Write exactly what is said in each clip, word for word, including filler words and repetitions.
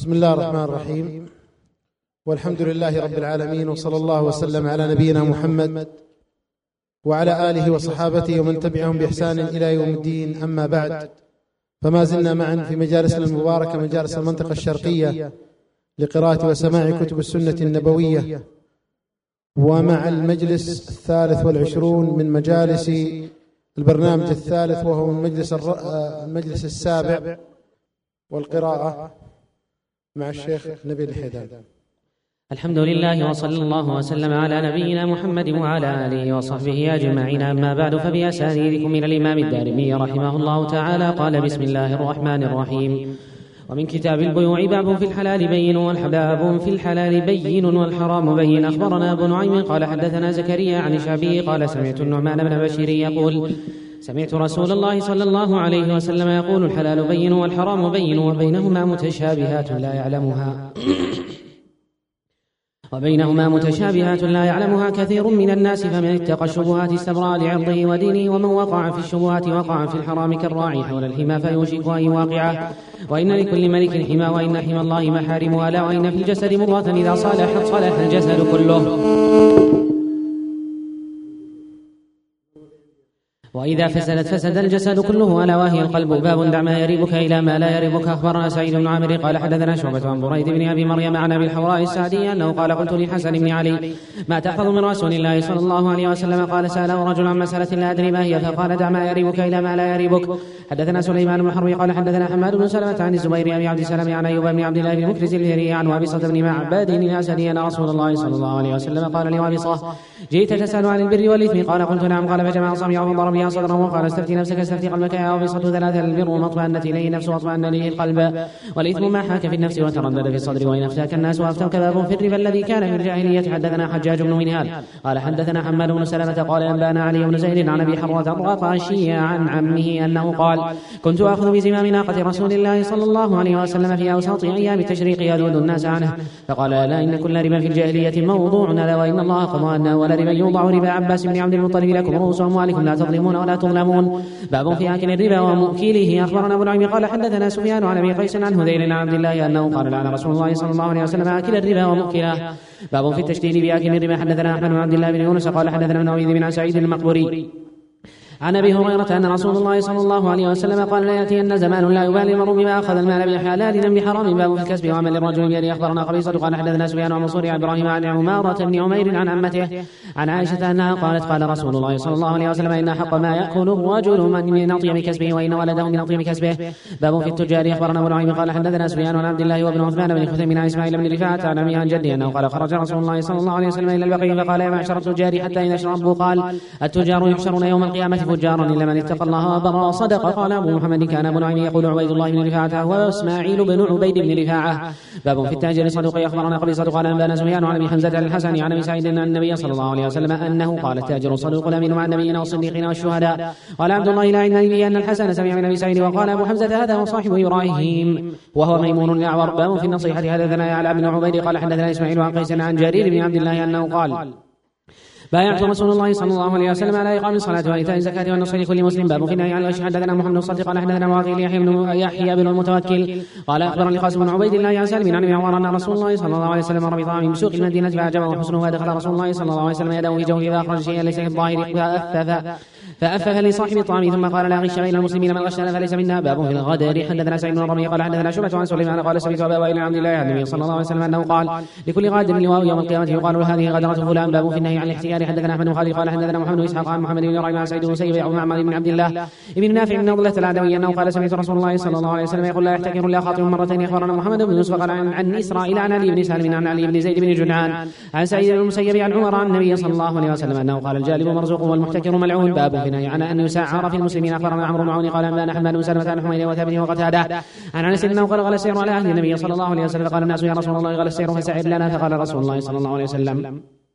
بسم الله الرحمن الرحيم، والحمد لله رب العالمين، وصلى الله وسلم على نبينا محمد وعلى آله وصحابته ومن تبعهم بإحسان إلى يوم الدين. أما بعد، فما زلنا معا في مجالسنا المباركة، مجالس المنطقة الشرقية، لقراءة وسماع كتب السنة النبوية، ومع المجلس الثالث والعشرون من مجالس البرنامج الثالث، وهو المجلس, المجلس السابع، والقراءة مع الشيخ نبيل الحيدان. الحمد لله، وصلى الله وسلم على نبينا محمد وعلى آله وصحبه أجمعين. أما بعد، فبأسانيدكم من الإمام الدارمي رحمه الله تعالى قال: بسم الله الرحمن الرحيم. ومن كتاب البيوع باب في الحلال بين والحلال في الحلال بين والحرام بين. أخبرنا أبو نعيم قال حدثنا زكريا عن شعبي قال: سمعت النعمان بن بشير يقول: سمعت رسول الله صلى الله عليه وسلم يقول: الحلال بين والحرام بين وبينهما متشابهات لا يعلمها وبينهما متشابهات لا يعلمها كثير من الناس، فمن اتقى الشبهات استبرأ لعرضه ودينه، ومن وقع في الشبهات وقع في الحرام كالراعي حول الحمى فيوشك أن يواقعه. وإن لكل ملك حمى، وإن حمى الله محارمها، لا وإن في الجسد مضغة إذا صلحت صلح الجسد كله، وإذا فسدت فسد الجسد كله، ألا وهي القلب. باب دع ما يريبك إلى ما لا يريبك. أخبرنا سعيد بن عامر قال حدثنا شعبة عن بريد بن أبي مريم عن أبي الحوراء السعدي أنه قال: قلت لحسن بن علي: ما تحفظ من رسول الله صلى الله عليه وسلم؟ قال: سأله رجل عن مسألة لا أدري ما هي، فقال: دع ما يريبك إلى ما لا يريبك. حدثنا سليمان بن حرب قال حدثنا حماد بن سلمة عن الزبير أبي عبد السلام عن أيوب بن عبد الله بن مكرز الهري عن وابصة بن معبد الأسدي أن رسول الله صلى الله عليه وسلم قال لوابصة: جئت تسأل عن البر والإثم؟ قال: قلت نعم. قال: فجمع أصابعه وضرب بها صدره وقال: استفتي نفسك استفتي قلبك يا وابصة ثلاثة: البر ما اطمأنت إليه النفس واطمأن إليه القلب، والإثم ما حاك في النفس وتردد في الصدر، وإن أفتاك الناس وأفتوك. باب في الربا الذي كان في الجاهلية. حدثنا حجاج بن منهال قال حدثنا حماد بن سلمة قال: أنبانا علي بن زيد عن أبي حرة الرقاشي عن عمه أنه قال: كنت أخذ بزمام ناقة رسول الله صلى الله عليه وسلم في أوساط أيام التشريق يذود الناس عنه، فقال: لا، إن كل ربا في الجاهلية موضوع، لا وإن الله قضى أن أول ربا يوضع ربا عباس بن عبد المطلب لكم رؤوس أموالكم لا تظلمون ولا تظلمون. باب في آكل الربا ومؤكله. أخبرنا أبو نعيم قال حدثنا سفيان عن أبي قيس عن هذيل عن عبد الله أنه قال: لعن رسول الله صلى الله عليه وسلم آكل الربا ومؤكله. باب في التشديد بآكل الربا. حدثنا أحمد بن عبد الله بن يونس قال حدثنا ابن عبيد بن سعيد المقبوري عن أبي هريرة أن رسول الله صلى الله عليه وسلم قال: لا يأتين زمان لا يبالي المرء بما أخذ المال بحلال أم بحرام. باب في الكسب وعمل الرجل بيده. أخبرنا قبيصة قال حدثنا سفيان عن منصور عن إبراهيم عن عمارة بن عمير عن عمته عن عائشة أنها قالت: قال رسول الله صلى الله عليه وسلم: إن حق ما يأكل الرجل من أطيب كسبه، وإن ولده من أطيب كسبه. باب في التجار. أخبرنا أبو نعيم قال حدثنا سفيان عن عبد الله وابن عثمان بن خثيم عن إسماعيل بن رفاعة عن أبي عن جدي أنه قال: خرج رسول الله صلى الله عليه وسلم إلى البقيع فقال: يا معشر التجار، حتى إذا شربوا قال: التجار يحشرون يوم القيامة فجارا إلا من اتقى الله وبر وصدق. قال أبو محمد: كان أبو نعيم يقول عبيد الله بن رفاعة وإسماعيل بن عبيد بن رفاعة. باب في التاجر صدوق. أخبرنا قبيصة قال أنبانا سفيان عن أبي حمزة عن الحسن عن أبي سعيد أن النبي صلى الله عليه وسلم أنه قال: التاجر صدوق الأمين مع النبيين والصديقين والشهداء. قال عبد الله: لا علم لي أن الحسن سمع من أبي سعيد. وقال أبو حمزة: هذا هو صاحب إبراهيم وهو ميمون الأعور. باب في النصيحة. حدثنا يعلى بن عبيد قال حدثنا إسماعيل عن قيس عن جرير بن عبد الله أنه قال: بايعت رسول الله صلى الله عليه وسلم على إقام الصلاة وإيتاء الزكاة والنصر لكل مسلم. باب في النهي عن الغش. حدثنا محمد بن الصديق قال حدثنا معاذ يحيى بن يحيى بن المتوكل قال أخبرني قاسم بن عبيد الله عن سالم عن عمر أن رسول الله صلى الله عليه وسلم مر بطعام بسوق المدينة فأعجبه حسنه، فدخل رسول الله صلى الله عليه وسلم يده في جوفه فأخرج شيئا ليس في الظاهر فأفف فأفف لصاحب الطعام ثم قال: لا غش بين المسلمين، من غشنا فليس منا. باب في الغدر. حدثنا سعيد بن ربيع قال حدثنا شعبة عن سليمان قال: سمعت أبا وائل عن عبد الله عن النبي صلى الله عليه وسلم أنه قال: لكل غادر لواء يوم القيامة يقال له: هذه غدرة فلان. باب في النهي عن الاحتيال. حدثنا أحمد بن خالد قال حدثنا محمد بن إسحاق عن محمد بن ربيع عن سعيد بن مسيب عن معمر بن عبد الله ابن نافع بن نضلة العدوي أنه قال: سمعت رسول الله صلى الله عليه وسلم يقول: لا يحتكر إلا خاطئ مرتين. أخبرنا محمد بن يوسف قال عن إسرائيل عن علي بن سالم عن علي بن زيد بن جدعان عن سعيد بن المسيب عن عمر عن النبي صلى الله عليه وسلم أنه قال: الجالب مرزوق والمحتكر ملعون. باب في النهي عن أن يسعر في المسلمين. أخبرنا عمرو بن عون قال أنبانا حماد بن سلمة عن حميد وثابت وقتادة عن أنس أنه قال: غلا السير على أهل النبي صلى الله عليه وسلم. قال الناس: يا رسول الله غلا السير فسعر لنا. فقال رسول الله صلى الله عليه وسلم: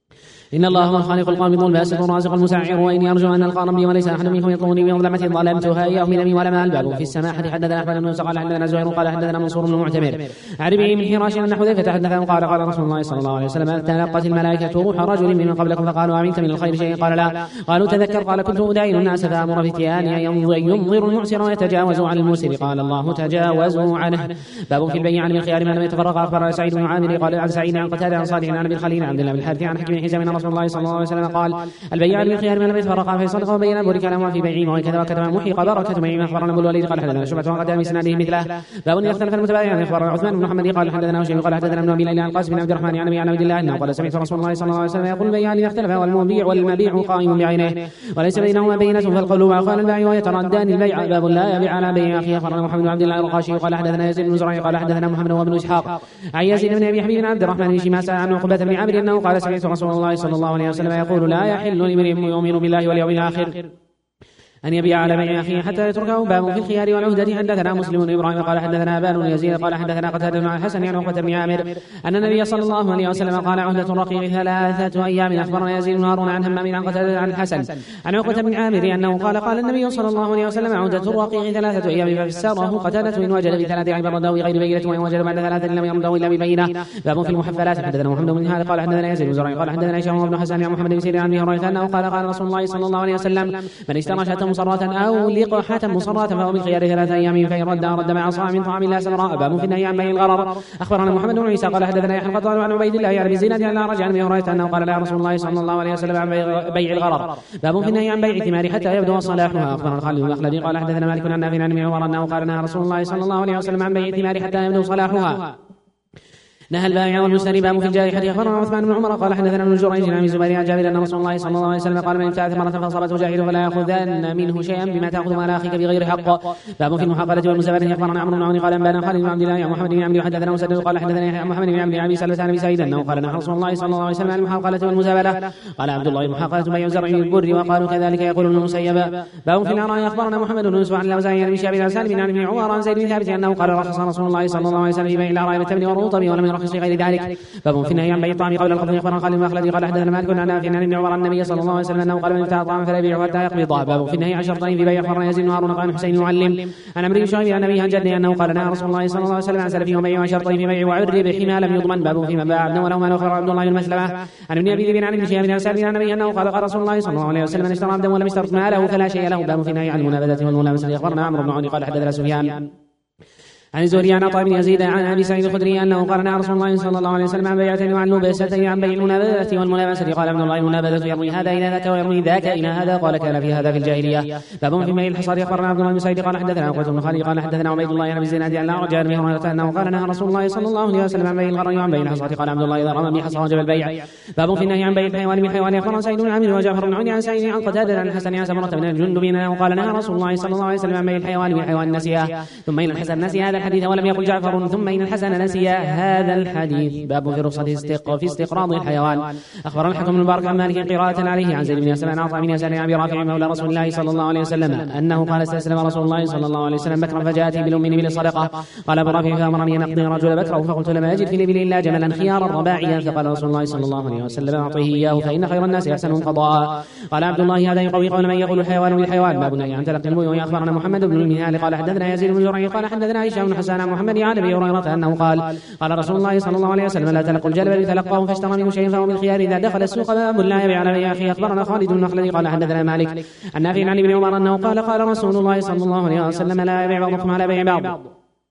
إن الله هو الخالق القابض الباسط الرازق المسعر وإني أرجو أن ألقى ربي وليس أحد منكم يطلبني بمظلمة ظلمتها إياه من أبي ولم الباب في السماحة. حدثنا أحمد بن موسى قال حدثنا زهير قال حدثنا منصور بن المعتمر عن ربيع بن حراش أن حذيفة حدثه قال قال رسول الله صلى الله عليه وسلم تلقت الملائكة روح رجل من قبلكم فقالوا عملت من الخير شيء قال لا قالوا تذكر قال كنت أداين الناس فأمر في اتياني ينظر المعسر ويتجاوز عن الموسر قال الله تجاوزوا عنه. باب في البيع عن الخيار من لم يتفرق. أخبر سعيد بن عامر قال عن سعيد عن قتادة عن صالح عن أبي الخليل عن عبد الله بن الحارث عن حكيم حزام من رسول الله صلى الله عليه وسلم قال البيع عن الخيار من لم يتفرق فيصدق وبين بورك لهما في بيعهما وكذا وكذا محق بركة بيعهما. أخبرنا أبو الوليد قال حدثنا شعبة وقد بإسناده مثله. باب إذا اختلف المتبايعان. أخبرنا عثمان بن محمد قال حدثنا هشيم قال حدثنا ابن أبي ليلى عن القاسم بن عبد الرحمن عن أبي عن عبد الله أنه قال سمعت رسول الله صلى الله عليه وسلم يقول البيعان إذا اختلفا والمبيع والمبيع قائم بعينه وليس بينهما بينة فالقول مع قال البيع ويتردان البيع. باب لا يبيع على بيع أخيه. أخبرنا محمد بن عبد الله الرقاشي قال حدثنا يزيد بن زرع قال حدثنا محمد وابن إسحاق عن يزيد بن أبي حبيب بن عبد الرحمن بن شماس عن عقبة بن عامر أنه قال سمعت رسول الله صلى الله عليه وسلم يقول لا يحل لامرئ يؤمن بالله واليوم الآخر أن يبيع على بيع أخيه حتى يتركه. باب في الخيار والعهدة. حدثنا مسلم بن إبراهيم قال حدثنا أبان بن يزيد قال حدثنا قتادة عن الحسن عن عقبة بن عامر أن النبي صلى الله عليه وسلم قال عهدة الرقيق ثلاثة أيام. أخبرنا يزيد بن هارون عن همام عن قتادة عن الحسن عن عقبة بن عامر أنه قال قال النبي صلى الله عليه وسلم عهدة الرقيق ثلاثة أيام ففسره قتادة إن وجد بثلاث أيام رده غير بينة وإن وجد بعد ثلاثة لم يرده إلا ببينة. باب في المحفلات. حدثنا محمد بن هذا قال حدثنا يزيد بن زرع قال حدثنا هشام بن حسن عن محمد بن سيرين عن أبي هريرة أنه قال قال رسول الله صلى الله عليه وسلم من اشترى شاة مصرة أو لقحة مصرة فهو بالخيار ثلاثة أيام فإن رد رد مع صاع من طعام لا سمراء. باب في النهي عن بيع الغرر. أخبرنا محمد بن عيسى قال حدثنا يحيى القطان عن عبيد الله عن أبي زينب عن الأعرج عن أبي هريرة أنه قال لا رسول الله صلى الله عليه وسلم عن بيع الغرر. باب في النهي عن بيع الثمار حتى يبدو صلاحها. أخبرنا خالد بن المخلدي قال حدثنا مالك عن نافع عن ابن عمر أنه قال نهى رسول الله صلى الله عليه وسلم عن بيع الثمار حتى يبدو صلاحها. نهى البائع والمشتري. باب في الجائحة. أخبرنا عثمان بن عمر قال حدثنا ابن جريج عن الزبير عن جابر أن رسول الله صلى الله عليه وسلم قال من ابتاع ثمرة فأصابته جاحظ فلا يأخذن منه شيئا بما تأخذ مال أخيك بغير حق. باب في المحاقلة والمزابنة. أخبرنا عمرو بن عون قال أنبانا خالد بن عبد الله عن محمد بن عمرو حدثنا مسدد قال حدثنا محمد بن عمرو عن أبي سلمة عن أبي سعيد أنه قال نهى رسول الله صلى الله عليه وسلم عن المحاقلة والمزابنة. قال عبد الله المحاقلة بيع الزرع بالبر وقالوا كذلك يقول ابن المسيب. باب في العراء. أخبرنا محمد بن يوسف عن الأوزاعي عن شهاب بن سالم عن ابن عمر عن زيد بن ثابت أنه قال رخص رسول الله صلى الله عليه وسلم في بيع العراء والتمر والرطب ولم يرخص في غير ذلك. باب في النهي عن بيع الطعام قبل القبض. أخبرنا خالد بن مخلد قال حدثنا مالك عن نافع عن ابن عمر النبي صلى الله عليه وسلم أنه قال من ابتاع طعاما فلا يبيعه حتى يقبضه. باب في النهي عن شرطين في بيع. أخبرنا يزيد بن هارون قال حسين يعلم عن عمرو بن شعيب عن أبيه عن جده أنه قال نهى رسول الله صلى الله عليه وسلم عن سلفه وبيع وشرطين في بيع وعر بحما لم يضمن. باب فيما باع عبد وله ما أخبر عبد الله بن مسلمة عن ابن أبي ذئب عن ابن شهاب عن سالم عن النبي أنه قال قال رسول الله صلى الله عليه وسلم من اشترى عبدا ولم يشترط ماله فلا شيء له. باب في النهي عن المنابذة والملامسة. أخبرنا عمرو بن عون قال حدثنا سفيان عن الزهري عن عطاء بن يزيد عن ابي سعيد الخدري انه قال نهى رسول الله صلى الله عليه وسلم عن بيعتين وعن لبستين عن بيع المنابذة والملامسة. قال ابن الله المنابذة يرمي هذا الى ذاك ويرمي ذاك الى هذا. قال كان في هذا في الجاهليه. باب في بيع الحصاد. اخبرنا عبد الله بن سعيد قال حدثنا عقبة بن خالد قال حدثنا عبيد الله عن ابي زناد عن الأعرج عن ابي هريرة انه قال نهى رسول الله صلى الله عليه وسلم عن بيع الغرر وعن بيع الحصاد. قال عبد الله اذا رمى بحصى وجب البيع. باب في النهي عن بيع الحيوان بالحيوان. اخبرنا سعيد بن عامر وجعفر بن عون عن سعيد عن قتادة عن الحسن عن سمرة بن الجندب انه قال نهى رسول الله صلى الله عليه وسلم عن بيع الحيوان بالحيوان نسيه. ثم ان الحسن نسي هذا الحديث ولم يقل جعفر ثم إن الحسن نسي هذا الحديث. باب في رخصة استق في استقراض الحيوان. أخبرنا الحكم بن مبارك عن مالك قراءة عليه عن زيد بن أسلم عن عطاء بن يسار عن أبي رافع مولى رسول الله صلى الله عليه وسلم أنه قال استسلم رسول الله صلى الله عليه وسلم بكرا فجاءتي بالأم من الصدقة. قال أبو رافع فأمرني أن أقضي رجل بكره فقلت لما أجد في الإبل إلا جملا خيارا رباعيا. فقال رسول الله صلى الله عليه وسلم أعطيه إياه فإن خير الناس أحسنهم قضاء. قال عبد الله هذا يقوي قول من يقول الحيوان بالحيوان. باب النهي عن تلقي البيوع. أخبرنا محمد بن المنهال قال حدثنا يزيد بن زرع قال حدثنا هشام بن حسان عن محمد عن أبي هريرة أنه قال قال رسول الله صلى الله عليه وسلم لا تلقوا الجلب تلقاه فاشترى منه شيئا فهو بالخيار إذا دخل السوق. باب لا يبيع على بيع أخيه. أخبرنا خالد بن مخلد قال حدثنا مالك عن نافع عن ابن عمر أنه قال قال رسول الله صلى الله عليه وسلم لا يبيع بعضكم على بيع بعض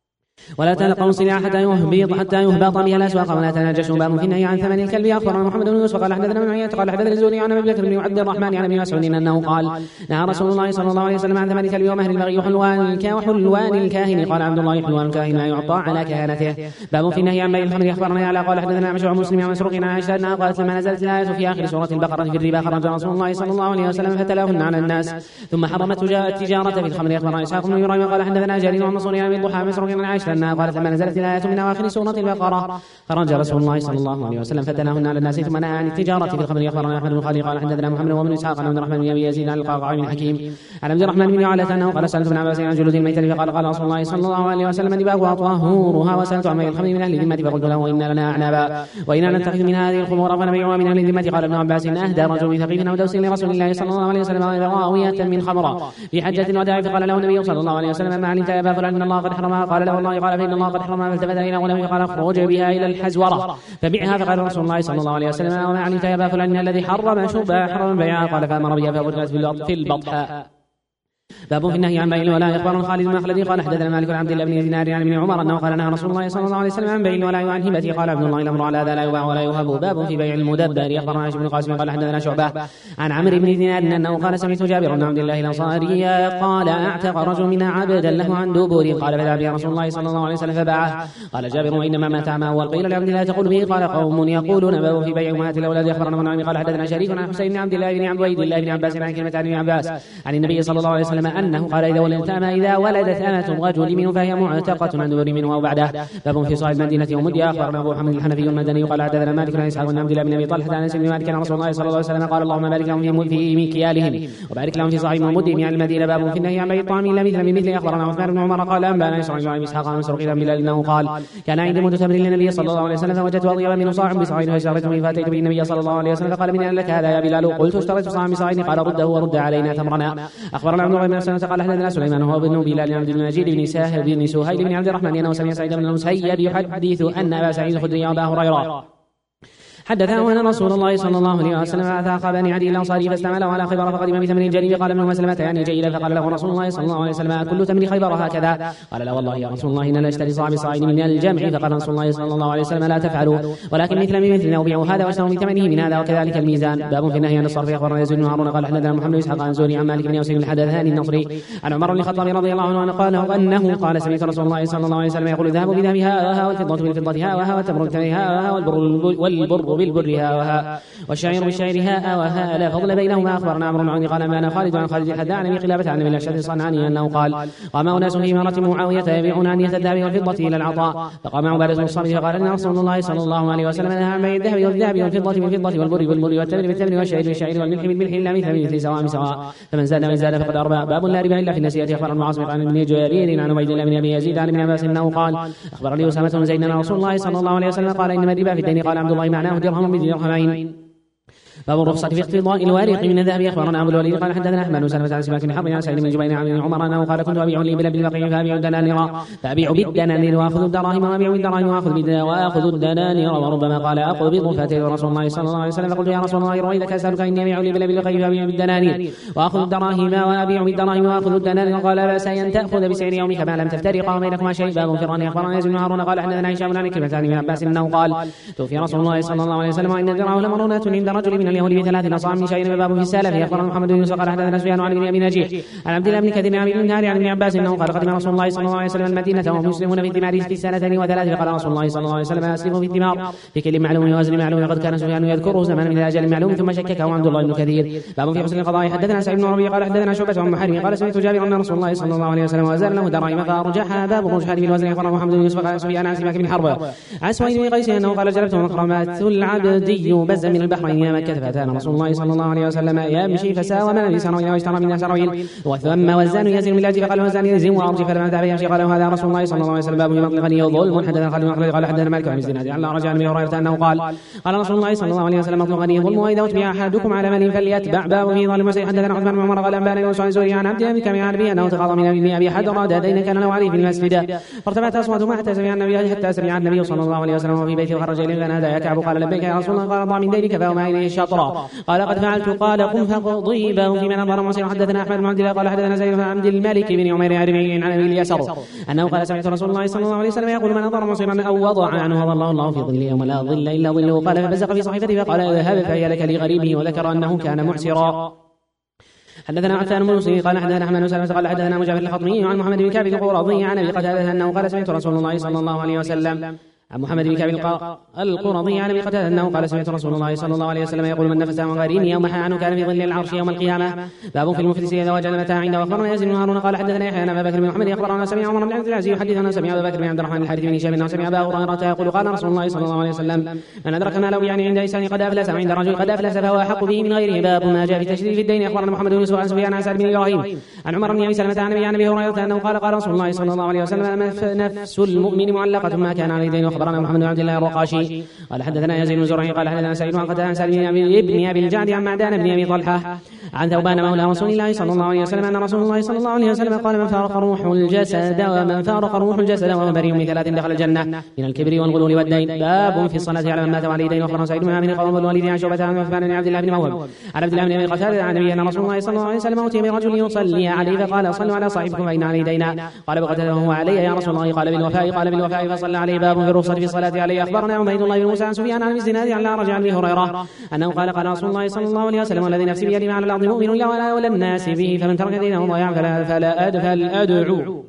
ولا تلقوا السلع حتى يهبط حتى يهبط بها الاسواق ولا تناجشوا. باب في النهي عن ثمن الكلب. اخبرنا محمد بن يوسف قال حدثنا من عيينة قال حدثنا الزهري عن ابي بكر بن عبد الرحمن عن ابي مسعود انه قال نهى رسول الله صلى الله عليه وسلم عن ثمن الكلب ومهر البغي وحلوان وحلوان الكاهن. قال عبد الله حلوان الكاهن لا يعطى على كهانته. باب في النهي عن بيع الخمر. اخبرنا يعلى قال حدثنا مشروع مسلم عن مسروق عن عائشة انها قالت لما نزلت الايه في اخر سوره البقره في الربا خرج رسول الله صلى الله عليه وسلم فتلاهن على الناس ثم حرمت التجاره في الخمر. اخبرنا اسحاق بن ابراهيم قال حدثنا جرير عن منصور عن الضحى مسروق عن عائشة أنها قالت لما نزلت الآية من أواخر سورة البقرة خرج رسول الله صلى الله عليه وسلم فتلاهن على الناس ثم نهى عن التجارة في الخمر. أخبرنا أحمد بن خالد قال حدثنا محمد وابن إسحاق عن عبد الرحمن بن أبي يزيد عن القعقاع بن حكيم عن عبد الرحمن بن يعلى أنه قال سألت ابن عباس عن جلود الميتة فقال قال رسول الله صلى الله عليه وسلم دباغها طهورها وسألت عن بيع الخمر من أهل الذمة فقلت له إن لنا أعنابا وإنا نتخذ من هذه الخمور فنبيعها من أهل الذمة. قال ابن عباس أهدى رجل من ثقيف أو دوس لرسول الله صلى الله عليه وسلم راوية من خمر في حجة الوداع فقال له النبي صلى الله عليه وسلم ما علمت يا أبا فلان إن الله قد حرمها؟ قال له والله. قال فإن الله قد حرمها. فالتفت إلى غلامه قال اخرج بها إلى الحزورة فبعها. فقال رسول الله صلى الله عليه وسلم وما علمت يا أبا فلان الذي حرم شربها حرم بيعها؟ قال فأمر بها فأدخلت في البطحاء. باب في النهي عن بيع الولاء. أخبرنا خالد بن مخلد قال حدثنا مالك بن عبد الله بن دينار عن ابن عمر أنه قال نهى رسول الله صلى الله عليه وسلم عن بيع الولاء وعن هبته. قال عبد الله الأمر على هذا لا يباع ولا يهب. باب في بيع المدبر. أخبرنا عائشة بن قاسم قال حدثنا شعبة عن عمرو بن دينار أنه قال سمعت جابر بن عبد الله الأنصاري قال أعتق رجل منا عبدا له عن دبر قال فذهب به رسول الله صلى الله عليه وسلم فباعه. قال جابر وإنما مات عما هو قيل لعبد الله تقول به. قال قوم يقولون باب في بيع أمهات الأولاد. أخبرنا ابن عمي قال حدثنا شريك عن حسين بن عبد الله بن عبيد الله بن عباس عن كلمة عن عباس عن النبي صلى الله عليه وسلم أنه قال إذا ولدت أما إذا ولدت أمة الرجل منه فهي معتقة عن دبر منه أو بعده. باب في صاحب المدينة ومدها. أخبرنا أبو حمد الحنفي المدني قال حدثنا مالك عن إسحاق بن عبد الله بن أبي طلحة عن أنس بن مالك عن رسول الله صلى الله عليه وسلم قال اللهم بارك لهم في مكيالهم وبارك لهم في صاحب ومدهم يعني المدينة. باب في النهي عن بيع الطعام إلا مثل بمثل. أخبرنا عثمان بن عمر قال أنبأنا إسحاق بن إسحاق عن مسروق بن أنه قال كان عندي مد تمر للنبي صلى الله عليه وسلم فوجدت أطيب منه صاع بصاع فاشتريته فأتيت به النبي صلى الله عليه وسلم فقال من أين لك هذا يا بلال؟ قلت اشتريت صاعا بصاع قال رده ورد علينا تمرنا. أخبرنا عبد الله بن مسعود قال حدثنا سليمان هو بن بلال عبد المجيد بن ساهر بن سهيل بن عبد الرحمن أنه سمع سعيد بن المسيب يحدث أن أبا سعيد الخدري وأبا هريرة حدثه أن رسول الله صلى الله عليه وسلم أعتق بني عدي الأنصاري فاستعمله على خيبر فقدم بثمر جليل. قال ابن مسلمة يعني جيدا فقال له رسول الله صلى الله عليه وسلم كل تمر خيبر هكذا؟ قال لا والله يا رسول الله إن لا اشتري صاع بصاع من الجمع. فقال رسول الله صلى الله عليه وسلم لا تفعلوا ولكن مثل بمثل أو بيعوا هذا واشتروا بثمنه من هذا وكذلك الميزان. باب في النهي عن الصرف. أخبرنا يزيد بن هارون قال حدثنا محمد بن إسحاق عن زهري عن مالك بن يوسف الحدثاني النصري عن عمر بن الخطاب رضي الله عنه قال أنه قال سمعت رسول الله صلى الله عليه وسلم يقول الذهب بذهبها وها والفضة بالفضة ها وها والتمر بتمرها وها والبر بالبر ها وها والشعير بالشعير ها وها لا فضل بينهما. أخبرنا عمرو بن عون قال أنبأنا خالد عن خالد الحذاء عن قلابة عن ابن الأشعث الصنعاني أنه قال قام أناس في إمارة معاوية يبيعون أنية الذهب والفضة إلى العطاء فقام عبادة بن الصامت فقال إن رسول الله صلى الله عليه وسلم نهى عن بيع الذهب والذهب والفضة بالفضة والبر بالبر والتمر بالتمر والشعير بالشعير والملح بالملح إلا مثل مثل سواء سواء فمن زاد من زاد فقد أربى. باب لا ربا إلا في النسيئة. أخبرنا المعاصم عن ابن جرير عن عبيد الله بن أبي يزيد عن ابن عباس أنه قال أخبرني أسامة بن زيد أن رسول الله صلى الله عليه وسلم قال إنما الربا في الدين. قال عبد الله معناه درهم بدرهمين. باب الرخصة في اقتضاء الوارق من الذهب. أخبرنا أبو الوليد قال حدثنا أحمد بن سلمة عن سماك بن حرب عن سعيد بن جبير عن ابن عمر أنه قال كنت أبيع الإبل بالبقيع فأبيع الدنانير فأبيع بالدنانير وآخذ الدراهم وأبيع الدراهم وآخذ الدنانير. وربما قال أقبض فأتيت رسول الله صلى الله عليه وسلم فقلت يا رسول الله رويدك أسألك إني أبيع الإبل بالبقيع فأبيع بالدنانير وآخذ الدراهم وأبيع بالدراهم وآخذ الدنانير. قال بأس أن تأخذ بسعر يومك ما لم تفترقا بينكما شيء. باب في الرهن. أخبرنا يزيد بن هارون قال حدثنا هشام عن كلمة عن ابن عباس أنه قال توفي رسول الله صلى الله عليه وسلم وإن الدراهم لمرونة عند رجل من اليهود بثلاث نصاع من شيء. باب في السلف. أخبرنا محمد بن يوسف قال حدثنا سفيان عن ابن أبي نجيح عن عبد الله بن كثير عن ابن نهار عن ابن عباس أنه قال قدم رسول الله صلى الله عليه وسلم المدينة وهم يسلمون في الثمار في سنتين وثلاث. فقال رسول الله صلى الله عليه وسلم أسلموا في الثمار في كل معلوم ووزن معلوم. قد كان سفيان يذكره زمانا من أجل معلوم ثم شككه عبد الله بن كثير. باب في حسن القضاء. حدثنا سعيد بن ربيع قال حدثنا شعبة عن محرم قال سمعت جابر أن رسول الله صلى الله عليه وسلم وزن له دراهم فأرجحها. باب الرجحان بالوزن. أخبرنا محمد بن يوسف قال سفيان عن سماك بن حرب عن سويد بن قيس أنه قال جلبت مخرمات العبدي بزا من البحرين إلى مكة فأتانا رسول الله صلى الله عليه وسلم يمشي فساوى من الذي سروين واشترى من سروين وثم وزان يزن من الأجل فقال وزان يزن وأرجي فلما ذهب يمشي قال هذا رسول الله صلى الله عليه وسلم. باب في مطلق الغني ظلم. حدثنا خالد بن مخلد قال حدثنا مالك عن الزناد عن رجع عن هريرة أنه قال قال رسول الله صلى الله عليه وسلم مطلق الغني ظلم وإذا أتبع أحدكم على مال فليتبع. باب في ظالم وسيء. حدثنا عثمان بن عمر قال أنبأنا يونس عن زهري عن عبد الله بن كعب عن أبي أنه تقاضى من ابن أبي حدرد دين كان له عليه في المسجد فارتفعت أصوات ما حتى سمع النبي حتى سمع النبي صلى الله عليه وسلم وفي بيته وخرج إليه فنادى يا كعب قال لبيك يا رسول الله. قال ضع من دينك فأومى إليه شطرا. قال قد فعلت. قال قم فاقضي. باب في من أظهر مصير. حدثنا أحمد بن عبد الله قال حدثنا زيد بن عبد الملك بن عمير عن أبي اليسر أنه قال سمعت رسول الله صلى الله عليه وسلم يقول من أظهر مصيرا أو وضع عنه وضع الله في ظله يوم لا ظل إلا ظله. قال فبزق في صحيفته فقال اذهب فهي لك لغريبه وذكر أنه كان معسرا. حدثنا عثمان بن مسلم قال حدثنا احمد بن سلمة قال حدثنا مجاهد الخطمي عن محمد بن كعب القرظي عن ابي قتادة انه قال سمعت رسول الله صلى الله عليه وسلم عن محمد بن كعب القرظي عن ابي قتادة انه قال سمعت رسول الله صلى الله عليه وسلم يقول من نفس عن غريم يوم عنه كان في ظل العرش يوم القيامه. باب في المفلس اذا وجد متاع عنده. واخبرنا يزيد بن هارون قال حدثنا يحيى عن ابي بكر بن محمد اخبرنا سمع عمر بن عبد العزيز يحدثنا سمع ابا بكر بن عبد الرحمن الحارث بن هشام انه سمع ابا هريره يقول قال رسول الله صلى الله عليه وسلم من ادرك ما لو يعني عند انسان قد افلس وعند رجل قد افلس فهو احق به من غيره. باب ما جاء في تشريف الدين. اخبرنا محمد بن يوسف عن سفيان عن سعد بن ابراهيم عن عمر بن ابي سلمة عن ابي هريره انه قال قال رسول الله صلى الله عليه وسلم نفس المؤمن معلقه ما كان عليه دين. واخبرنا محمد بن عبد الله الرقاشي قال حدثنا يزيد بن زرعي قال حدثنا سعيد عن قتادة عن سعد بن ابي الجعد عن معدان بن ابي طلحه عن ثوبان مولى رسول الله صلى الله عليه وسلم ان رسول الله صلى الله عليه وسلم قال من فارق روح الجسد ومن فارق روح الجسد وهو بريء من ثلاث دخل الجنه من الكبر والغلول والدين. باب في الصلاه على من مات وعليه دين. واخبرنا سعيد بن عامر قال الوليد عن شعبة عن عثمان بن عبد الله بن موهب عن عبد الله بن ابي قتادة عن النبي ان رسول الله صلى الله عليه وسلم اوتي برجل يصلي عليه فقال صلوا على صاحبكم فان عليه دينا. قال ابو قتادة وهو علي يا رسول الله قال بالوفاء قال بالوفاء فصلى عليه. باب في الرخصه في الصلاه عليه. اخبرنا عبيد الله بن موسى عن سفيان عن الزناد عن الاعرج عن ابي هريره انه قال قال رسول الله صلى الله عليه وسلم والذي نفسي بيده على الارض مؤمن لا ولا ولا الناس به فمن ترك دينه ضياعا فلا فلا ادفل ادعو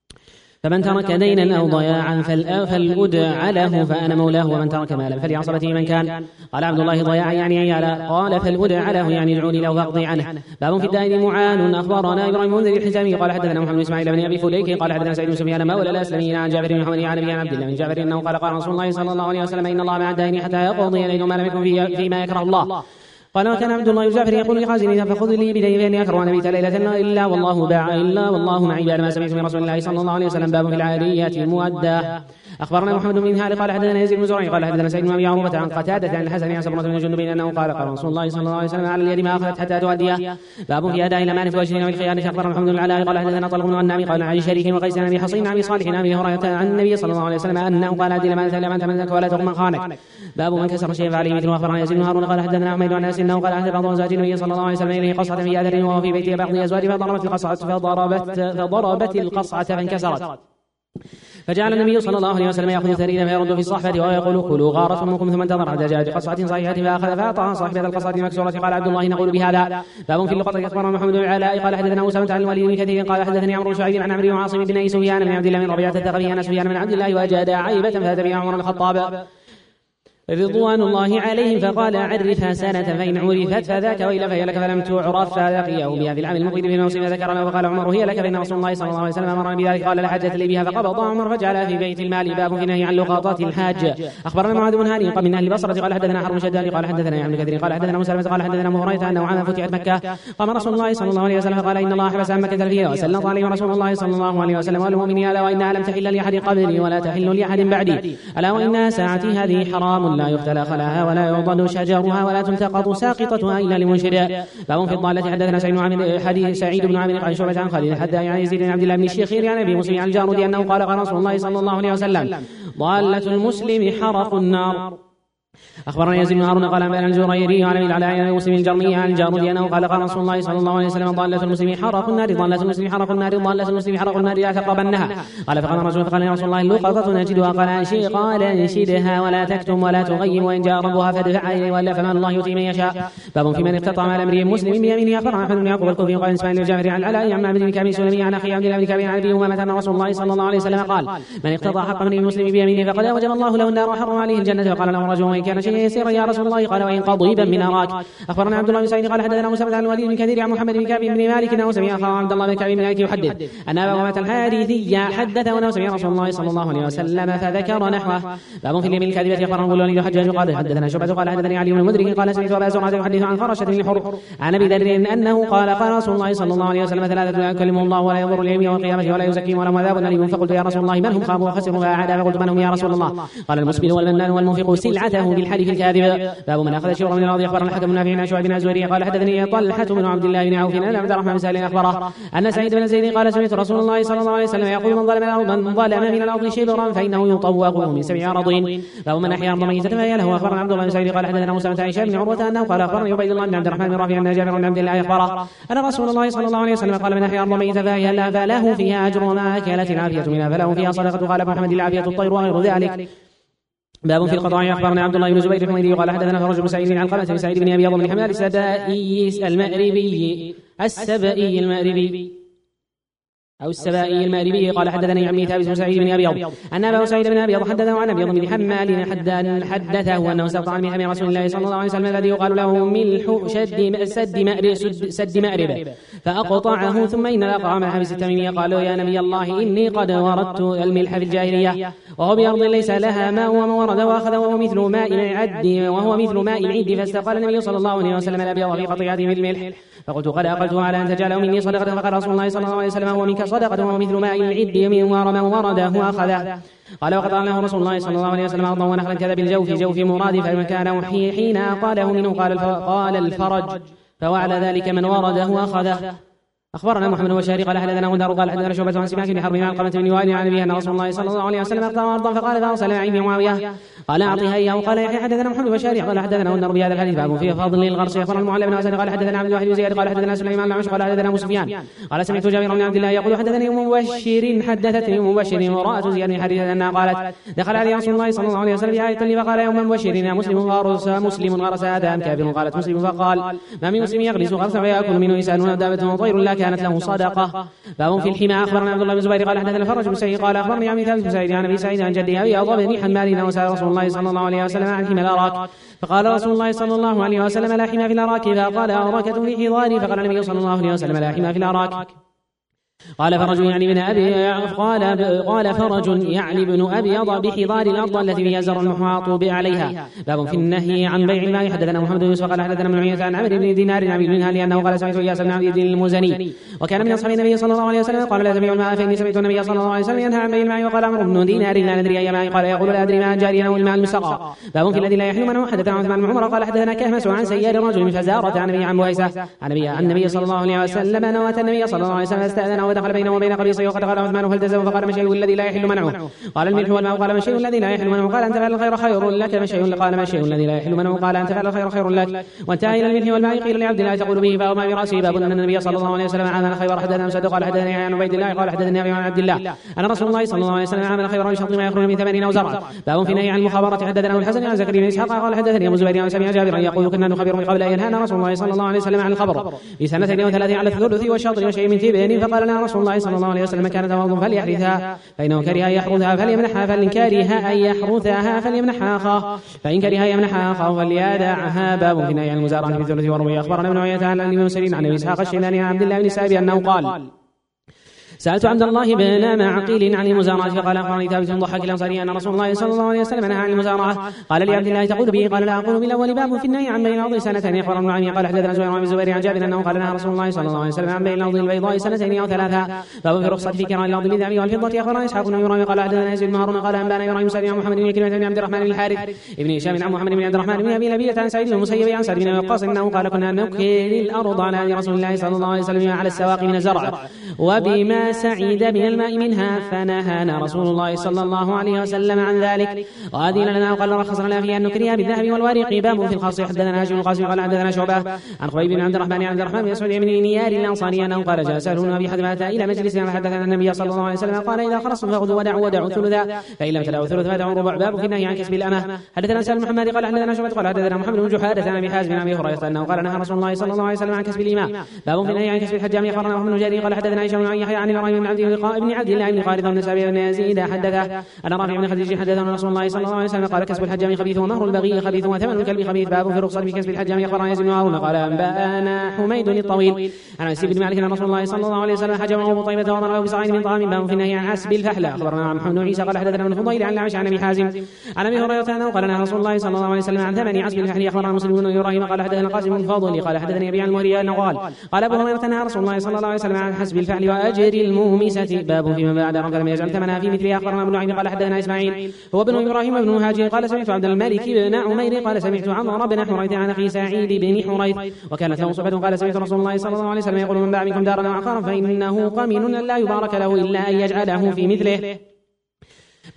فمن ترك دينا أو ضياعا فلأدع له فأنا مولاه ومن ترك مالا فلعصبته من كان. قال عبد الله ضياعا يعني عيالا قال فلأدع له يعني ادعوني له فاقضي عنه. باب في الدائن معان. أخبرنا إبراهيم بن الحزامي قال حدثنا محمد بن إسماعيل بن أبي فليك قال حدثنا سعيد بن سفيان مولى الأسلميين عن جابر بن محمد عن أبي عبد الله بن جابر أنه قال قال رسول الله صلى الله عليه وسلم إن الله مع الدائن حتى يقضي دينه ما لم يكن فيما يكره الله. قال وكان عبد الله جعفر يقول لخازنه فخذ لي بدين فاني اكره ان ابيت ليله الا والله باع الا والله معي بعد ما سمعت من رسول الله صلى الله عليه وسلم. باب في العاريات المؤداه. اخبرنا محمد بن منهال قال حدثنا يزيد بن زرعي قال حدثنا سعيد بن ابي عروبه عن قتاده عن الحسن عن سمره بن جندب انه قال قال رسول الله صلى الله عليه وسلم على اليد ما اخذت حتى تؤديه. باب في اداء الامانه والشرك والخيانه. اخبرنا محمد بن العلاء قال حدثنا طلق بن غنام قال عن شريك وقيس بن ابي حصين عن ابي صالح عن ابي هريره عن النبي صلى الله عليه وسلم انه قال ادي الامانه الامانه منك ولا تغمن خانك. باب من كسر شيئا فعليه مثل. اخبرنا يزيد بن هارون قال حدثنا احمد عن انس انه قال احد بعض ازواج النبي صلى الله عليه وسلم اليه قصعه في اثر وهو في بيت بعض ازواجه فضربت القصعه فضربت فضربت القصعه فانكسرت فجعل النبي صلى الله عليه وسلم ياخذ ثريدا فيرد في الصحفه وهو يقول كلوا غارت امكم ثم انتظر حتى جاءت قصعه صحيحه فاخذ فاعطاها صاحبه القصعه المكسوره. قال عبد الله نقول بهذا. باب في اللقطه. اخبرنا محمد بن العلاء قال حدثنا اسامه عن الوليد بن كثير قال حدثني عمرو بن شعيب عن عمرو بن عاصم بن ابي سفيان بن عبد الله بن ربيعه الثقفي عن سفيان بن عبد الله وجد عيبه فاتى بها عمر بن الخطاب رضوان الله عليهم فقال عرفها سنة فإن عرفت فذاك وإلا فهي لك فلم تعرف فلقيه بها في العام المقيد في موسم ذكر له وقال عمر هي لك فإن رسول الله صلى الله عليه وسلم أمر بذلك قال لا حاجة لي بها فقبض عمر فجعلها في بيت المال. باب في نهي عن لقاطات الحاج. أخبرنا معاذ بن هاني من أهل البصرة قال حدثنا حرب شداد قال حدثنا يعمل كثير قال حدثنا مسلمة قال حدثنا أبو هريرة أنه عام فتحت مكة قام رسول الله صلى الله عليه وسلم قال إن الله حبس عن مكة الفيل وسلط عليه رسول الله صلى الله عليه وسلم والمؤمنين ألا وإنها لم تحل لأحد قبلي ولا تحل لأحد بعدي ألا وإنها ساعتي هذه حرام لا يختلى خلاها ولا يعضد شجرها ولا تلتقط ساقطتها الا لمنشد. باب في الضاله. حدثنا سعيد بن عامر حديث سعيد بن عامر عن شعبة عن خالد حتى عن يزيد بن عبد الله بن الشيخير عن ابي مسلم عن الجارودي انه قال قال رسول الله صلى الله عليه وسلم ضاله المسلم حرق النار. أخبرنا يزيد بن هارون قال عن الزريري عن العلاء عن مسلم الجرمي عن الجارودي أنه قال قال رسول الله صلى الله عليه وسلم ضالة المسلم حرق النار ضالة المسلم حرق النار ضالة المسلم حرق النار لا تقربنها. قال فقال رسول فقال يا رسول الله اللقطة نجدها قال انشد قال انشدها ولا تكتم ولا تغيب وإن جاء ربها فادفع إليه وإلا فمن الله يؤتي من يشاء. باب في من اقتطع مال امرئ مسلم بيمينه. أخبرنا أحمد بن يعقوب الكوفي قال اسماعيل الجعفري عن العلاء عن معبد بن كعب السلمي عن أخي عبد الله بن كعب عن أبي أمامة أن رسول الله صلى الله عليه وسلم قال من اقتطع حق امرئ مسلم بيمينه فقد أوجب الله له النار وحرم عليه الجنة. وقال له رجل وإن كان شيئا يسيرا يا رسول الله قال وإن قضيبا من أراك. أخبرنا عبد الله بن سعيد قال حدثنا مسلم عن الوليد بن كثير عن محمد بن كعب بن مالك أنه سمع أخاه عبد الله بن كعب بن مالك يحدث أن أبا أمامة الحارثي حدثه أنه سمع رسول الله صلى الله عليه وسلم فذكر نحوه. باب في اليمين الكاذبة. أخبرنا الوليد الحجاج قال حدثنا شعبة قال حدثني علي بن المدرك قال سمعت أبا زرعة يحدث عن فرشة بن الحر عن أبي ذر أنه قال قال رسول الله صلى الله عليه وسلم ثلاثة لا يكلمهم الله ولا ينظر إليهم يوم القيامة ولا يزكيهم ولهم عذاب أليم. فقلت يا رسول الله من هم خابوا وخسروا فأعاد فقلت من هم يا رسول الله قال المسبل والمنان والمنفق سلعته بالحلف الكاذب. باب من أخذ شيئا من الأرض. أخبرنا الحكم نافع عن شعيب بن الزهري قال حدثني طلحة بن عبد الله بن عوف أن عبد الرحمن بن سهل أخبره أن سعيد بن زيد قال سمعت رسول الله صلى الله عليه وسلم يقول من ظلم الأرض من ظلم من الأرض شبرا فإنه يطوق من سبع أراضين. باب من أحيا أرضا ميتة فهي له. أخبرنا عبد الله بن سعيد قال حدثنا موسى بن عائشة بن عروة أنه قال أخبرني عبيد الله بن عبد الرحمن بن رافع أن جابر بن عبد الله أخبره أن رسول الله صلى الله عليه وسلم قال من أحيا أرضا ميتة فهي له فله فيها أجر ما أكلت العافية منها فله فيها صدقة. قال أبو محمد العافية الطير وغير ذلك. باب في القضاء. أخبرنا عبد الله بن زبير الحميدي قال حدثنا فرج بن سعيد بن علقمة بن سعيد بن أبي بن حماد السبائي المأربي السبائي المأربي أو السبائي المأربي قال حدثني عمي ثابت بن سعيد بن أبيض أن أبا سعيد بن أبيض حدثه عن أبيض بن حمال حدثه أنه استقطع عن محمد رسول الله صلى الله عليه وسلم الذي يقال له ملح شد سد مأرب سد مأرب فأقطعه ثم إن الأقرع من حبس التميمية قالوا يا نبي الله إني قد وردت الملح في الجاهلية وهو بأرض ليس لها ماء وما ورد وأخذ وهو مثل ماء العد وهو مثل ماء العد فاستقال النبي صلى الله عليه وسلم الأبيض في قطيعته بالملح فقلت قد أقلته على أن تجعله مني صدقة فقال رسول الله صلى الله عليه وسلم هو منك صدقة وهو مثل ماء العد يمين وما ورده أخذه قال وقد قال له رسول الله صلى الله عليه وسلم أرضا ونخلا كذا بالجوف جوف مراد فمكانه حين قاله منه قال الفرج فوعلى ذلك من ورده أخذه. أخبرنا محمد وشاري قال حدثنا غندر قال حدثنا شعبة عن سماك بن حرب عن علقمة بن وائل عن أبيه أن رسول الله صلى الله عليه وسلم أقطع أرضا فقال فأرسل معي معاوية قال أعطيها إياه وقال يحيى حدثنا محمد وشاري قال حدثنا غندر بهذا الحديث باب فيه فاضل للغرس أخبرنا المعلى بن أسد قال حدثنا عبد الواحد بن زياد قال حدثنا سليمان بن عمش قال حدثنا أبو سفيان قال سمعت جابر بن عبد الله يقول حدثني مبشر حدثتني مبشر امرأة زياد بن حارثة أنها قالت دخل علي رسول الله صلى الله عليه وسلم بآية لي فقال يوم مبشر يا مسلم غرس مسلم غرس هذا أم كافر قالت مسلم فقال ما من مسلم يغرس غرسا فيأكل منه إنسان ودابة وطير لا كانت له صدقة. باب في الحمى أخبرنا عبد الله بن زبير قال حدثنا فرج بن سعيد قال أخبرني عمي ثابت بن سعيد عن أبي سعيد عن جده أبي أضاب بن حمال وسأل رسول الله صلى الله عليه وسلم عن حمى الأراك فقال رسول الله صلى الله عليه وسلم لا حمى في الأراك فقال أراكة في حضاري فقال النبي صلى الله عليه وسلم لا حمى في الأراك. قال فرج يعني بن أبي قال قال فرج يعني بن أبيض بحضار الأرض التي فيها زر المحاط عليها. باب في النهي عن بيع الماء حدثنا محمد بن يوسف قال حدثنا من عيينة عن عمرو بن دينار عن منها لأنه قال سمعت إياس بن عبد الدين المزني وكان من أصحاب النبي صلى الله عليه وسلم قال لا تبيعوا الماء فإني سمعت النبي صلى الله عليه وسلم ينهى عن بيع الماء وقال عمرو بن دينار لا ندري أي ماء قال يقول لا أدري ماء جاريا أو الماء المستقى. باب في الذي لا يحل منه حدثنا عثمان بن عمر قال حدثنا كهمس عن سيار رجل فزارة عن النبي عن بويسة عن النبي صلى الله عليه وسلم نوات النبي صلى الله عليه وسلم استأذن ودخل بينه وبين قبيصه وقد قال عثمان فالتزم فقال ما الشيء الذي لا يحل منعه قال الملح والماء قال ما الشيء الذي لا يحل منعه قال أن تفعل الخير خير لك ما الشيء قال ما الشيء الذي لا يحل منعه قال أن تفعل الخير خير لك وانتهى إلى الملح والماء قيل لعبد الله تقول به فهو ما برأسه باب أن النبي صلى الله عليه وسلم عامل خير حدثنا مسدد قال حدثني عن عبيد الله قال حدثني أبي عن عبد الله أن رسول الله صلى الله عليه وسلم عامل خير بشرط ما يخرج من ثمانين أو زرعا. باب في نهي عن المخابرة حدثنا الحسن عن زكريا بن إسحاق قال حدثني أبو زبير عن سمع جابر يقول كنا نخبر من قبل أن ينهانا رسول الله صلى الله عليه وسلم عن الخبر في سنتين وثلاث على الثلث والشطر وشيء من تبن فقال لنا رسول الله صلى الله عليه وسلم كانت توض فليحرثها فإنه كره أن يحرثها فليمنحها فإن كره أن يحرثها فليمنحها أخاه فإن كره أن يمنحها أخاه فليدعها. باب في نهي عن المزارعة في الثلث والربع. أخبرنا ابن عيينة عن ابن سيرين عن أبي إسحاق الشيباني عن عبد الله بن سائب أنه قال سألت عبد الله بن معقيل عن المزارعة فقال أخبرني ثابت بن ضحاك الأنصاري أن رسول الله صلى الله عليه وسلم نهى عن المزارعة. قال لي عبد الله تقول به قال لا أقول بالأول. باب في النهي عن بيع الأرض سنتين. أخبرنا ابن عمي قال حدثنا زهير بن الزبير عن جابر أنه قال نهى رسول الله صلى الله عليه وسلم عن بيع الأرض البيضاء سنتين أو ثلاثة. باب في الرخصة في كراء الأرض بالذهب والفضة. أخبرنا إسحاق بن إبراهيم قال حدثنا يزيد بن هارون قال أنبانا إبراهيم سعيد عن محمد بن كلمة بن عبد الرحمن بن الحارث ابن هشام عن محمد بن عبد الرحمن بن أبي لبيدة عن سعيد بن المسيب عن سعد بن وقاص أنه قال كنا نكل الأرض على رسول الله صلى الله عليه وسلم على السواق من الزرع وبما سعيد من الماء منها فنهانا رسول الله صلى الله عليه وسلم عن ذلك وأذن لنا وقال رخص لنا في أن نكريها بالذهب والورق. باب في الخاص. حدثنا هاشم القاسم قال حدثنا شعبة عن خبيب بن عبد الرحمن عبد الرحمن بن مسعود بن نيار الأنصاري أنه قال جاء سهل بن أبي حذمة إلى مجلس فحدثنا النبي صلى الله عليه وسلم قال إذا خرصتم فخذوا ودعوا ودعوا ثلثا فإن لم تدعوا ثلث فدعوا ربع. باب في النهي عن كسب الأمة. حدثنا سهل محمد قال حدثنا شعبة قال حدثنا محمد بن جحادة عن أبي حازم عن أبي هريرة أنه قال نهى رسول الله صلى الله عليه وسلم عن كسب الإماء. باب في النهي عن كسب الحجام. أخبرنا محمد بن جرير قال حدثنا هشام بن يحيى عن إبراهيم بن عبد بن عبد الله بن خالد بن سابر بن يزيد حدثه أن رافع بن خديج حدثنا رسول الله صلى الله عليه وسلم قال كسب الحجام خبيث ومهر البغي خبيث وثمن الكلب خبيث. باب في الرخصة في كسب الحجام. أخبرنا يزيد بن هارون قال أنبأنا حميد الطويل عن أنس بن مالك أن رسول الله صلى الله عليه وسلم حجمه أبو طيبة وأمره بصاعين من طعام. باب في النهي عن حسب الفحلة. أخبرنا محمد بن عيسى قال حدثنا ابن فضيل عن الأعمش عن أبي حازم عن أبي هريرة أنه قال نهى رسول الله صلى الله عليه وسلم عن ثمن عسب الفحل. أخبرنا مسلم بن إبراهيم قال حدثنا قاسم بن فاضل قال حدثني أبي عن المهري أنه قال قال أبو هريرة نهى رسول الله صلى الله عليه وسلم عن حسب الفحل وأجر المومسة. باب فيما بعد رمى يجعل ثمنها في مثلها. أخبرنا ابن عمي قال حدثنا إسماعيل هو ابن إبراهيم بن مهاجر قال سمعت عبد الملك بن عمير قال سمعت عمر بن حريث عن أخي سعيد بن حريث وكانت له صحبة قال سمعت رسول الله صلى الله عليه وسلم يقول من باع منكم دارا وعقارا فإنه قمن لا يبارك له إلا أن يجعله في مثله.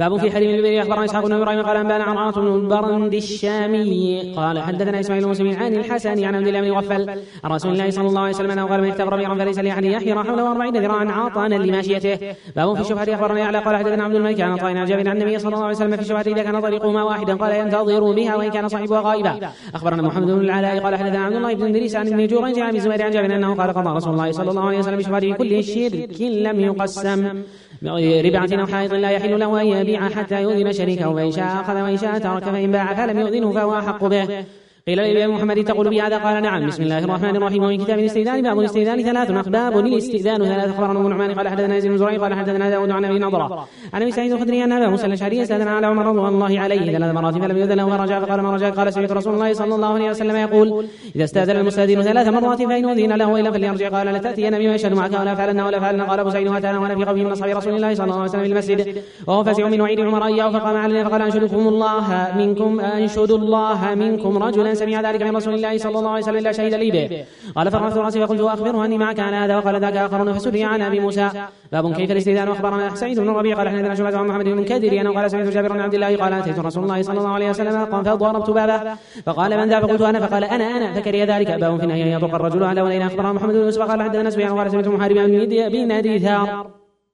باب في حليم البر. أخبرنا إسحاق بن إبراهيم قال أنبانا عمرة بن البرد الشامي قال حدثنا إسماعيل المسلم عن الحسن عن عبد الله بن غفل عن رسول الله صلى الله عليه وسلم أنه قال من اختبر بئرا فليس لأحد يحفر حوله أربعين ذراعا عاطانا لماشيته. باب في الشفعة. أخبرنا يعلى قال حدثنا عبد الملك عن طائن عن جابر عن النبي صلى الله عليه وسلم في الشفعة إذا كان طريقهما واحدا قال ينتظروا بها وإن كان صاحبها غائبا. أخبرنا محمد بن العلاء قال حدثنا عبد الله بن إدريس عن ابن جريج عن الزبير عن جابر أنه قال قضى رسول الله صلى الله عليه وسلم بشفعة كل شرك لم يقسم ربعة أو حائط لا يحل له أن يبيع حتى يؤذن شريكه فإن شاء أخذ وإن شاء ترك فإن باع فلم يؤذنه فهو أحق به. قيل لأبي محمد تقول بهذا قال نعم. بسم الله الرحمن الرحيم. ومن كتاب الاستئذان باب الاستئذان ثلاث أخباب الاستئذان ثلاث. أخبرنا أبو نعمان قال حدثنا يزيد بن زريع قال حدثنا داود عن أبي نضرة عن أبي سعيد الخدري أن أبا موسى الأشعري استأذن على عمر رضي الله عليه ثلاث مرات فلم يؤذن له فرجع فقال ما رجع قال سمعت رسول الله صلى الله عليه وسلم يقول إذا استأذن المستأذن ثلاث مرات فإن أذن له وإلا فليرجع قال لتأتين بما يشهد معك ولا فعلنا ولا فعلنا. قال أبو سعيد وأتانا وأنا في قوم من أصحاب رسول الله صلى الله عليه وسلم في المسجد وهو فزع من وعيد عمر إياه فقام علينا فقال أنشدكم الله منكم أنشد الله منكم رجلا سمع ذلك من رسول الله صلى الله عليه وسلم لا شهد لي به. قال فرفعت راسي فقلت أخبره أني معك عن هذا وقال ذاك آخرون فسري عن أبي موسى. باب كيف الاستئذان. أخبرنا سعيد بن الربيع قال حدثنا شعبة عن محمد بن كدري أنه قال سمعت جابر بن عبد الله قال أتيت رسول الله صلى الله عليه وسلم قام فضربت بابه فقال من ذا فقلت أنا فقال أنا أنا فكري ذلك. باب في النهي أن يطلق الرجل على ولينا. أخبرنا محمد بن يوسف قال حدثنا سفيان قال سمعت محاربا بن ديثار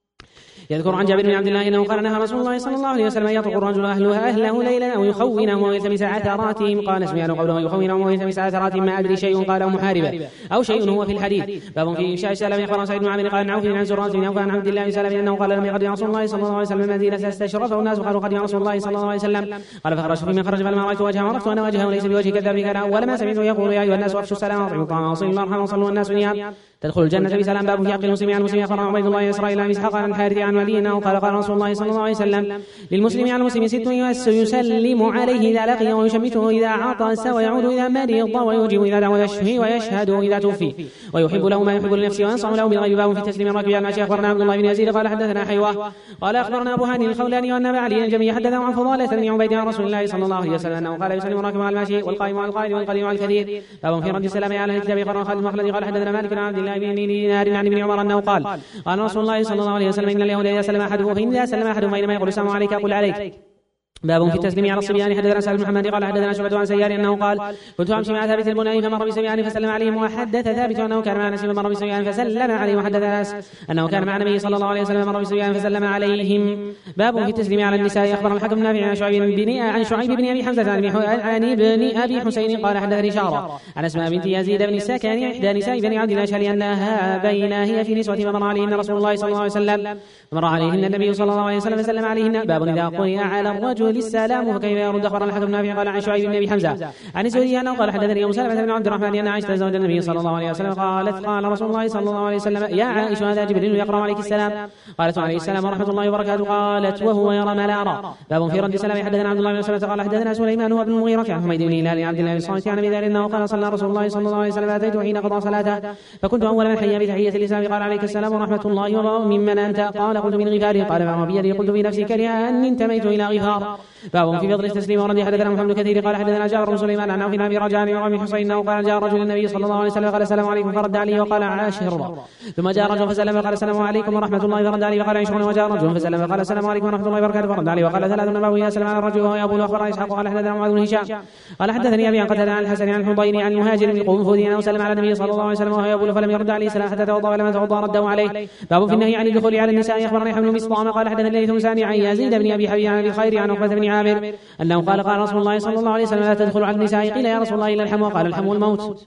يذكر عن جابر بن عبد الله انه قال نهى رسول الله صلى الله عليه وسلم يطلق الرجل اهلها اهله ليلا او يخونهم ويلتمس عثراتهم. قال سفيان قوله يخونهم ويلتمس عثراتهم ما ادري شيء قال او محاربا او شيء هو في الحديث. باب في انشاء السلام. اخبرنا سعيد بن عامر قال عن عوف عن زرارة بن عوف عن عبد الله بن سلام انه قال لم يقدم رسول الله صلى الله عليه وسلم المدينه استشرفه الناس قالوا قدم رسول الله صلى الله عليه وسلم قال فخرجت فيما خرج فلما رايت وجهه عرفت ان وجهه ليس بوجه كذاب كان اول ما سمعته يقول يا ايها الناس افشوا السلام واطعموا الطعام وصلوا الارحام وصلوا الناس نيام تدخل الجنة بسلام. باب في حق المسلم عن المسلم. أخبرنا عبيد الله إسرائيل عن إسحاق عن الحارث عن ولي أنه قال قال رسول الله صلى الله عليه وسلم للمسلم عن المسلم ست يسلم عليه إذا لقي ويشمته إذا عطس ويعود إذا مرض ويوجب إذا دعا ويشفي ويشهد إذا توفي ويحب له ما يحب لنفسه وينصح له بالغيب. باب في تسليم الركب على الماشي. أخبرنا عبد الله بن يزيد قال حدثنا حيوة قال أخبرنا أبو هاني الخولاني وأن أبا علي الجميع حدثه عن فضالة بن عبيد عن رسول الله صلى الله عليه وسلم أنه قال يسلم الراكب على الماشي والقائم على القائد والقليل على الكثير. باب في رد السلام على الكتاب. أخبرنا خالد المخلدي قال حدثنا مالك بن عبد الله بن دينار عن ابن عمر أنه قال قال رسول الله صلى الله عليه وسلم إن اليهود إذا سلم أحدهم فإن إذا سلم أحدهم بينما يقول السلام عليك قل عليك. باب في التسليم على الصبيان. حدثنا سعد بن محمد قال حدثنا شعبة عن سيار انه قال كنت امشي مع ثابت البناني فمر بسبيان فسلم عليهم وحدث ثابت انه كان مع انس فمر بسبيان فسلم عليه وحدث انس انه كان مع النبي صلى الله عليه وسلم فمر بسبيان فسلم عليهم. باب في التسليم على النساء. اخبر الحكم نافع عن شعيب بن عن شعيب بن ابي حمزه عن ابن ابي حسين قال حدثني شعره عن اسماء بنت يزيد بن السكن احدى نساء بني عبد الاشهل انها بينا هي في نسوه فمر عليهن رسول الله صلى الله عليه وسلم فمر عليهن النبي صلى الله عليه وسلم فسلم عليهن. باب اذا قرئ على الرجل السلام كيف يرد. أخبرنا الحكم نافع قال عن شعيب بن ابي حمزه عن الزهري انه قال حدثني ام سلمة بن عبد الرحمن ان عائشه زوج النبي صلى الله عليه وسلم قالت قال رسول الله صلى الله عليه وسلم يا عائشه هذا جبريل يقرا عليك السلام. قالت عليه السلام ورحمه الله وبركاته. قالت وهو يرى ما لا ارى. باب في رد السلام. حدثنا عبد الله بن سلمة قال حدثنا سليمان هو ابن المغيرة عن حميد بن هلال عبد الله بن صامت عن ابي ذر انه قال صلى رسول الله صلى الله عليه وسلم اتيت حين قضى صلاته فكنت اول من حيا بتحيه الاسلام قال عليك السلام ورحمه الله وبركاته ممن انت. قال قلت من غفار. قال ما بيدي قلت في نفسي كره ان انتميت الى غفار. باب في فضل التسليم ورد. حدثنا محمد كثير قال حدثنا جابر بن سليمان عن عوف بن ابي رجاء عن ابي حسين انه قال جاء رجل النبي صلى الله عليه وسلم قال السلام عليكم فرد عليه وقال عاشر. ثم جاء رجل فسلم قال السلام عليكم ورحمه الله فرد عليه وقال عشرون. وجاء رجل فسلم قال السلام عليكم ورحمه الله وبركاته فرد عليه وقال ثلاث. نبوي اذا سلم على الرجل وهو يقول اخبرنا اسحاق قال حدثنا معاذ بن هشام قال حدثني ابي عن قتاده عن الحسن عن الحضيري عن المهاجر بن قنفذ انه سلم على النبي صلى الله عليه وسلم وهو يقول فلم يرد عليه سلام حتى توضا ولما توضا رده عليه. باب في النهي عن الدخول على النساء. اخبرنا يحيى بن مسطام قال حدثني الليث بن سعد عن يزيد بن ابي حبيب عن ابي الخير عن عقبه بن عامر انه قال قال رسول الله صلى الله عليه وسلم لا تدخل على النساء. قيل يا رسول الله الا الحمو. قال الحمو الموت.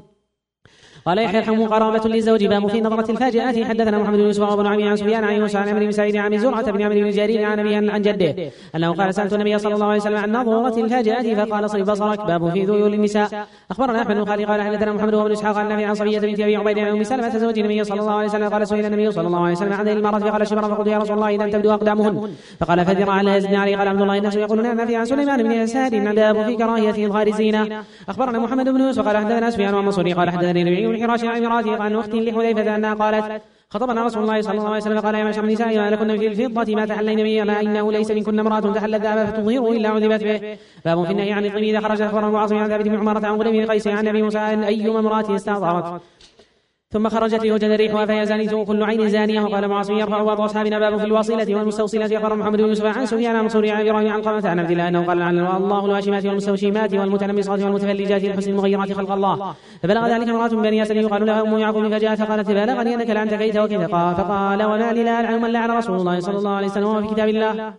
قال يحيى الحمو قرابة للزوج. باب في نظرة الفاجئات. حدثنا محمد بن يوسف وابن عمي عن سفيان عن يوسف عن عمرو بن سعيد عن زرعة بن عمرو بن جرير عن أبيه عن جده أنه قال سألت النبي صلى الله عليه وسلم عن نظرة الفاجئات فقال صرف بصرك. باب في ذيول النساء. أخبرنا أحمد بن خالد قال حدثنا محمد بن إسحاق عن نافع عن صفية بنت أبي عبيد عن أم سلمة زوج النبي صلى الله عليه وسلم قال سئل النبي صلى الله عليه وسلم عن المرأة فقال شبرا فقلت يا رسول الله إذا تبدو أقدامهن فقال فذر على يزن عليه. قال عبد الله الناس يقولون عن نافع عن سليمان بن يسار إن باب في كراهية إظهار الزينة. أخبرنا محمد بن يوسف قال حدثنا سفيان ومنصور قال حدثني ربيع بن حراش عن امرأته عن أخت لحذيفة أنها قالت خطبنا رسول الله صلى الله عليه وسلم قال يا معشر النساء ما لكن في الفضة ما تحلين به ما إنه ليس منكن امرأة تحل الذهب فتظهره إلا عذبت به. باب في النهي عن الطيب إذا خرج. أخبرنا أبو عاصم عن ثابت بن عمارة عن غليم بن قيس عن أبي موسى أن أيما امرأة استعطرت ثم خرجت لوجد ريحها فهي زانية كل عين زانية. وقال معاصم يرفع بعض أصحابنا باب في الوصيلة والمستوصلة. أخبر محمد بن يوسف عن سفيان عن منصور عن إبراهيم عن قمة عن عبد الله أنه قال عن الله الواشمات والمستوشمات والمتنمصات والمتفلجات الحسن المغيرات خلق الله. فبلغ ذلك امرأة بني أسد يقال لها أم يعقوب فجاءت فقالت بلغني أنك لعنت كيت وكذا. فقال وما لي لا ألعن من لعن رسول الله صلى الله عليه وسلم في كتاب الله.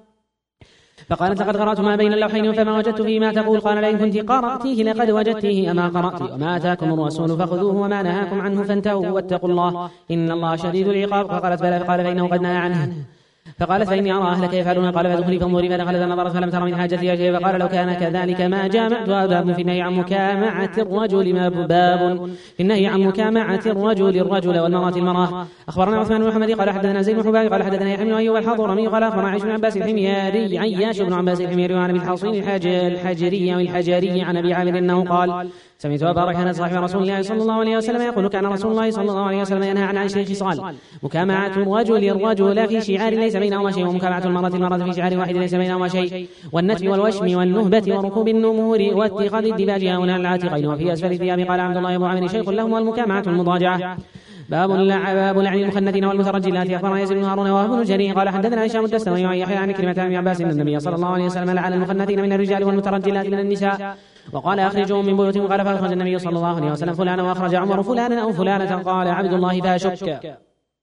فقالت لقد قرأت ما بين اللوحين فما وجدت فيه ما تقول. قال لئن كنت قرأتيه لقد وجدتيه أما قرأت. وما أتاكم الرسول فخذوه وما نهاكم عنه فانتهوا واتقوا الله إن الله شديد العقاب. فقالت بلى. فقال فإنه قد نهى عنه. فقالت فإني أرى أهلك يفعلون. قال فادخلي فانظري. فدخلت فنظرت فلم تر من حاجتها شيئا. فقال لو كان كذلك ما جامعتها. باب في النهي عن مكامعة الرجل ما باب في النهي عن مكامعة الرجل الرجل والمرأة المرأة. أخبرنا عثمان بن محمد قال حدثنا زيد بن حباب قال حدثنا يحيى بن أيوب الحضرمي قال أخبرنا عيسى بن عباس الحميري عياش بن عباس الحميري وعن أبي الحصين الحجري والحجري عن أبي عامر أنه قال سمعت أبا ريحانة صاحب رسول الله صلى الله عليه وسلم يقول كان رسول الله صلى الله عليه وسلم ينهى عن عشر خصال: مكامعة الرجل الرجل في شعار ليس بينهما شيء، ومكامعة المرأة المرأة في شعار واحد ليس بينهما شيء، والنتف والوشم والنهبة وركوب النمور واتخاذ الدباج هؤلاء العاتقين وفي أسفل الثياب. قال عبد الله بن عامر شيخ لهم والمكامعة المضاجعة. باب باب لعن المخنثين والمترجلات. أخبرنا يزيد بن هارون وهب بن جرير قال حدثنا هشام الدستوائي ويحيى عن كلمة بن عباس أن النبي صلى الله عليه وسلم لعن المخنثين من الرجال والمترجلات من النساء وقال أخرجوهم من بيوتهم. قال فأخرج النبي صلى الله عليه وسلم فلانا وأخرج عمر فلانا أو فلانة. قال عبد الله فاشك.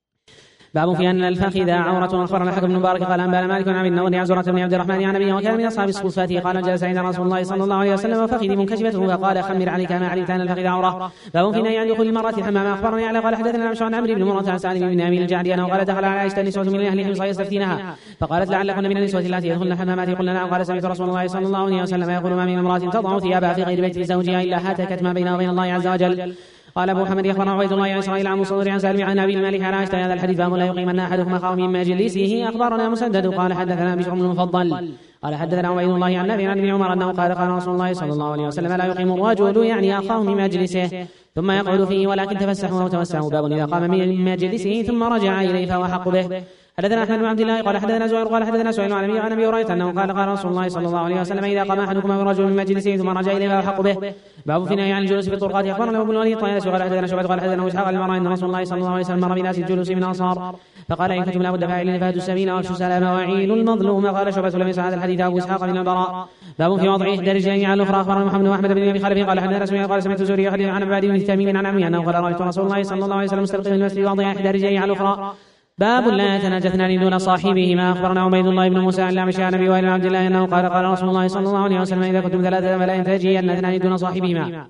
باب في أن الفخذ عورة. أخبرنا الحكم بن مبارك قال أنبأنا مالك عن النضر عن زرعة بن عبد الرحمن عن أبيه وكان من أصحاب الصفات. قال جلس عند رسول الله صلى الله عليه وسلم وفخذي منكشفة فقال خمر عليك ما علمت أن الفخذ عورة. باب في نهي عن دخول المرأة الحمام. أخبرني على قال حدثنا عمشو عن عمرو بن مرة عن سالم بن أبي الجعد أنه قال دخل على عائشة نسوة من أهل حمص يستفتينها فقالت لعلكن من النسوة التي يدخلن الحمامات. قلنا نعم. قال سمعت رسول الله صلى الله عليه وسلم يقول ما من امرأة تضع ثيابها في غير بيت زوجها إلا هتكت ما بينها وبين الله عز وجل. قال أبو محمد أخبرنا عبيد الله عن إسرائيل عن مصدر عن سالم عن أبي المالك عن عائشة هذا الحديث باب لا يقيمن أحدكم أخاه من مجلسه. أخبرنا مسدد قال حدثنا بشر بن المفضل قال حدثنا عبيد الله عن نافع عن ابن عمر أنه قال قال رسول الله صلى الله عليه وسلم لا يقيم الرجل يعني أخاه من مجلسه ثم يقعد فيه ولكن تفسحوا أو توسعوا. باب إذا قام من مجلسه ثم رجع إليه فهو حق به. حدثنا أحمد بن عبد الله قال حدثنا زهير قال حدثنا سهيل عن أبي عن أبي هريرة أنه قال قال رسول الله صلى الله عليه وسلم إذا قام أحدكم من رجل من مجلسه ثم رجع إليه فهو حق به. باب في نهي عن الجلوس في الطرقات. أخبرنا أبو الوليد طيالس قال حدثنا شعبة قال حدثنا إسحاق المرأة أن رسول الله صلى الله عليه وسلم مر بناس الجلوس من أنصار فقال إن كنتم لابد فاعلين فهدوا السبيل وافشوا السلام وعينوا المظلوم. قال شعبة لم يسع هذا الحديث أبو إسحاق بن البراء. باب في وضع إحدى رجلين على الأخرى. أخبرنا محمد بن أحمد بن أبي خلف قال حدثنا سمعت قال سمعت زهري يحدث عن عباد بن تميم عن عمه أنه قال رأيت رسول الله صلى الله عليه وسلم مستلقي من المسجد وضع إحدى رجلين على الأخرى. باب لا يتناجى اثنان دون صاحبهما. أخبرنا عبيد الله بن موسى عن الأعمش عن أبي وائل عن عبد الله أنه قال قال رسول الله صلى الله عليه وسلم إذا كنتم ثلاثة فلا ينتهجين اثنان دون صاحبهما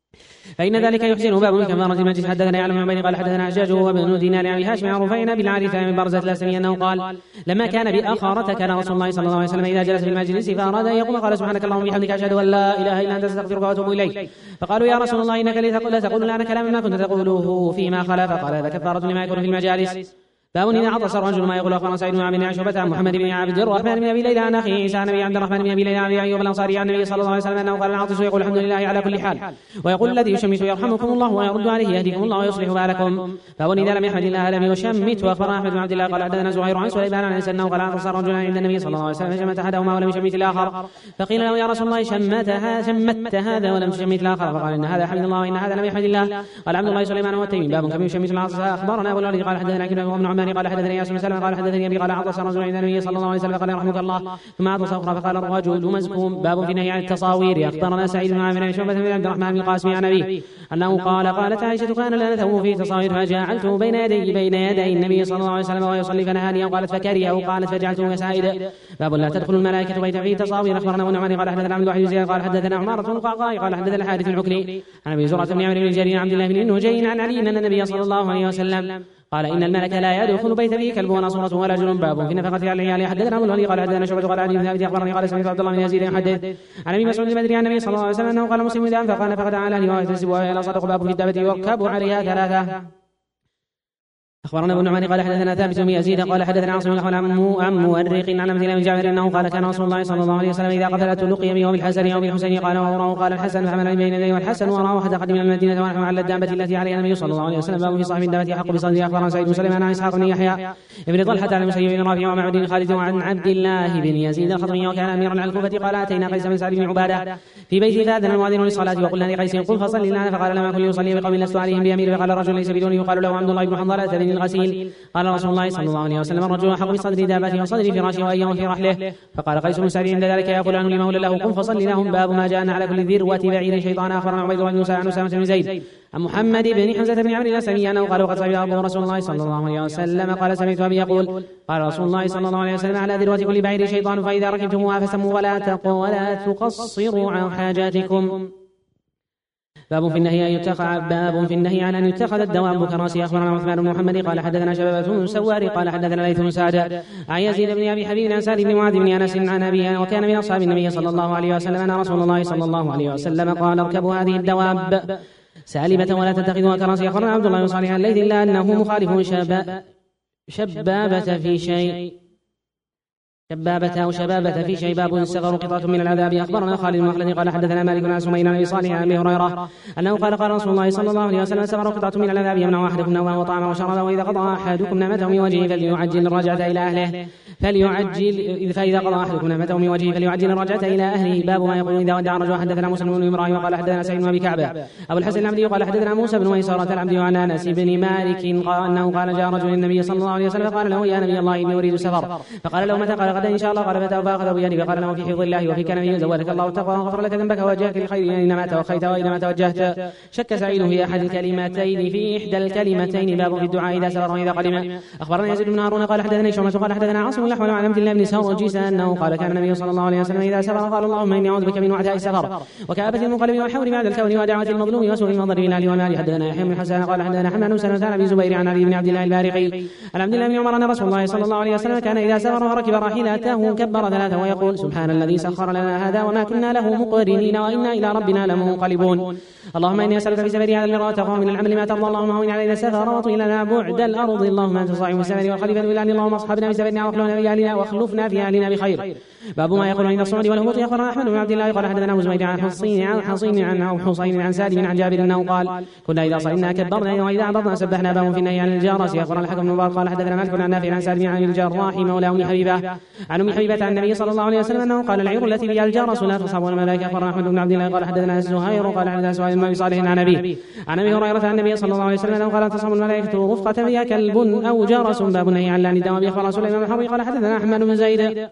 فإن ذلك يحسن. باب كفارة المجلس. حدثنا يعلم بن قال حدثنا حجاج وابن دينار عن هاشم عن رفيع بن العارث من برزة الأسلمي أنه قال لما كان بأخارة كان رسول الله صلى الله عليه وسلم إذا جلس في المجلس فأراد أن يقوم قال سبحانك اللهم وبحمدك أشهد أن لا إله إلا أنت أستغفرك وأتوب إليك. فقالوا يا رسول الله إنك لا تقول لنا كلام ما كنت تقوله فيما خلا. فقال هذا كفارة لما يكون في المجالس. باب إذا عطس الرجل ما يقول أخبرنا سعيد بن عبد الله شعبة عن محمد بن عبد الرحمن بن أبي ليلى عن أخيه عيسى عن أبي عبد الرحمن بن أبي ليلى عن أيوب الأنصاري عن النبي صلى الله عليه وسلم أنه قال العاطس يقول الحمد لله على كل حال ويقول الذي يشمت يرحمكم الله ويرد عليه يهديكم الله ويصلح بالكم. باب إذا لم يحمد الله لم يشمت. وأخبرنا أحمد بن عبد الله قال حدثنا زهير عن سليمان عن أنس أنه قال عطس الرجل عند النبي صلى الله عليه وسلم فشمت أحدهما ولم يشمت الآخر فقيل له يا رسول الله شمت شمت هذا ولم تشمت الآخر فقال إن هذا حمد الله وإن هذا لم يحمد الله. قال عبد الله سليمان والتيمي باب كم يشمت العاطس. أخبرنا أبو الوليد قال حدثنا كلمة وابن عمان قال حدثني ياسر بن سلمة قال حدثني أبي قال عطس رجل عند النبي صلى الله عليه وسلم قال رحمك الله ثم عطس أخرى فقال الرجل مزكوم. باب في نهي عن التصاوير. أخبرنا سعيد بن عامر بن شعبة بن عبد الرحمن بن القاسم عن أبيه أنه قال قالت عائشة كان لنا ثوب في تصاوير فجعلته بين يدي بين يدي النبي صلى الله عليه وسلم وهو يصلي فنهاني أو قالت فكره أو قالت فجعلته كسائد. باب لا تدخل الملائكة بيتا فيه تصاوير. أخبرنا ابن عمر قال حدثنا عبد الواحد بن زياد قال حدثنا عمارة بن القعقاع قال حدثنا الحارث العكلي عن أبي زرعة بن عمرو بن الجرير عن عبد الله بن نجين عن علي أن النبي صلى الله عليه وسلم قال إن الملك لا يدخل بيت فيه كلب ولا صورة ولا رجل. باب في نفقة على العيال. حدثنا أبو الوليد قال حدثنا شعبة قال علي بن ثابت أخبرني قال سمعت عبد الله بن يزيد يحدث عن أبي مسعود البدري عن النبي صلى الله عليه وسلم أنه قال مسلم إذا أنفق نفقة على أهله ويحتسبها إلى صدق. باب في الدابة يركب عليها ثلاثة. أخبرنا ابن نعمان قال حدثنا ثابت بن يزيد قال حدثنا عاصم بن عمو عن مؤرق عن عبد الله بن جابر أنه قال كان رسول الله صلى الله عليه وسلم إذا قتلت لقي به بالحسن أو بالحسين قال وراءه قال الحسن فحمل بين يديه والحسن وراءه حتى قدم المدينة ونحن على الدابة التي عليها النبي صلى الله عليه وسلم باب في صاحب الدابة حق بصدره. أخبرنا سعيد بن سليمان عن إسحاق بن يحيى ابن طلحة عن المسيب بن رافع ومعبد خالد وعن عبد الله بن يزيد الخضري وكان أميرا على الكوفة قال أتينا قيس بن سعد بن عبادة في بيته فأذن المؤذن للصلاة وقلنا لقيس قل فصل لنا فقال لما كل يصلي بقوم لست عليهم بأمير فقال رجل ليس بدون يقال له عبد الله بن حنظلة بن الغسيل قال رسول الله صلى الله عليه وسلم الرجل أحق بصدر دابته وصدر فراشه وأيام في رحله. فقال قيس بن سعد عند ذلك يا فلان لمولى له قل فصل لهم باب ما جاءنا على كل ذروة بعير شيطان. أخبرنا عبيد الله بن موسى عن أسامة بن زيد عن محمد بن حمزة بن عمرو الأسلمي أنه قال وقد صحب أبو رسول الله صلى الله عليه وسلم قال سمعت أبي يقول قال رسول الله صلى الله عليه وسلم على ذروة كل بعير شيطان فإذا ركبتموها فسموا ولا تقوا ولا تقصروا عن حاجاتكم. باب في النهي أن يتخذ باب في النهي عن أن يتخذ الدواب كراسي. أخبرنا عثمان بن محمد قال حدثنا شبابة بن سوار قال حدثنا ليث بن سعد عن يزيد بن أبي حبيب عن سعد بن معاذ بن أنس عن أبيه وكان من أصحاب النبي صلى الله عليه وسلم أن رسول الله صلى الله عليه وسلم قال اركبوا هذه الدواب سالبة ولا تتخذوها كراسي. أخبرنا عبد الله بن صالح عن ليث إلا أنه مخالف شباب شبابة في شيء شبابة أو شبابة في شيء باب الصغر قطعة من العذاب. أخبرنا خالد بن مخلد قال حدثنا مالك عن سمين عن أبي صالح عن أبي هريرة أنه قال قال رسول الله صلى الله عليه وسلم الصغر قطعة من العذاب يمنع أحدكم نومه وطعامه وشرابه وإذا قضى أحدكم نعمته من وجهه فليعجل الرجعة إلى أهله فليعجل فإذا قضى أحدكم نعمته من وجهه فليعجل الرجعة إلى أهله. باب ما يقول إذا ودع الرجل. حدثنا موسى بن إبراهيم قال حدثنا سعيد بن أبي كعبة أبو الحسن العبدي قال حدثنا موسى بن ميسرة العبدي عن أنس بن مالك قال أنه قال جاء رجل النبي صلى الله عليه وسلم قال له يا نبي الله إني أريد السفر فقال له متى قال غدا إن شاء الله قال فأخذ بيده فقال له في حفظ الله وفي كلامه زودك الله التقوى وغفر لك ذنبك ووجهك للخير أينما توخيت وأينما توجهت. شك سعيد في أحد الكلمتين في إحدى الكلمتين باب في الدعاء إذا سفر وإذا قدم. أخبرنا يزيد بن هارون قال حدثنا شعبة قال حدثنا عاصم الأحول عن عبد الله بن سوجيس أنه قال كان النبي صلى الله عليه وسلم إذا سفر قال اللهم إني أعوذ بك من وعثاء السفر وكآبة المنقلب والحور بعد الكون ودعوة المظلوم وسوء المنظر بالله والمال. حدثنا يحيى بن حسان قال حدثنا حماد بن سلمة عن أبي زبير عن علي بن عبد الله البارقي عن عبد الله بن عمر أن رسول الله صلى الله عليه وسلم كان إذا سفر وركب راحلته كبر ثلاثة ويقول سبحان الذي سخر لنا هذا وما كنا له مقرنين وإنا إلى ربنا لمنقلبون. اللهم إني أسألك في سفري هذا المرة وتقوى من العمل ما ترضى. اللهم هون علينا السفر وطوي لنا بعد الأرض. اللهم أنت صاحب السفر والخليفة بالأهل. اللهم أصحابنا بسفرنا واخلفنا بأهلنا واخلفنا في أهلنا بخير. باب ما يقول عند الصعود والهبوط. أخبرنا أحمد بن عبد الله قال حدثنا أبو زبيد عن حصين عن حصين عن أو حصين عن سالم عن جابر أنه قال كنا إذا صلينا كبرنا وإذا عبرنا سبحنا. باب في النهي عن الجارس. أخبرنا الحكم بن مبارك قال حدثنا مالك عن نافع عن سالم عن الجراح مولى أم حبيبة عن أم حبيبة عن النبي صلى الله عليه وسلم أنه قال العير التي بها الجارس لا تصاب ولا ملائكة. أخبرنا أحمد بن عبد الله قال حدثنا الزهير قال حدثنا سؤال بن صالح عن أبيه عن أبي هريرة عن النبي صلى الله عليه وسلم أنه قال تصاب الملائكة رفقة بها كلب أو جرس. باب النهي عن لعن الدواب. أخبرنا سليمان بن حرب قال حدثنا أحمد بن زيد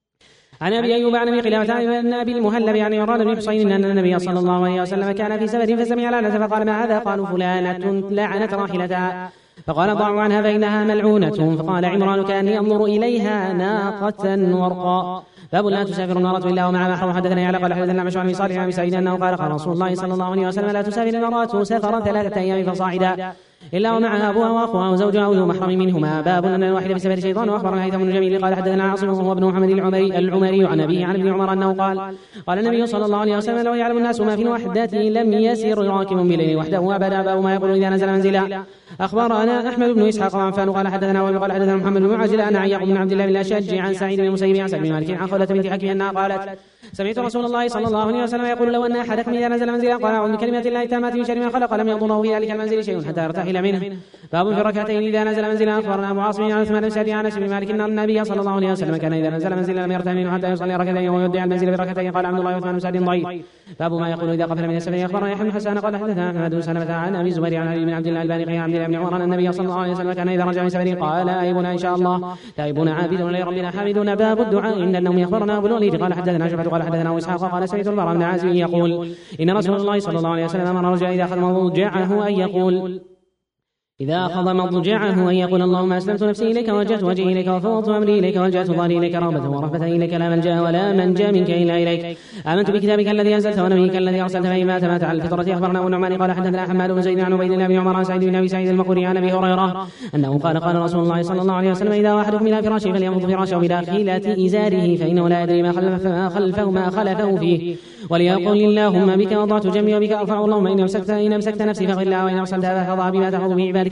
عن أبي أيوب عن أبي قلابة عن أبي المهلب عن عمران بن حصين أن النبي صلى الله عليه وسلم كان في سفر فسمع لعنة فقال ما هذا؟ قالوا فلانة لعنت راحلتها فقال ضعوا عنها فإنها ملعونة. فقال عمران كأني أنظر إليها ناقة ورقاء. باب لا تسافر المرأة إلا ومع محرم. حدثنا يعلى قال حدثنا مشعر بن صالح عن سعيد أنه قال قال رسول الله صلى الله عليه وسلم لا تسافر المرأة سفرا ثلاثة أيام فصاعدا إلا ومعها أبوها وأخوها وزوجها وذو محرم منهما. باب أن الواحد بسفر شيطان. وأخبرنا هيثم بن جميل قال حدثنا عاصم وهو ابن محمد العمري العمري عن أبيه عن ابن عمر أنه قال قال النبي صلى الله عليه وسلم لو يعلم الناس ما في الوحدة لم يسر راكب بليل وحده أبدا. باب ما يقول إذا نزل منزلا. أخبرنا أحمد بن إسحاق وعنفان قال حدثنا وقال حدثنا محمد بن عجل أنا عياق بن عبد الله بن الأشج عن سعيد بن المسيب عن سعد بن مالك عن خولة بنت حكيم أنها قالت سمعت رسول الله صلى الله عليه وسلم يقول لو أن أحدكم إذا نزل منزلا قال أعوذ بكلمات الله التامات من شر ما خلق لم يضره في ذلك المنزل شيء حتى يرتحل منه. باب في ركعتين إذا نزل منزلا. أخبرنا أبو عاصم عن عثمان بن سعد عن أنس بن مالك أن النبي صلى الله عليه وسلم كان إذا نزل منزلا لم يرتحل منه حتى يصلي ركعتين ويودع المنزل بركعتين. قال عبد الله عثمان بن سعد ضعيف. باب ما يقول إذا قفل من السفر. أخبرنا يحيى بن حسان قال حدثنا أحمد بن سلمة عن أبي زبير عن علي بن عبد الله البانقي عن عبد الله بن عمر أن النبي صلى الله عليه وسلم كان إذا رجع من سفره قال آيبنا إن شاء الله تائبون عابدون لربنا حامدون. باب الدعاء عند النوم. أخبرنا أبو الوليد قال حدثنا شعبة قال حدثنا إسحاق قال سمعت البراء بن عازب يقول إن رسول الله صلى الله عليه وسلم أمر رجلا إذا أخذ مضجعه أن يقول إذا أخذ مضجعه أن يقول اللهم أسلمت نفسي إليك ووجهت وجهي إليك وفوضت أمري إليك والجأت ظهري إليك رغبة ورهبة إليك لا ملجأ ولا منجا منك إلا إليك. آمنت بكتابك الذي أنزلت ونبيك الذي أرسلت فإن مات مات على الفطرة. أخبرنا أبو النعمان قال حدثنا حماد بن زيد عن عبيد الله بن عمر عن سعيد بن أبي سعيد المقبري عن أبي هريرة أنه قال قال رسول الله صلى الله عليه وسلم إذا أحدكم إلى فراشه فليمض فراشه بداخلة إزاره فإنه لا يدري ما خلفه ما خلفه فيه وليقول اللهم بك وضعت جنبي وبك أرفع. اللهم إن أمسكت إن أمسكت نفسي فاغفر لها وإن أرسلتها فاحفظها بما تحفظ به عبادك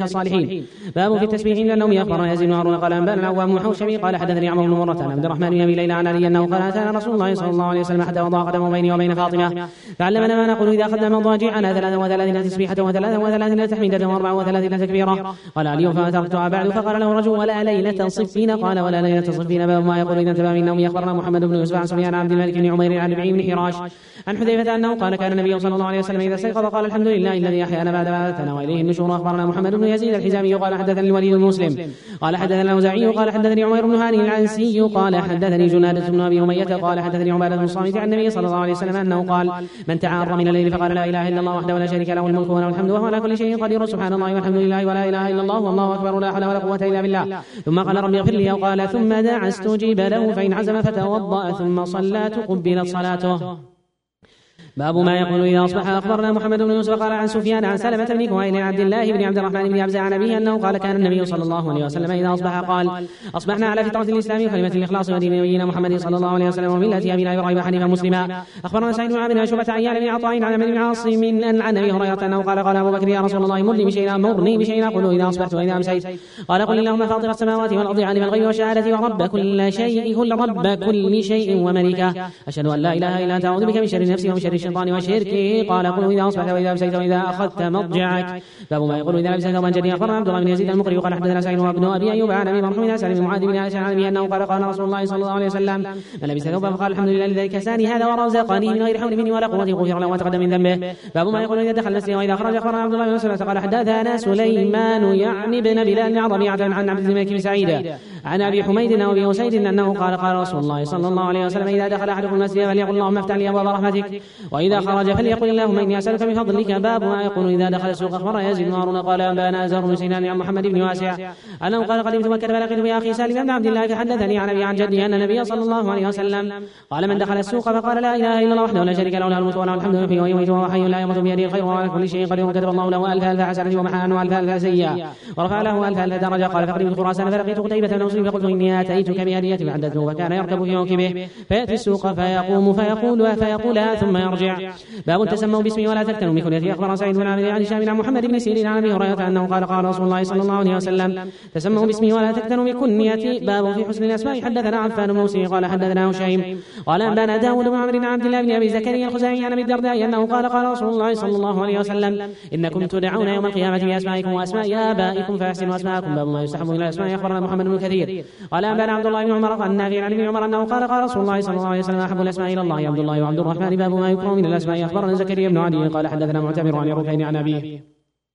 عبادك الصالحين. باب في التسبيح عند النوم. أخبرنا يزيد بن هارون قال أنبأنا العوام حوشبي قال حدثني عمرو بن مرة عن عبد الرحمن بن أبي ليلى عن علي أنه قال أتانا رسول الله صلى الله عليه وسلم حتى وضع قدمه بيني وبين فاطمة فعلمنا ما نقول إذا أخذنا مضاجعنا ثلاثا وثلاثين تسبيحة وثلاثا وثلاثين تحميدة وأربعا وثلاثين تكبيرة. قال علي فأتركتها بعد فقال له رجل ولا ليلة صفين قال ولا ليلة صفين. باب ما يقول إذا انتبه من النوم. أخبرنا محمد بن يوسف عن سفيان عبد الملك بن عمير عن ربيع بن حراش عن حذيفة أنه قال كان النبي صلى الله عليه وسلم إذا استيقظ قال الحمد لله الذي أحيانا بعد ما أماتنا وإليه النشور. أخبرنا محمد بن يزيد الحزامي قال حدثني الوليد المسلم قال حدثنا الأوزاعي قال حدثني عمير بن هاني العنسي قال حدثني جنادة بن أبي أمية قال حدثني عبادة بن الصامت عن النبي صلى الله عليه وسلم أنه قال من تعار من الليل فقال لا إله إلا الله وحده لا شريك له الملك وله الحمد وهو على كل شيء قدير سبحان الله والحمد لله ولا إله إلا الله والله أكبر لا حول ولا قوة إلا بالله ثم قال ربي اغفر لي أو قال ثم دعا استجيب له فإن عزم فتوضأ ثم صلى تقبلت صلاته. باب ما يقول إذا أصبح. أخبرنا محمد بن يوسف قال عن سفيان عن سلمة بن كهيل عن عبد الله بن عبد الرحمن بن عبزة عن أبيه أنه قال كان النبي صلى الله عليه وسلم إذا أصبح قال أصبحنا على فطرة الإسلام وكلمة الإخلاص ودين نبينا محمد صلى الله عليه وسلم وملة أبينا إبراهيم حنيفا مسلما. أخبرنا سعيد بن عامر شعبة عن يحيى بن عطاء عن عمرو بن عاصم عن أبي هريرة أنه قال قال أبو بكر يا رسول الله مرني بشيء مرني بشيء أقول إذا أصبحت وإذا أمسيت قال قل اللهم فاطر السماوات والأرض عالم الغيب والشهادة ورب كل شيء كل رب كل شيء وملكه أشهد أن لا إله إلا أنت أعوذ بك من شر نفسي ومن شر الشيطان وشركه. قال قل إذا أصبحت وإذا أمسيت وإذا أخذت مضجعك. باب ما يقول إذا لبست ثوبا جديدا. أخبرنا عبد الله بن يزيد المقري قال حدثنا سعيد بن أبي أيوب عن أبي مرحوم سالم بن معاذ بن عائشة عن أبيه أنه قال قال رسول الله صلى الله عليه وسلم من لبس ثوبا فقال الحمد لله الذي كساني هذا ورزقني من غير حول مني ولا قوة غفر له وتقدم من ذنبه. باب ما يقول إذا دخل نفسه وإذا خرج. أخبرنا عبد الله بن مسعود قال حدثنا سليمان يعني بن بلال عن ربيعة عن عبد الملك بن سعيد عن أبي حميد وأبي أسيد أنه قال قال رسول الله صلى الله عليه وسلم إذا دخل أحدكم المسجد فليقل اللهم افتح لي أبواب رحمتك وإذا خرج فليقل اللهم إني أسألك من فضلك. باب ما يقول إذا دخل السوق. أخبر يزيد بن هارون قال أنبأنا أزهر بن سنان عن محمد بن واسع أنه قال قدمت مكة فلقيت بأخي سالم بن عبد الله فحدثني عن أبي عن جدي أن النبي صلى الله عليه وسلم قال من دخل السوق فقال لا إله إلا الله وحده لا شريك له له الملك وله الحمد يحيي ويميت وهو حي لا يموت بيده الخير وهو على كل شيء قدير كتب الله له ألف ألف حسنة ومحى عنه ألف ألف سيئة ورفع له ألف ألف درجة. قال فقدمت خراسان فلقيت قتيبة بن مسلم فقلت إني أتيتك بهدية فحدثته فكان يركب في موكبه فيأتي السوق فيقوم فيقول فيقولها ثم يرجع. باب تسموا باسمي ولا تكتنوا بكنيتي. أخبر سعيد بن عامر عن هشام عن محمد بن سيرين عن أبي هريرة أنه قال قال رسول الله صلى الله عليه وسلم تسموا باسمي ولا تكتنوا بكنيتي. باب في حسن الأسماء. حدثنا عفان بن موسى قال حدثنا هشيم قال أنبأنا داود بن عمرو بن عبد الله بن أبي زكريا الخزاعي عن أبي الدرداء أنه قال قال رسول الله صلى الله عليه وسلم إنكم تدعون يوم القيامة بأسمائكم وأسماء آبائكم فأحسنوا أسماءكم. باب ما يستحب إلى الأسماء. أخبرنا محمد بن كثير قال أنبأنا عبد الله بن عمر عن نافع عن ابن عمر أنه قال قال رسول الله صلى الله عليه وسلم أحب الأسماء إلى الله عبد الله وعبد الرحمن. باب ما يكره من الأسماء. أخبرنا زكريا بن عدي قال حدثنا معتمر عن ركين عن أبيه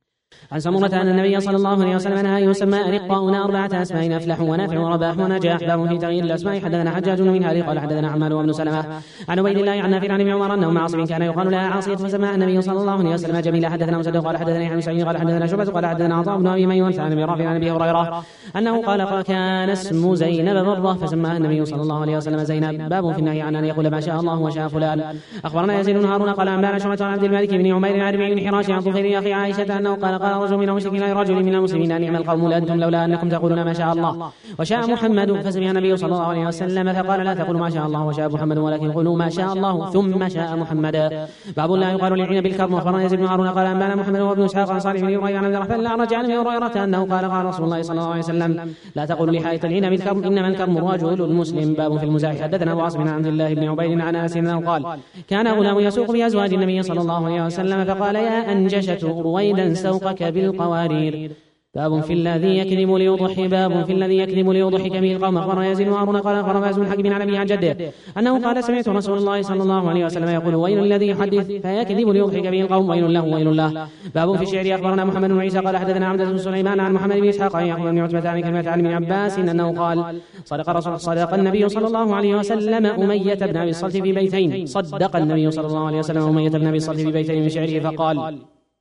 عن سمرة أن النبي صلى الله عليه وسلم نهى يسمى أرقاؤنا أربعة أسماء أفلح ونافع ورباح ونجاح. باب في تغيير الأسماء. حدثنا حجاج بن منهال قال حدثنا عمال وابن سلمة عن عبيد الله عن نافع عن ابن عمر أنه مع عاصم كان يقال لها عاصية فسماها النبي صلى الله عليه وسلم جميلة. حدثنا مسدد قال حدثنا يحيى بن سعيد قال حدثنا شعبة قال حدثنا عطاء بن أبي ميمون عن أبي رافع عن أبي هريرة أنه قال كان اسم زينب برة فسماها النبي صلى الله عليه وسلم زينب. باب في النهي عن أن يقول ما شاء الله وشاء فلان. أخبرنا يزيد بن هارون قال أنبأنا شعبة عن عبد الملك بن عمير عن ربيع بن حراش عن طفيل أخي عائشة أنه قال قال رجل من المشركين رجل من المسلمين نعم القوم لأنتم لولا أنكم تقولون ما شاء الله وشاء محمد. فسمع النبي صلى الله عليه وسلم فقال لا تقولوا ما شاء الله وشاء محمد ولكن قولوا ما شاء الله ثم شاء محمد. باب لا يقال للعين بالكرم. أخبرنا يزيد بن هارون قال أنبأنا محمد وابن إسحاق عن صالح بن إبراهيم عن عبد الرحمن لا رجع عن أبي هريرة أنه قال قال رسول الله صلى الله عليه وسلم لا تقولوا لحائط العين بالكرم إنما الكرم رجل المسلم. باب في المزاح. حدثنا أبو عاصم عن عبد الله بن عبيد عن أنس أنه قال كان غلام يسوق بأزواج النبي صلى الله عليه وسلم فقال يا أنجشة رويدا سوقك بالقوارير. باب في الذي يكذب ليضحي. باب في الذي يكذب ليضحك به القوم. أخبرنا يزيد بن هارون قال أخبرنا فاز بن حكيم عن أبيه عن جده أنه قال سمعت رسول الله صلى الله عليه وسلم يقول ويل الذي يحدث فيكذب ليضحك به القوم ويل له ويل له. باب في الشعر. أخبرنا محمد بن عيسى قال حدثنا عبدة بن سليمان عن محمد بن إسحاق عن يعقوب بن عتبة عن كلمة عن ابن عباس أنه قال صدق رسول صدق النبي صلى الله عليه وسلم أمية بن أبي الصلت في بيتين. صدق النبي صلى الله عليه وسلم أمية بن أبي الصلت في بيتين من شعره فقال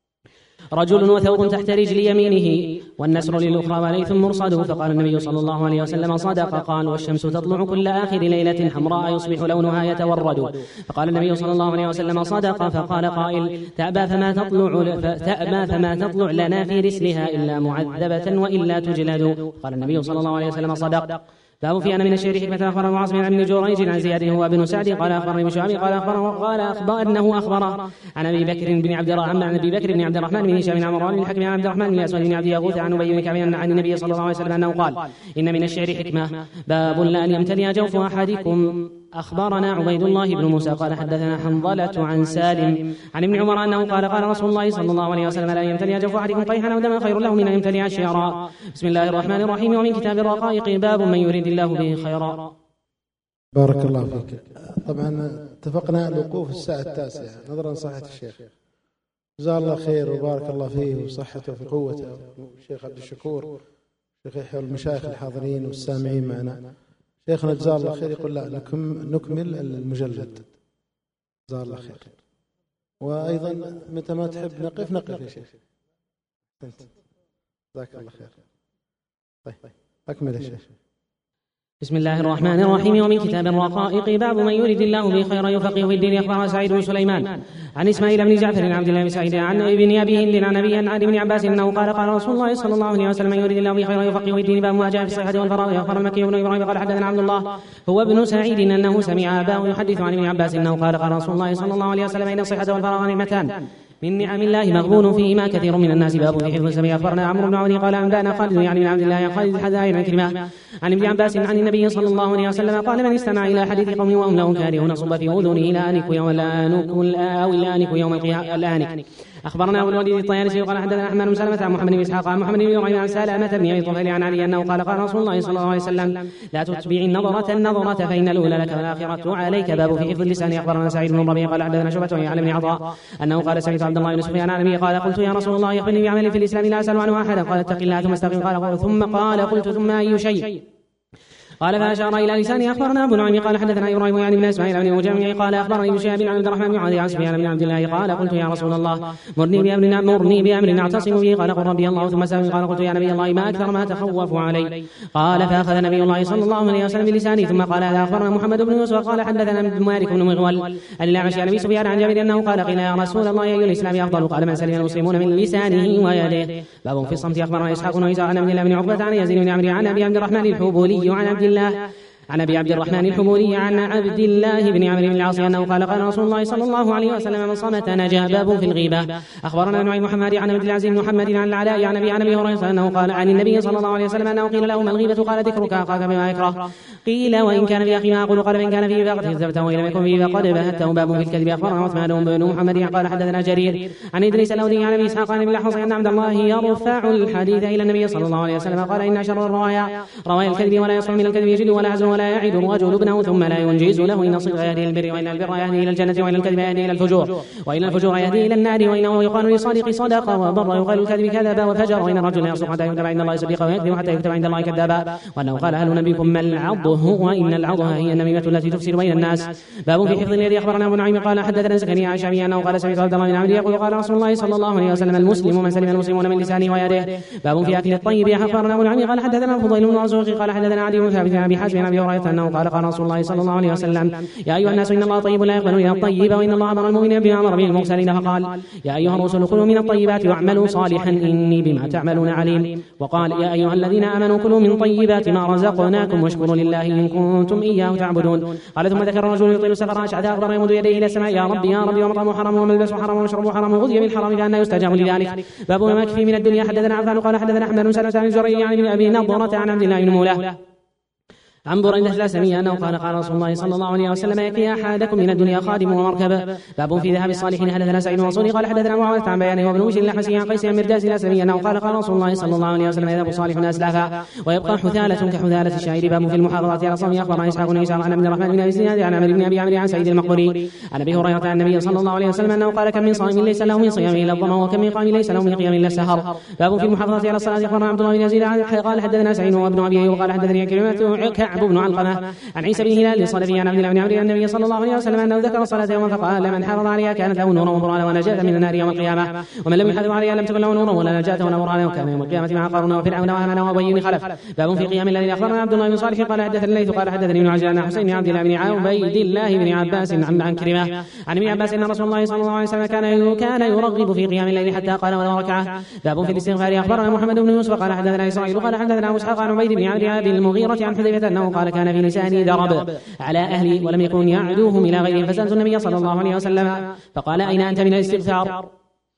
رجل وثوب تحت رجل يمينه والنسر للأخرى وليث مرصد. فقال النبي صلى الله عليه وسلم صدق. قال والشمس تطلع كل آخر ليلة حمراء يصبح لونها يتورد. فقال النبي صلى الله عليه وسلم صدق. فقال قائل تأبى فما تطلع, تأبى فما تطلع لنا في رسلها إلا معذبة وإلا تجلد. قال النبي صلى الله عليه وسلم صدق. باب في أن من الشعر حكمة. أخبر أبو عاصم عن ابن جريج عن زياد هو بن سعد قال أخبرني ابن شهاب قال أخبره قال أخبر أنه أخبره عن أبي بكر بن عبد الرحمن عن أبي بكر بن عبد الرحمن بن هشام بن عمران بن الحكم عن عبد الرحمن بن أسود بن عبد يغوث عن أبي بن كعب عن النبي صلى الله عليه وسلم أنه قال إن من الشعر حكمة. باب لا أن يمتلئ جوف أحدكم. أخبرنا عبيد الله بن موسى قال حدثنا حنظلة عن سالم عن ابن عمر أنه قال قال رسول الله صلى الله عليه وسلم لا يمتلئ جوف أحدكم قيحا أو دما خير له من أن يمتلئ شعرا. بسم الله الرحمن الرحيم. ومن كتاب الرقائق باب من يريد الله به خيرا. بارك الله فيك. طبعا اتفقنا الوقوف الساعة التاسعة نظرا لصحة الشيخ، جزاه الله خير وبارك الله فيه وصحته وفي قوته. الشيخ عبد الشكور شيخ يحيى والمشايخ الحاضرين والسامعين معنا، شيخنا جزاه الله خير يقول لا نكمل المجلد، جزاه الله خير. وأيضا متى ما تحب نقف نقف يا شيخ. جزاك الله خير. طيب أكمل يا شيخ. بسم الله الرحمن الرحيم. ومن كتاب الرقائق باب من يريد الله به خيرا يفقهه في الدين. أخبرنا سعيد بن سليمان عن إسماعيل بن جعفر بن عبد الله بن سعيد عن ابن أبي هند عن أبي عن ابن عباس أنه قال قال رسول الله صلى الله عليه وسلم من يريد الله به خيرا يفقهه في الدين. باب ما جاء في الصحة والفراغ. أخبر المكي بن إبراهيم قال حدثنا عبد الله هو ابن سعيد أنه سمع أباه يحدث عن ابن عباس أنه قال قال رسول الله صلى الله عليه وسلم إن الصحة والفراغ نعمتان من نعم الله مغبون فيهما كثير من الناس. باب في حفظ السمع. أخبرنا عمرو بن عون قال أنبأنا خالد يعني بن عبد الله خالد الحذائي عن كلمة عن ابن عباس عن النبي صلى الله عليه وسلم قال من استمع إلى حديث قوم وهم له كارهون صب في أذنه الآنك يوم الآنك أو الآنك يوم الآنك. أخبرنا أبو الوليد الطيالسي قال حدثنا أحمد بن سلمة عن محمد بن إسحاق عن محمد بن إبراهيم عن سلامة بن أبي طفيل عن علي أنه قال قال رسول الله صلى الله عليه وسلم لا تتبع النظرة النظرة فإن الأولى لك والآخرة عليك. باب في حفظ اللسان. أخبرنا سعيد بن الربيع قال حدثنا شعبة عن ابن عطاء أنه قال سمعت عبد الله بن سفيان عن أبيه قال قلت يا رسول الله أخبرني بعمل في الإسلام لا أسأل عنه أحدا قال اتق الله ثم استقم قال ثم قال قلت ثم أي شيء قال فأشار إلى لسانه. أخبرنا أبو نعيم قال حدثنا إبراهيم يعني بن إسماعيل بن مجمع قال أخبرني ابن شهاب بن عبد الرحمن بن عدي عن سفيان بن عبد الله قال قلت يا رسول الله مرني بأمر مرني بأمر أعتصم به قال قل ربي الله ثم سأل قال قلت يا نبي الله ما أكثر ما تخوف علي قال فأخذ نبي الله صلى الله عليه وسلم بلسانه ثم قال هذا. أخبرنا محمد بن يوسف قال حدثنا مالك بن مغول الأعمش عن أبي سفيان عن جابر أنه قال قيل يا رسول الله أي الإسلام أفضل قال من سلم المسلمون من لسانه ويده. باب في الصمت. أخبرنا إسحاق بن عيسى عن عبد الله بن عقبة عن يزيد بن عمرو عن أبي عبد الرحمن الحبولي عن عبد الله عن أبي عبد الرحمن الحمولي عن عبد الله بن عمرو بن العاص أنه قال قال رسول الله صلى الله عليه وسلم من صمت نجا. باب في الغيبة. أخبرنا نعيم محمد عن عبد العزيز بن محمد عن العلاء عن أبي عن أبي هريرة أنه قال عن النبي صلى الله عليه وسلم أنه قيل له ما الغيبة قال ذكرك أخاك بما يكره قيل وإن كان في أخي ما أقول قال من كان فيه فقد كذبته وإن لم يكن فيه فقد بهته. باب في الكذب. أخبرنا عثمان بن محمد قال حدثنا جرير عن إدريس الأودي عن أبي إسحاق عن ابن الأحوص أن عبد الله يرفع الحديث إلى النبي صلى الله عليه وسلم قال إن شر الروايا روايا الكذب ولا يصح من الكذب يجد ولا يحزن ولا يعد الرجل ابنه ثم لا ينجز له إن الصدق يهدي إلى البر وإن البر يهدي إلى الجنة وإن الكذب يهدي إلى الفجور وإن الفجور يهدي إلى النار وإنه يقال لصادق صدق وبر يقال الكذب كذب وفجر وإن الرجل يصدق حتى يكتب عند الله صديقا ويكذب حتى يكتب عند الله كذابا وأنه قال هل نبيكم ما العضه وإن العضه هي النميمة التي تفسد بين الناس. باب في حفظ اليد. أخبرنا أبو نعيم قال حدثنا زكريا عن شعبي أنه قال سمعت عبد الله بن عمرو يقول قال رسول الله صلى الله عليه وسلم المسلم من سلم المسلمون من لسانه ويده. باب في أكل الطيب. أخبرنا أبو نعيم قال حدثنا الفضيل بن مرزوق قال حدثنا علي بن ثابت عن أبي حازم عن أبي هريرة أنه قال قال رسول الله صلى الله عليه وسلم يا أيها الناس إن الله طيب لا يقبل إلا الطيب وإن الله أمر المؤمنين بما أمر به المرسلين فقال يا أيها الرسل كلوا من الطيبات واعملوا صالحا إني بما تعملون عليم. وقال يا أيها الذين آمنوا كلوا من طيبات ما رزقناكم واشكروا لله إن كنتم إياه تعبدون. قال ثم ذكر الرجل يطيل السفر أشعث أغبر يمد يديه إلى السماء يا ربي يا ربي ومطعمه حرام وملبسه حرام ومشربه حرام وغذي بالحرام فأنى يستجاب لذلك. باب ما يكفي من الدنيا. حدثنا عفان قال حدثنا أحمد بن سلمة عن الزهري عن ابن أبي نضرة عن عبد الله بن مولاه عن بريدة الأسلمي أنه قال قال رسول الله صلى الله عليه وسلم يكفي أحدكم من الدنيا خادم ومركب. باب في ذهاب الصالحين. حدثنا سعيد بن منصور قال حدثنا معاوية عن بيانه وابن وجه الحسين عن قيس بن مرداس الأسلمي أنه قال قال رسول الله صلى الله عليه وسلم يذهب صالح أسلافا ويبقى حثالة كحثالة الشعير. باب في المحاضرات على صوم. أخبرنا إسحاق بن إسحاق عن عبد الرحمن بن أبي زناد عن عمرو بن أبي عمرو عن سعيد المقبري عن أبي هريرة عن النبي صلى الله عليه وسلم أنه قال كم من صائم ليس له من صيامه إلا الظمأ وكم من قائم ليس له من قيام إلا السهر. باب في المحاضرات على الصلاة. أخبرنا عبد الله بن يزيد قال حدثنا سعيد وابن أبي أيوب قال حدثني كلمة كعب بن علقمة عن عيسى بن هلال الصلبي عن عبد الله بن عمرو عن النبي صلى الله عليه وسلم أنه ذكر الصلاة يوما فقال من حافظ عليها كانت له نورا وبرهانا ونجاة من النار يوم القيامة ومن لم يحافظ عليها لم تكن له نورا ولا نجاة ولا برهانا وكان يوم القيامة مع قارون وفرعون وهامان وأبي بن خلف. باب في قيام الليل. أخبرنا عبد الله بن صالح قال حدثني الليث قال حدثني ابن عجلان عن حسين بن عبد الله بن عبيد الله بن عباس عن عن كريمة عن ابن عباس أن رسول الله صلى الله عليه وسلم كان كان يرغب في قيام الليل حتى قال ولو ركعة. باب في الاستغفار. أخبرنا محمد بن يوسف قال حدثنا إسرائيل قال حدثنا أبو إسحاق عن عبيد بن عمرو بن المغيرة عن حذيفة أنه أنه قال كان في لساني درب على أهلي ولم يكن يعدوهم إلى غيرهم، فسألت النبي صلى الله عليه وسلم فقال أين أنت من الاستغفار؟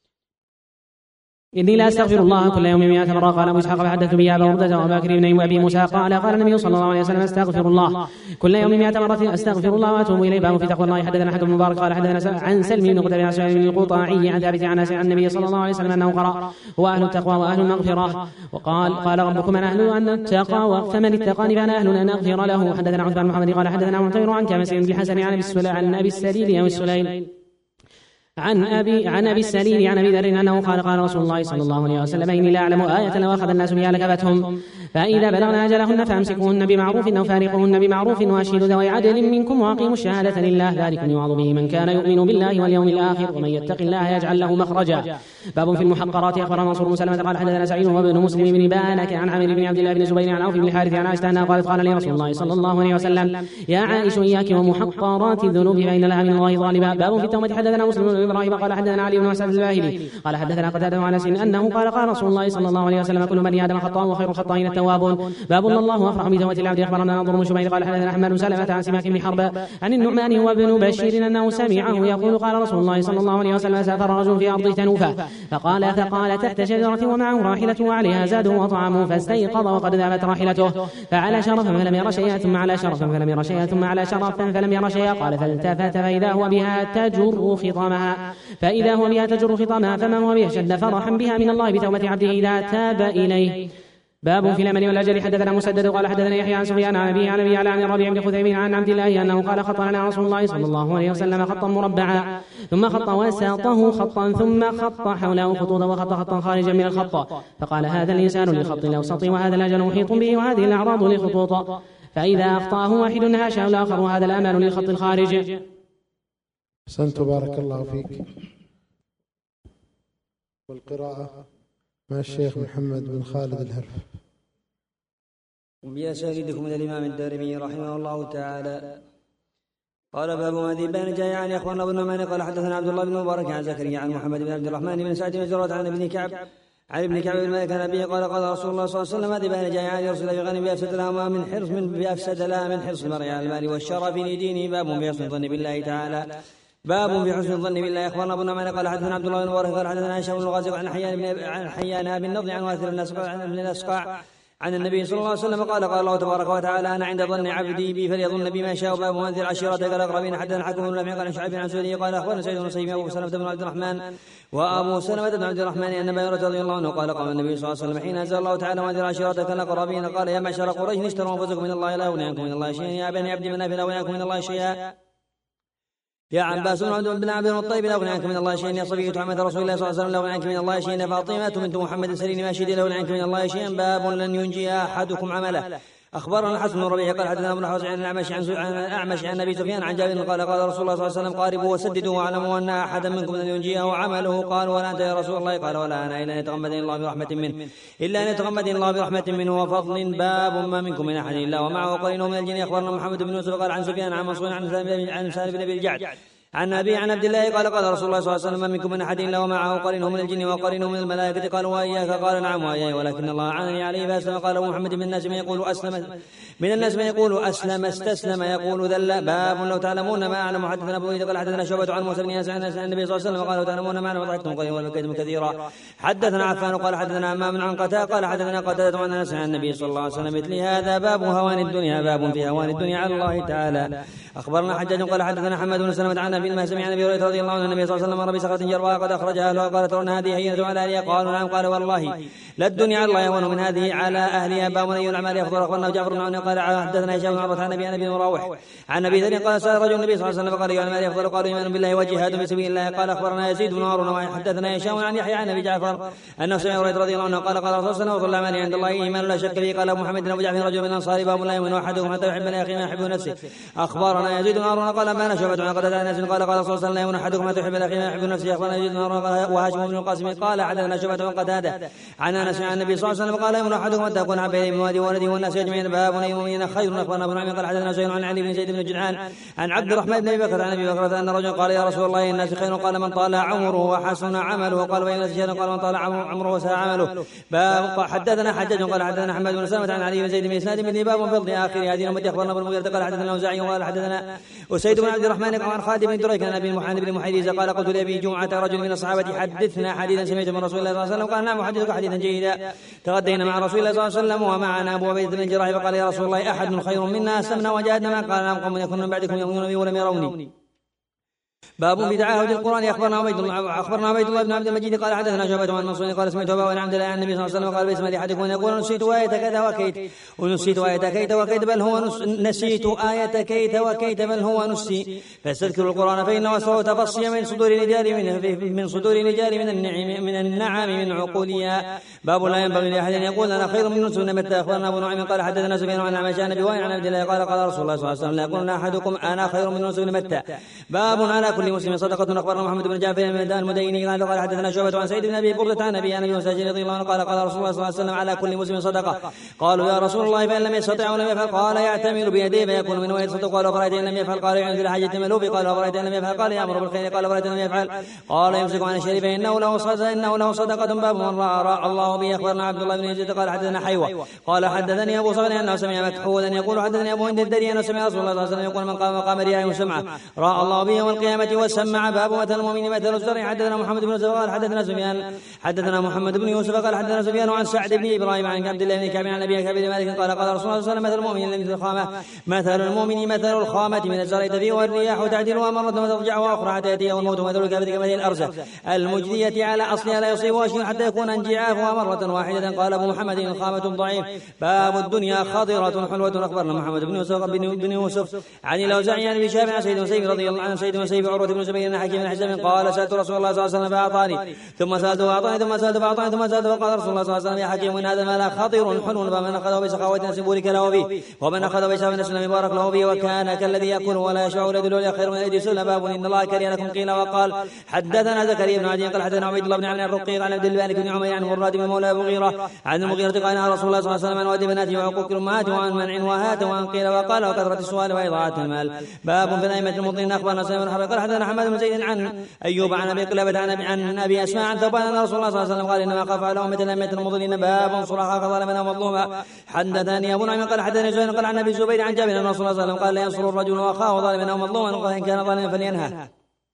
إني لا أستغفر الله كل يوم مئة مرة. قال أبو إسحاق فحدثت به أبا بردة وأبا بكر بن أبي موسى قال قال النبي صلى الله عليه وسلم أستغفر الله كل يوم مئة مرة أستغفر الله وأتوب إليه. باب في تقوى الله. حدثنا حكم المبارك قال حدثنا عن سلم بن قتيبة عن سلم بن القطاعي عن ثابت عن النبي صلى الله عليه وسلم أنه قرأ هو أهل التقوى وأهل المغفرة، وقال قال ربكم من أهل أن التقى فمن اتقاني فأنا أهل أن أغفر له. حدثنا عثمان بن محمد قال حدثنا معتمر عن كمس بن الحسن عن أبي السليل أو السليل عن أبي عن أبي السليل عن أبي ذر أنه قال قال رسول الله صلى الله عليه وسلم إني لا أعلم آية لو أخذ الناس بها لكفتهم، فإذا بلغنا أجلهن فأمسكوهن بمعروف أو فارقوهن بمعروف وأشهدوا ذوي عدل منكم وأقيموا الشهادة لله ذلكم يوعظ به من كان يؤمن بالله واليوم الآخر ومن يتق الله يجعل له مخرجا. باب في المحقرات. أخبرنا منصور بن سلمة قال حدثنا سعيد وابن مسلم بن بانك عن عامر بن عبد الله بن زبير عن عوف بن الحارث عن عائشة أنها قالت قال لي رسول الله صلى الله عليه وسلم يا عائشة إياك ومحقرات الذنوب فإن لها من الله ظالما. باب في التوبة. حدثنا مسلم بن إبراهيم قال حدثنا علي بن مسعود الباهلي قال حدثنا قتادة عن أنس أنه قال قال رسول الله صلى الله عليه وسلم كل بني آدم خطاء وخير الخطائين التوابون. باب الله أفرح بتوبة العبد. أخبرنا نضر بن شبيب قال حدثنا أحمد بن سلمة عن سماك بن حرب عن النعمان وابن بشير أنه سمعه يقول قال رسول الله صلى الله عليه وسلم سافر رجل في أرض تنوفة فقال فقال تحت شجرة ومعه راحلته وعليها زاده وطعامه فاستيقظ وقد ذهبت راحلته فعلى شرفا فلم ير شيئا ثم على شرفا فلم ير شيئا ثم على شرفا فلم ير شيئا. قال فالتفت فإذا هو بها تجر خطامها فإذا هو بها تجر خطامها فما هو به شد فرحا بها من الله بتوبة عبده إذا تاب إليه. باب في الأمل والأجل. حدثنا مسدد قال حدثنا يحيى عن سفيان عن أبي عن أبي عن الربيع بن خثيم عن عبد الله أنه قال خط لنا رسول الله صلى الله عليه وسلم خطا مربعا ثم خط وساطه خطا ثم خط حوله خطوطا وخط خطا خارجا من الخط فقال هذا الإنسان للخط الأوسط وهذا الأجل محيط به وهذه الأعراض للخطوط فإذا أخطأه واحد هاشه الآخر وهذا الأمل للخط الخارج. أحسنت بارك الله فيك. والقراءة مع الشيخ محمد بن خالد الهرف. وبأسانيدكم من الإمام الدارمي رحمه الله تعالى قال باب ما ذي بين جاء عن أخبرنا بن نعمان قال حدثنا عبد الله بن مبارك عن زكريا عن محمد بن عبد الرحمن بن سعد بن جرة عن ابن كعب عن ابن كعب بن مالك عن أبيه قال قال رسول الله صلى الله عليه وسلم ما ذي بين جاء عن يرسل بغنم بأفسد لها من حرص من بأفسد لها من حرص المرء على المال والشرف لدينه. باب في حسن الظن بالله تعالى. باب في حسن الظن بالله. أخبرنا ابن نعمان قال حدثنا عبد الله بن مبارك قال حدثنا هشام بن الغازي عن حيان بن عن حيان بن نضر عن واثر بن الأسقاع عن النبي صلى الله عليه وسلم قال قال الله تبارك وتعالى أنا عند ظن عبدي بي فليظن بما شاء. باب منزل عشيرتك الأقربين. حدثنا حكم بن نافع قال شعيب عن سعيد قال أخبرنا سعيد بن سيف أبو سلمة بن عبد الرحمن وأبو سلمة بن عبد الرحمن أن أبا هريرة رضي الله عنه قال قال النبي صلى الله عليه وسلم حين أنزل الله تعالى منزل عشيرتك الأقربين قال يا معشر قريش اشتروا أنفسكم من الله لا يغني عنكم من الله شيئا يا بني عبد مناف لا يغني عنكم من الله شيئا يا عباس بن عبد المطلب لا أغني عنك من الله شيئا يا صبية عمة رسول الله صلى الله عليه وسلم لا أغني عنك من الله شيئا يا فاطمة بنت محمد سليم ماشد لا أغني عنك من الله شيئا. باب لن ينجي أحدكم عمله. أخبرنا الحسن بن ربيع قال حدثنا ابن حوز عن الأعمش عن الأعمش عن أبي سفيان عن جابر قال قال رسول الله صلى الله عليه وسلم قاربوا وسددوا واعلموا أن أحدا منكم لن ينجيه عمله. قال ولا أنت يا رسول الله قال ولا أنا إلا أن يتغمدني الله برحمة منه إلا أن يتغمدني الله برحمة منه وفضل. باب ما منكم من أحد إلا ومعه قرينه من الجن. أخبرنا محمد بن يوسف قال عن سفيان عن منصور عن سالم بن أبي الجعد عن أبي عن عبد الله قال قال رسول الله صلى الله عليه وسلم منكم من أحد إلا ومعه قرينه من الجن وقرينه من الملائكة. قالوا وإياك قال نعم وإياي ولكن الله أعانني عليه فأسلم. قال محمد من الناس من يقول أسلم من الناس من يقول أسلم استسلم يقول ذل. باب لو تعلمون ما أعلم. حدثنا أبو إذا قال حدثنا شعبة عن موسى بن ياسر عن النبي صلى الله عليه وسلم قال لو تعلمون ما أعلم وضحكتم قليلا وبكيتم كثيرا. حدثنا عفان قال حدثنا أمام عن قتادة قال حدثنا قتادة عن أنس عن النبي صلى الله عليه وسلم مثل هذا. باب هوان الدنيا. باب في هوان الدنيا على الله تعالى. أخبرنا حجاج قال حدثنا حماد بن سلمة عن أبي المهزم عن أبي هريرة رضي الله عنه النبي صلى الله عليه وسلم مر بصخرة جرواء قد أخرجها أهلها قال ترون هذه هينة على أهلها قالوا نعم قال والله لا الدنيا على الله يهون من هذه على أهلها. باب أي الأعمال أفضل. أخبرنا جعفر بن عون قال حدثنا هشام بن عروة عن أبي أبي مراوح عن أبي ذر قال سأل رجل النبي صلى الله عليه وسلم قال أي الأعمال أفضل قالوا إيمان بالله وجهاد في سبيل الله. قال أخبرنا يزيد بن هارون حدثنا هشام عن يحيى عن أبي جعفر أنه سمع هريرة رضي الله عنه قال قال رسول الله صلى الله عليه وسلم عند الله إيمان لا شك فيه. قال أبو محمد بن أبو جعفر رجل من الأنصار باب لا يؤمن أحدهم حتى يحب لأخيه ما يحب نفسه. أخبرنا يزيد بن هارون قال ما نشبت عن قتادة أنس قال قال رسول الله لا يؤمن أحدكم حتى يحب لأخيه ما يحب نفسه. أخبرنا يزيد بن هارون وهاشم بن القاسم قال حدثنا شعبة عن قتادة عن انس عن النبي صلى الله عليه وسلم قال يؤمن احدكم ان تكون عبيد من والده وولده والناس اجمعين باب المؤمنين خير. اخبرنا ابو نعيم قال حدثنا سهيل عن علي بن زيد بن جدعان عن عبد الرحمن بن ابي بكر عن ابي بكر ان رجلا قال يا رسول الله الناس خير قال من طال عمره وحسن عمله قال وان الناس شر قال من طال عمره وساء عمله. باب حدثنا حجاج قال حدثنا احمد بن سلمة عن علي بن زيد بن اسناد بن باب فضل اخر هذه الامه. اخبرنا ابن المغيرة قال حدثنا الاوزاعي قال حدثنا اسيد بن عبد الرحمن عن خالد بن دريك عن ابي محمد بن محيريز قال قلت لابي جمعه رجل من الصحابه حدثنا حديثا سمعت من رسول الله صلى الله عليه وسلم قال نعم احدثك حديثا جيدا. تغدينا مع رسول الله صلى الله عليه وسلم ومعنا ابو عبيده بن الجراح فقال يا رسول الله احد خير منا اسلمنا وجاهدنا معك قال نعم قوم يكون من بعدكم يؤمنون بي ولم يروني. باب بتعاهد القران. اخبرنا عبيد الله اخبرنا عبيد الله بن عبد المجيد قال حدثنا شعبة عن منصور قال سمعت ابا عبد الله عن النبي صلى الله عليه وسلم قال باسم احدكم ان يقول نسيت ايه كذا وكيت ونسيت ايه كيت وكيت بل هو نسيت ايه كيت وكيت بل هو نسي فاستذكروا القران فانه اسرع تفصي من صدور الرجال من من صدور الرجال من النعم من النعم من عقولها. باب لا ينبغي لاحد ان يقول انا خير من نسو متى. اخبرنا ابو نعيم قال حدثنا سفيان عن عمش عن ابي وائل عن عبد الله قال قال رسول الله صلى الله عليه وسلم لا يقول احدكم انا خير من نسو متى. باب على كل مسلم صدقه. اخبرنا محمد بن جعفر بن المديني قال حدثنا شعبة عن سعيد بن ابي بردة عن ابي انس مساجد رضي الله عنه قال قال رسول الله صلى الله عليه وسلم على كل مسلم صدقه. قالوا يا رسول الله فان لم يستطع ولم يفعل قال يعتمر بيديه فيكون من ويل صدق. قال فرأيت ان لم يفعل قال يعين في الحاجة ملوف. قال فرأيت ان لم يفعل قال يامر بالخير. قال فرأيت ان لم يفعل قال يمسك عن الشريف انه له صدقه انه له صدقه. باب من راى الله به. اخبرنا عبد الله بن يزيد قال حدثنا حيوه قال حدثني ابو صالح انه سمع مكحولا يقول حدثني ابو هند الدري انه سمع رسول الله صلى الله عليه وسلم يقول من قام مقام رياء وسمعه راى الله به يوم القيامه وسمع. باب مثل المؤمن مثل الزرع. حدثنا محمد بن زوال حدثنا سفيان حدثنا محمد بن يوسف قال حدثنا سفيان عن سعد بن ابراهيم عن عبد الله بن كعب عن ابي كعب بن مالك قال قال رسول الله صلى الله عليه وسلم مثل المؤمن مثل الخامه مثل المؤمن مثل الخامه من الزرع تفيء والرياح تعدلها مره وترجع واخرى حتى ياتيه الموت مثل الكافر كمثل الارزه المجديه على اصلها لا يصيبها شيء حتى يكون انجعافها مره واحده. قال ابو محمد الخامه ضعيف. باب الدنيا خضره حلوه. اخبرنا محمد بن يوسف بن يوسف عن الاوزاعي عن ابي شهاب عن سيد مسيب رضي الله عنه سيد مسيب عروه بن زبير بن حكيم بن حزام قال سالت رسول الله صلى الله عليه وسلم فاعطاني ثم سالته فاعطاني ثم سالته فاعطاني ثم سالته فقال رسول الله صلى الله عليه وسلم يا حكيم ان هذا المال خطير حلو فمن اخذه بسخاوه نسب بورك له فيه ومن اخذه بشهوه نسب مبارك له فيه وكان كالذي ياكل ولا يشبع ولا يدل خير من ايدي سلم. باب ان الله كره لكم قيل وقال. حدثنا زكريا بن عدي قال حدثنا عبيد الله بن عن الرقيق عن عبد الملك بن عمير عن مراد بن مولى ابو غيره عن المغيرة قال نهى رسول الله صلى الله عليه وسلم عن وادي بناته وعقوق الامهات وعن منع وهات وعن قيل وقال وكثرة السؤال واضاعة المال. باب في نعمة المطلين. اخبرنا سليمان بن حرب قال حدثنا حماد بن زيد عن ايوب عن ابي قلابة عن ابي عن ابي اسماء عن ثوبان ان رسول الله صلى الله عليه وسلم قال انما خاف على مثل نعمة المطلين. باب صلحا فظلمنا ومظلوما. حدثني ابو نعيم قال حدثني زهير قال عن ابي الزبير عن جابر ان رسول الله صلى الله عليه وسلم قال لا ينصر الرجل واخاه ظالما او مظلوما وان كان ظالما فلينهى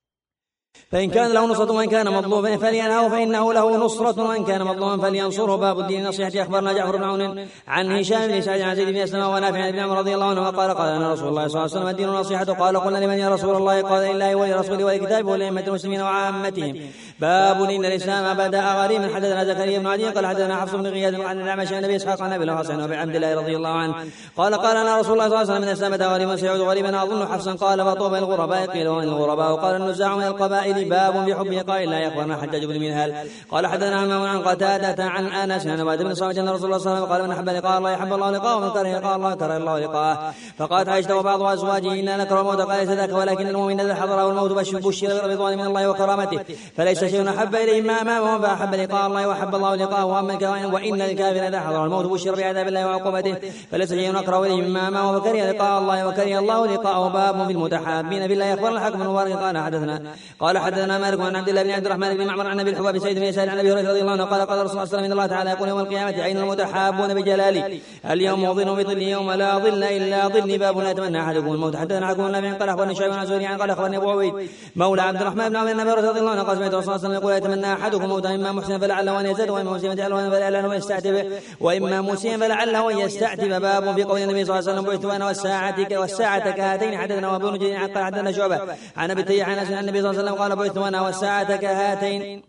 فإن كان له نصرة وإن كان مظلوما فلينهه فإنه له نصرة وإن كان مظلوما فلينصره. باب الدين نصيحة. أخبرنا جعفر بن عون عن هشام بن سعد عن زيد بن أسلم ونافع بن عمر رضي الله عنه قال قال أن رسول الله صلى الله عليه وسلم الدين نصيحة. قال قلنا لمن يا رسول الله قال لله ولرسوله ولكتابه ولأئمة المسلمين وعامتهم. باب إن الإسلام بدأ غريبا. حدثنا زكريا بن عدي قال حدثنا حفص بن غياث عن الأعمش عن أبي إسحاق عن أبي الحسن وأبي عبد الله رضي الله عنه قال قال أن رسول الله صلى الله عليه وسلم من الإسلام بدأ غريبا سيعود غريبا. أظن حفصا قال فطوبى الغرباء قيل ومن الغرباء قال النزاع من القبائل. باب بحب قائل لا يخبرنا حجاج بن منهال قال حدثنا عمام عن قتادة عن انس عن عباد بن صامت ان رسول الله صلى الله عليه وسلم قال من احب لقاء الله يحب الله لقاءه ومن كره لقاء الله كره الله لقاءه. فقالت عائشة وبعض ازواجه انا نكره الموت قال ليس ذاك ولكن المؤمن اذا حضره الموت بشر برضوان من الله وكرامته فليس شيء احب اليه ما امامه فاحب لقاء الله وحب الله لقاءه. واما وان الكافر اذا حضر الموت بشر بعذاب الله وعقوبته فليس شيء اكره اليه مما امامه فكره لقاء الله وكره الله لقاءه. باب في المتحابين بالله. اخبرنا الحكم بن مبارك قال حدثنا قال حدثنا مالك عن عبد الله بن عبد الرحمن بن معمر عن ابي الحباب سيد بن يسار عن ابي هريره رضي الله عنه قال قال رسول الله صلى الله عليه وسلم ان الله تعالى يقول يوم القيامه اين المتحابون بجلالي اليوم اظن بظل يوم لا ظل الا ظلي. باب لا يتمنى احدكم الموت. حدثنا حكم الله قال اخبرني شعيب عن زهري قال اخبرني ابو عبيد مولى عبد الرحمن بن عمرو بن ابي رضي الله عنه قال سمعت رسول الله صلى الله عليه وسلم يقول يتمنى احدكم الموت اما محسنا فلعله ان يزداد واما مسيئا فلعله ان يستعتب واما مسيئا فلعله ان يستعتب. باب في قول النبي صلى الله عليه وسلم بعثت وانا والساعه والساعه كهاتين. حدثنا ابو نجد عن قال حدثنا شعبه عن ابي تيح عن النبي صلى الله عليه وسلم قال بعثت وانا والساعه كهاتين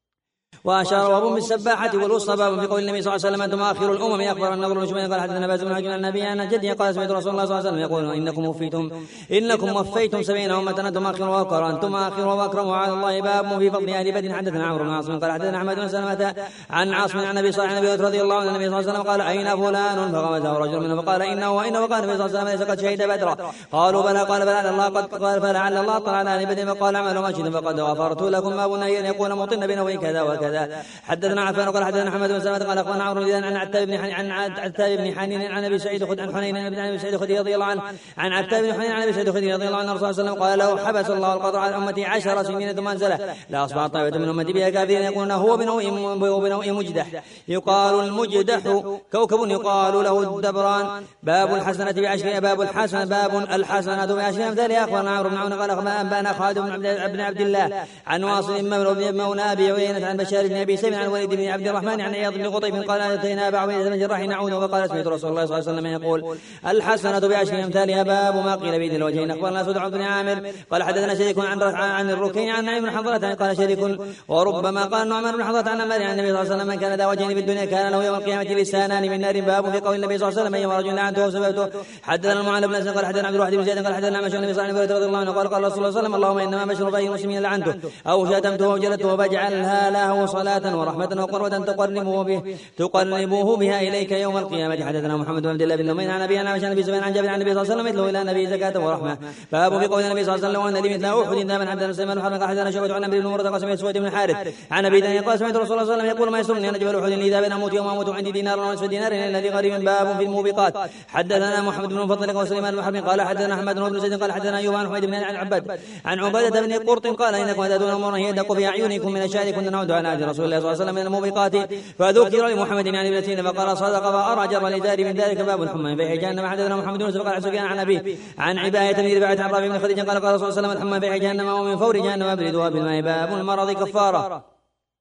واشار وابو بالسباحه والوسطى. باب في قول النبي صلى الله عليه وسلم انتم اخر الامم. اخبر النضر بن شميل قال حدثنا باز بن حكيم عن النبي ان جدي قال سمعت رسول الله صلى الله عليه وسلم يقول انكم وفيتم انكم وفيتم سبعين امه انتم اخر واكرم انتم اخر واكرم على الله. باب في فضل اهل بدر. حدثنا عمرو بن عاصم قال حدثنا احمد بن سلمة عن عاصم عن النبي صلى الله عليه وسلم رضي الله عنه النبي صلى الله عليه وسلم قال اين فلان فغمزه رجل منه فقال انه وانه وقال النبي صلى الله عليه وسلم ليس قد شهد بدرا. قالوا بلى قال فلعل الله قد قال فلعل الله طلع على اهل بدر فقال اعملوا ما شئتم فقد غفرت لكم. باب النهي ان يقول مطن بينه كذا وكذا كذا. حدثنا عفان قال حدثنا محمد بن سلمة قال أخبرنا عمرو بن دينار عن عتاب بن حنين عن عتاب بن حنين عن أبي سعيد خد عن حنين عن أبي سعيد خدري رضي الله عنه عن عتاب بن حنين عن أبي سعيد خدري رضي الله عنه الرسول صلى الله عليه وسلم قال له حبس الله القدر على أمتي عشر سنين ثم أنزله لا أصبح طائفة من أمتي بها كافرين يقولون هو بنوء مجدح يقال المجدح كوكب يقال له الدبران. باب الحسنة بعشر باب الحسنة باب الحسنة بعشر أمثالها. أخبرنا عمرو بن عون قال أنبانا خالد بن عبد الله عن واصل بن مولى أبي عيينة عن بشار بن أبي سيف عن وليد بن عبد الرحمن عن عياض بن قطيف قال أتينا أبا عبيدة بن جراح نعود وقال سمعت رسول الله صلى الله عليه وسلم يقول الحسنة بعشر أمثالها. باب ما قيل بيد الوجهين. أخبرنا سعد بن عامر قال حدثنا شريك عن عن الركين عن نعيم بن حضرة قال شريك وربما قال نعمان بن حضرة عن عمر عن النبي صلى الله عليه وسلم من كان ذا وجهين في الدنيا كان له يوم القيامة لسانان من نار. باب في قول النبي صلى الله عليه وسلم أيما رجل لعنته وسببته. حدثنا المعلى بن أسد قال حدثنا عبد الواحد بن زيد قال حدثنا عن النبي صلى الله عليه وسلم رضي الله عنه قال قال رسول الله صلى الله عليه وسلم اللهم إنما بشر بين المسلمين لعنته أو شتمته وجلدته فاجعلها له صلاة ورحمة وقربة تقربه به تقربوه بها إليك يوم القيامة. حدثنا محمد بن عبد الله بن نمير عن أبي عن عائشة عن أبي سفيان عن جابر عن النبي صلى الله عليه وسلم مثله إلى النبي زكاة ورحمة. باب في قول النبي صلى الله عليه وسلم وأن لي مثل أحد ذهبا عبد سليمان وحرم قال حدثنا شعبة عن أبي بن مرة قال سمعت سويد بن الحارث عن أبي ذر قال سمعت رسول الله صلى الله عليه وسلم يقول ما يسرني أن جبل أحد لي ذهبا أموت يوم أموت عندي دينار ونصف دينار الذي غريب. باب في الموبقات. حدثنا محمد بن فضل وسليمان بن حرب قال حدثنا أحمد بن زيد قال حدثنا أيوب عن حميد بن عبد عن عبادة بن قرط قال إنكم أتدون أمورا هي دق في أعينكم من الشعر كنا نعود على عهد رسول الله صلى الله عليه وسلم من الموبقات فذكر لمحمد عن ابن سيرين فقال صدق فأرى جر لدار من ذلك باب الحمى في جهنم. حدثنا محمد بن سبق عن سفيان عن أبيه عن عباية بن رباعة عن رافع بن خديجة قال قال رسول الله صلى الله عليه وسلم الحمى في جهنم ومن فور جهنم أبردها بالماء. باب المرض كفارة.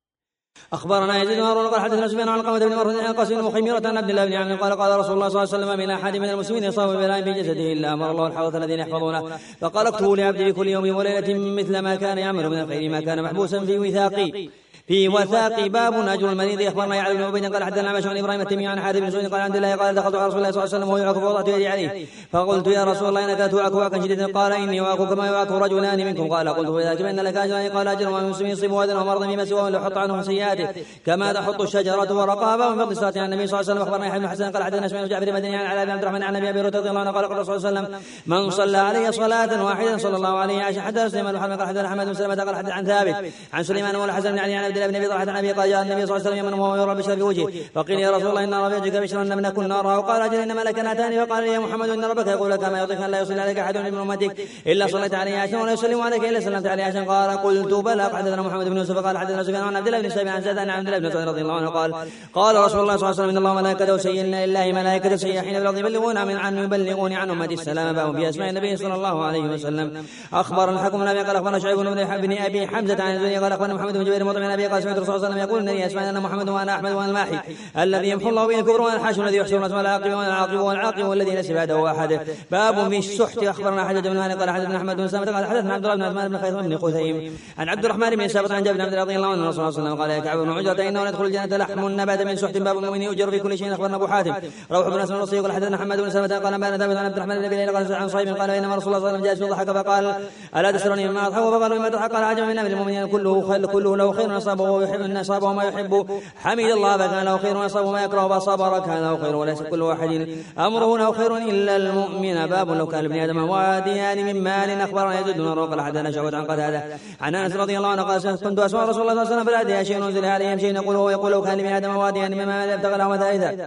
أخبرنا يزيد بن هارون قال حدثنا سفيان عن علقمة بن مرثد عن قاسم وخميرة عن عبد الله بن عمرو قال قال رسول الله صلى الله عليه وسلم من أحد من المسلمين يصاب ببلاء في جسده إلا أمر الله الحوض الذين يحفظونه فقال اكتبوا لعبدي بكل يوم وليلة مثل ما كان يعمل من الخير ما كان محبوسا في وثاقي في وثاق. باب أجر المريض. أخبرنا يعلى بن عبيد قال حدثنا عمش عن إبراهيم التيمي عن حارث بن سعيد قال عبد الله قال دخلت على رسول الله صلى الله عليه وسلم وهو يعاك فوضعت يدي عليه فقلت يا رسول الله إنك توعك وعكا شديدا قال إني وعاك كما يوعك رجلان منكم قال قلت فذلك بأن لك أجران قال أجر ومن المسلمين يصيب وزنا ومرض بما سواه ليحط عنهم سيئاته كما تحط الشجرة ورقابة من فضل الصلاة عن النبي صلى الله عليه وسلم. أخبرنا يحيى بن حسن قال حدثنا اسماعيل بن جعفر المدني عن علي بن عبد الرحمن عن أبي هريرة رضي الله عنه قال قال الرسول صلى الله عليه وسلم من صلى علي صلاة واحدة صلى الله عليه عشر. حدثنا سليمان بن حرب قال حدثنا أحمد بن سلمة قال حدث عن ثابت عن سليمان مولى حسن بن علي عن عبد الله بن أبي طلحة عن أبي قال النبي صلى الله عليه وسلم وهو يرى بشر في وجهه فقيل يا رسول الله إن ربي يجزيك بشرا لم نكن نراه قال أجل إنما لك ناتان فقال يا محمد إن ربك يقول لك ما يعطيك أن لا يصلي عليك أحد من أمتك إلا صليت عليه عشرا ولا يسلم عليك إلا سلمت عليه عشرا. قال قلت بلى. حدثنا محمد بن يوسف قال حدثنا سفيان عن عبد الله بن سعيد عن زيد عن عبد الله بن مسعود رضي الله عنه قال قال رسول الله صلى الله عليه وسلم إن الله ملائكته سيئنا لله ملائكته سيئين بالأرض يبلغون من عن يبلغون عن أمتي السلام باب بأسماء النبي صلى الله عليه وسلم. أخبر الحكم بن أبي قال أخبرنا شعيب بن أبي حمزة عن الزهري قال أخبرنا محمد بن جبير مطعم عن أبي قال سمعت الرسول صلى الله عليه وسلم يقول إنني أسمع أن محمد وأنا أحمد وأنا الماحي الذي يمحو الله به الكفر وأنا الحاشر الذي يحشر الناس والعاقب وأنا العاقب والعاقب والذي ليس بعده واحد. باب في السحت. أخبرنا حدث بن مالك قال حدثنا أحمد بن سلمة قال حدثنا عبد الله بن عثمان بن خيثم بن خثيم عن عبد الرحمن بن سابط عن جابر بن عبد الله رضي الله عنه رسول الله صلى الله عليه وسلم قال يا كعب بن عجرة إنه يدخل الجنة لحم نبات من سحت. باب المؤمن يؤجر في كل شيء. أخبرنا أبو حاتم روح بن أسلم الرصي قال حدثنا محمد بن سلمة قال ما ثابت عن عبد الرحمن بن أبي قال عن صهيب قال إنما رسول الله صلى الله عليه وسلم جاء فضحك فقال ألا تسرني مما أضحك فقال مما ضحك قال عجب من أمر المؤمنين كله خير كله له خير أصابه ويحب أن أصابه ما يحب حمد الله فكان له خير وأصابه ما يكره فصبر كان له خير وليس كل واحد أمره له خير إلا المؤمن. باب لو كان ابن آدم واديان من مال. أخبرنا يزيد بن هارون قال حدثنا شعبة عن قتادة عن أنس رضي الله عنه قال كنت أسمع رسول الله صلى الله عليه وسلم فلا شيء نزل عليهم شيء يقول هو يقول لو كان ابن آدم واديان من مال ابتغى لهما ثالثا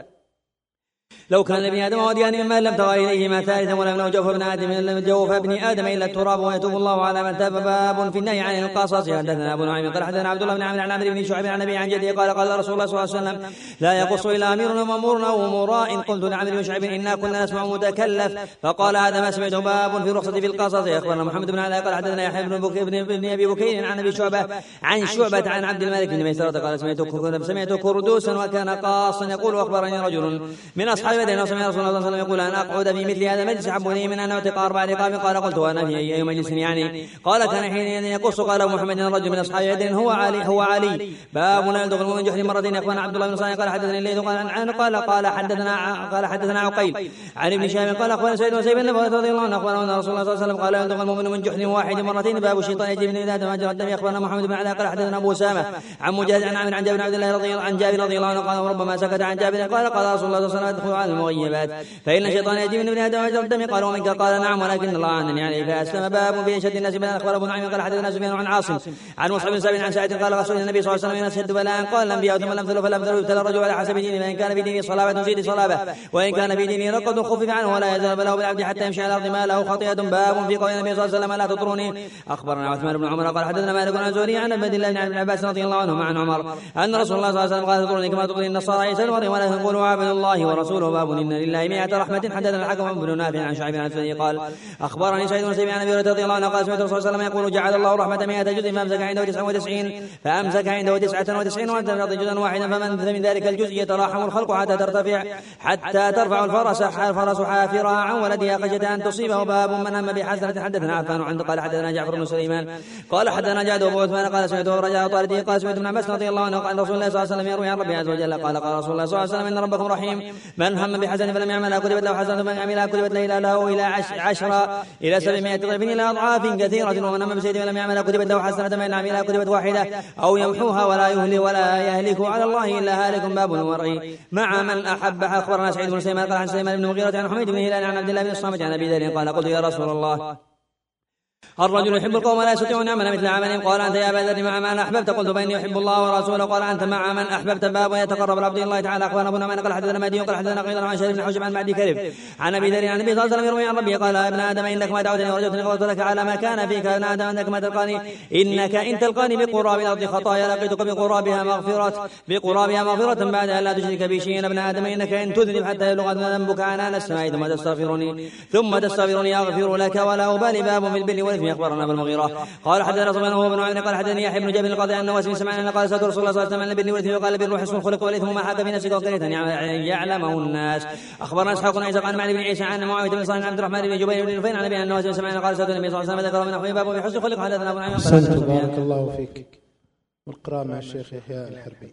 لو كان لابن آدم واديان مما لم تغى إليهما ثالثا ولم لو جوف ابن آدم لم جوف ابن آدم إلا التراب ويتوب الله على من تاب. باب في النهي عن القصص. حدثنا أبو نعيم قال حدثنا عبد الله بن عامر عن عمرو بن شعيب عن أبي عن جده قال قال رسول الله صلى الله عليه وسلم لا يقص إلا أمير ومأمور أو مراء. قلت لعمرو بن شعيب إنا كنا نسمع متكلف فقال هذا ما سمعته. باب في رخصة في القصص. أخبرنا محمد بن علاء قال حدثنا يحيى بن بكير بن أبي بكير عن أبي شعبة عن شعبة عن عبد الملك بن ميسرة قال سمعت سمعت كردوسا وكان قاصا يقول أخبرني رجل من أصحاب بدر وسمع رسول الله صلى الله عليه وسلم يقول أنا أقعد في مثل هذا المجلس أحب لي من أن أعتق أربع رقاب. قال قلت وأنا في أي مجلس يعني قال كان حين يقص قال محمد رجل من أصحاب بدر هو علي هو علي. باب لا يدخل المؤمن جحر مرتين. أخبرنا عبد الله بن صالح قال حدثنا الليث قال قال قال حدثنا قال حدثنا عقيل عن ابن شهاب قال أخبرنا سعيد وسيب بن رضي الله عنه أخبرنا أن رسول الله صلى الله عليه وسلم قال لا يدخل المؤمن من جحر واحد مرتين. باب الشيطان يجري من إذا تماجر الدم. أخبرنا محمد بن علاء قال حدثنا أبو أسامة عن مجاهد عن عامر عن جابر بن عبد الله رضي الله عن جابر رضي الله عنه قال ربما سكت عن جابر قال قال رسول الله صلى الله عليه وسلم ادخلوا عن المغيبات، فإن الشيطان يأتي من ابن آدم ويجرى الدم. قال ومنك؟ قال نعم، ولكن الله عنني عليه فأسلم. باب في أشد الناس بلاء. أخبر أبو نعيم قال حدثنا سفيان عن عاصم عن مصعب بن سعد عن سعيد قال رسول النبي صلى الله عليه وسلم أشد بلاء قال الأنبياء ثم الأمثل فالأمثل يبتلى الرجل على حسب دينه، فإن كان في دينه صلابة زيد صلابة، وإن كان في دينه رقة خفف عنه، ولا يزال بلاء بالعبد حتى يمشي على الأرض ما له خطيئة. باب في قول النبي صلى الله عليه وسلم لا تطروني. أخبرنا عثمان بن عمر قال حدثنا مالك عن زهري عن عبد الله بن عباس رضي الله عنهما عن عمر أن رسول الله صلى الله عليه وسلم قال تطروني كما تطري النصارى عيسى المريم ولا تقولوا عبد الله ورسوله. باب إن لله مئة رحمة. حدثنا الحكم بن نافع عن شعيب عن الثاني قال أخبرني سعيد بن مسيب عن أبي هريرة رضي الله عنه قال سمعت الرسول صلى الله عليه وسلم يقول جعل الله رحمة مئة جزء فأمسك عنده تسعة وتسعين فأمسك عنده تسعة وتسعين وأنت من جزءا واحدا، فمن من ذلك الجزء يتراحم الخلق حتى ترتفع حتى ترفع الفرس الفرس حافرها عن ولدها خشية أن تصيبه. باب من هم بحسنة. حدثنا عفان عند قال حدثنا جعفر بن سليمان قال حدثنا جاد أبو عثمان قال سمعت رجاء طاردي قال سمعت ابن عباس رضي الله عنه قال رسول الله صلى الله عليه وسلم يروي عن ربه عز وجل قال قال رسول الله صلى الله عليه وسلم إن ربكم رحيم من هم بحسنة فلم يعملها كتبت له حسنة فمن عملها كتبت له له إلى عشرة إلى سبعمائة ضعف إلى أضعاف كثيرة، ومن هم بسيئة فلم يعملها كتبت له حسنة فمن عملها كتبت واحدة أو يمحوها ولا يهلك ولا يهلك على الله إلا هالك. باب الورع مع من أحب. أخبرنا سعيد بن سليمان قال عن سليمان بن مغيرة عن حميد بن هلال عن عبد الله بن الصامت عن أبي ذر قال قلت يا رسول الله الرجل يحب القوم لا يستطيع أن يعمل مثل عملهم. قال أنت يا أبا ذر مع من أحببت؟ قلت فإني يحب الله ورسوله. قال أنت مع من أحببت. باب يتقرب العبد الله تعالى. أخبرنا أبو نعمان قال حدثنا مهدي قال حدثنا قيل عن شريف بن حجب عن معدي كرب عن أبي ذر عن النبي صلى الله عليه وسلم يروي عن ربه قال يا ابن آدم إنك ما دعوتني ورجوتني قلت لك على ما كان فيك. يا ابن آدم إنك ما تلقاني إنك إن تلقاني بقراب الأرض خطايا لقيتك بقرابها مغفرة بقرابها مغفرة بعد أن لا تشرك بي شيئا. ابن آدم إنك إن تذنب حتى يبلغ ذنبك عنان السماء ثم تستغفرني ثم تستغفرني أغفر لك ولا أبالي. باب في البر والإثم. أخبرنا أبو المغيرة قال حدثنا سفيان هو بن عيينة قال حدثني يحيى بن جابر قال أن واس بن سمعان قال سألت رسول الله صلى الله عليه وسلم عن البر والإثم قال البر حسن الخلق والإثم ما حاك في نفسك وكرهت أن يعلمه الناس. أخبرنا إسحاق بن عيسى عن معن بن عيسى عن معاوية بن صالح عن عبد الرحمن بن جبير بن نفيل عن أبي أن واس بن سمعان قال سألت النبي صلى الله عليه وسلم ذكر من أخوه باب في حسن الخلق. حدثنا أبو نعيم بارك الله فيك. والقراءة مع الشيخ يحيى الحربي.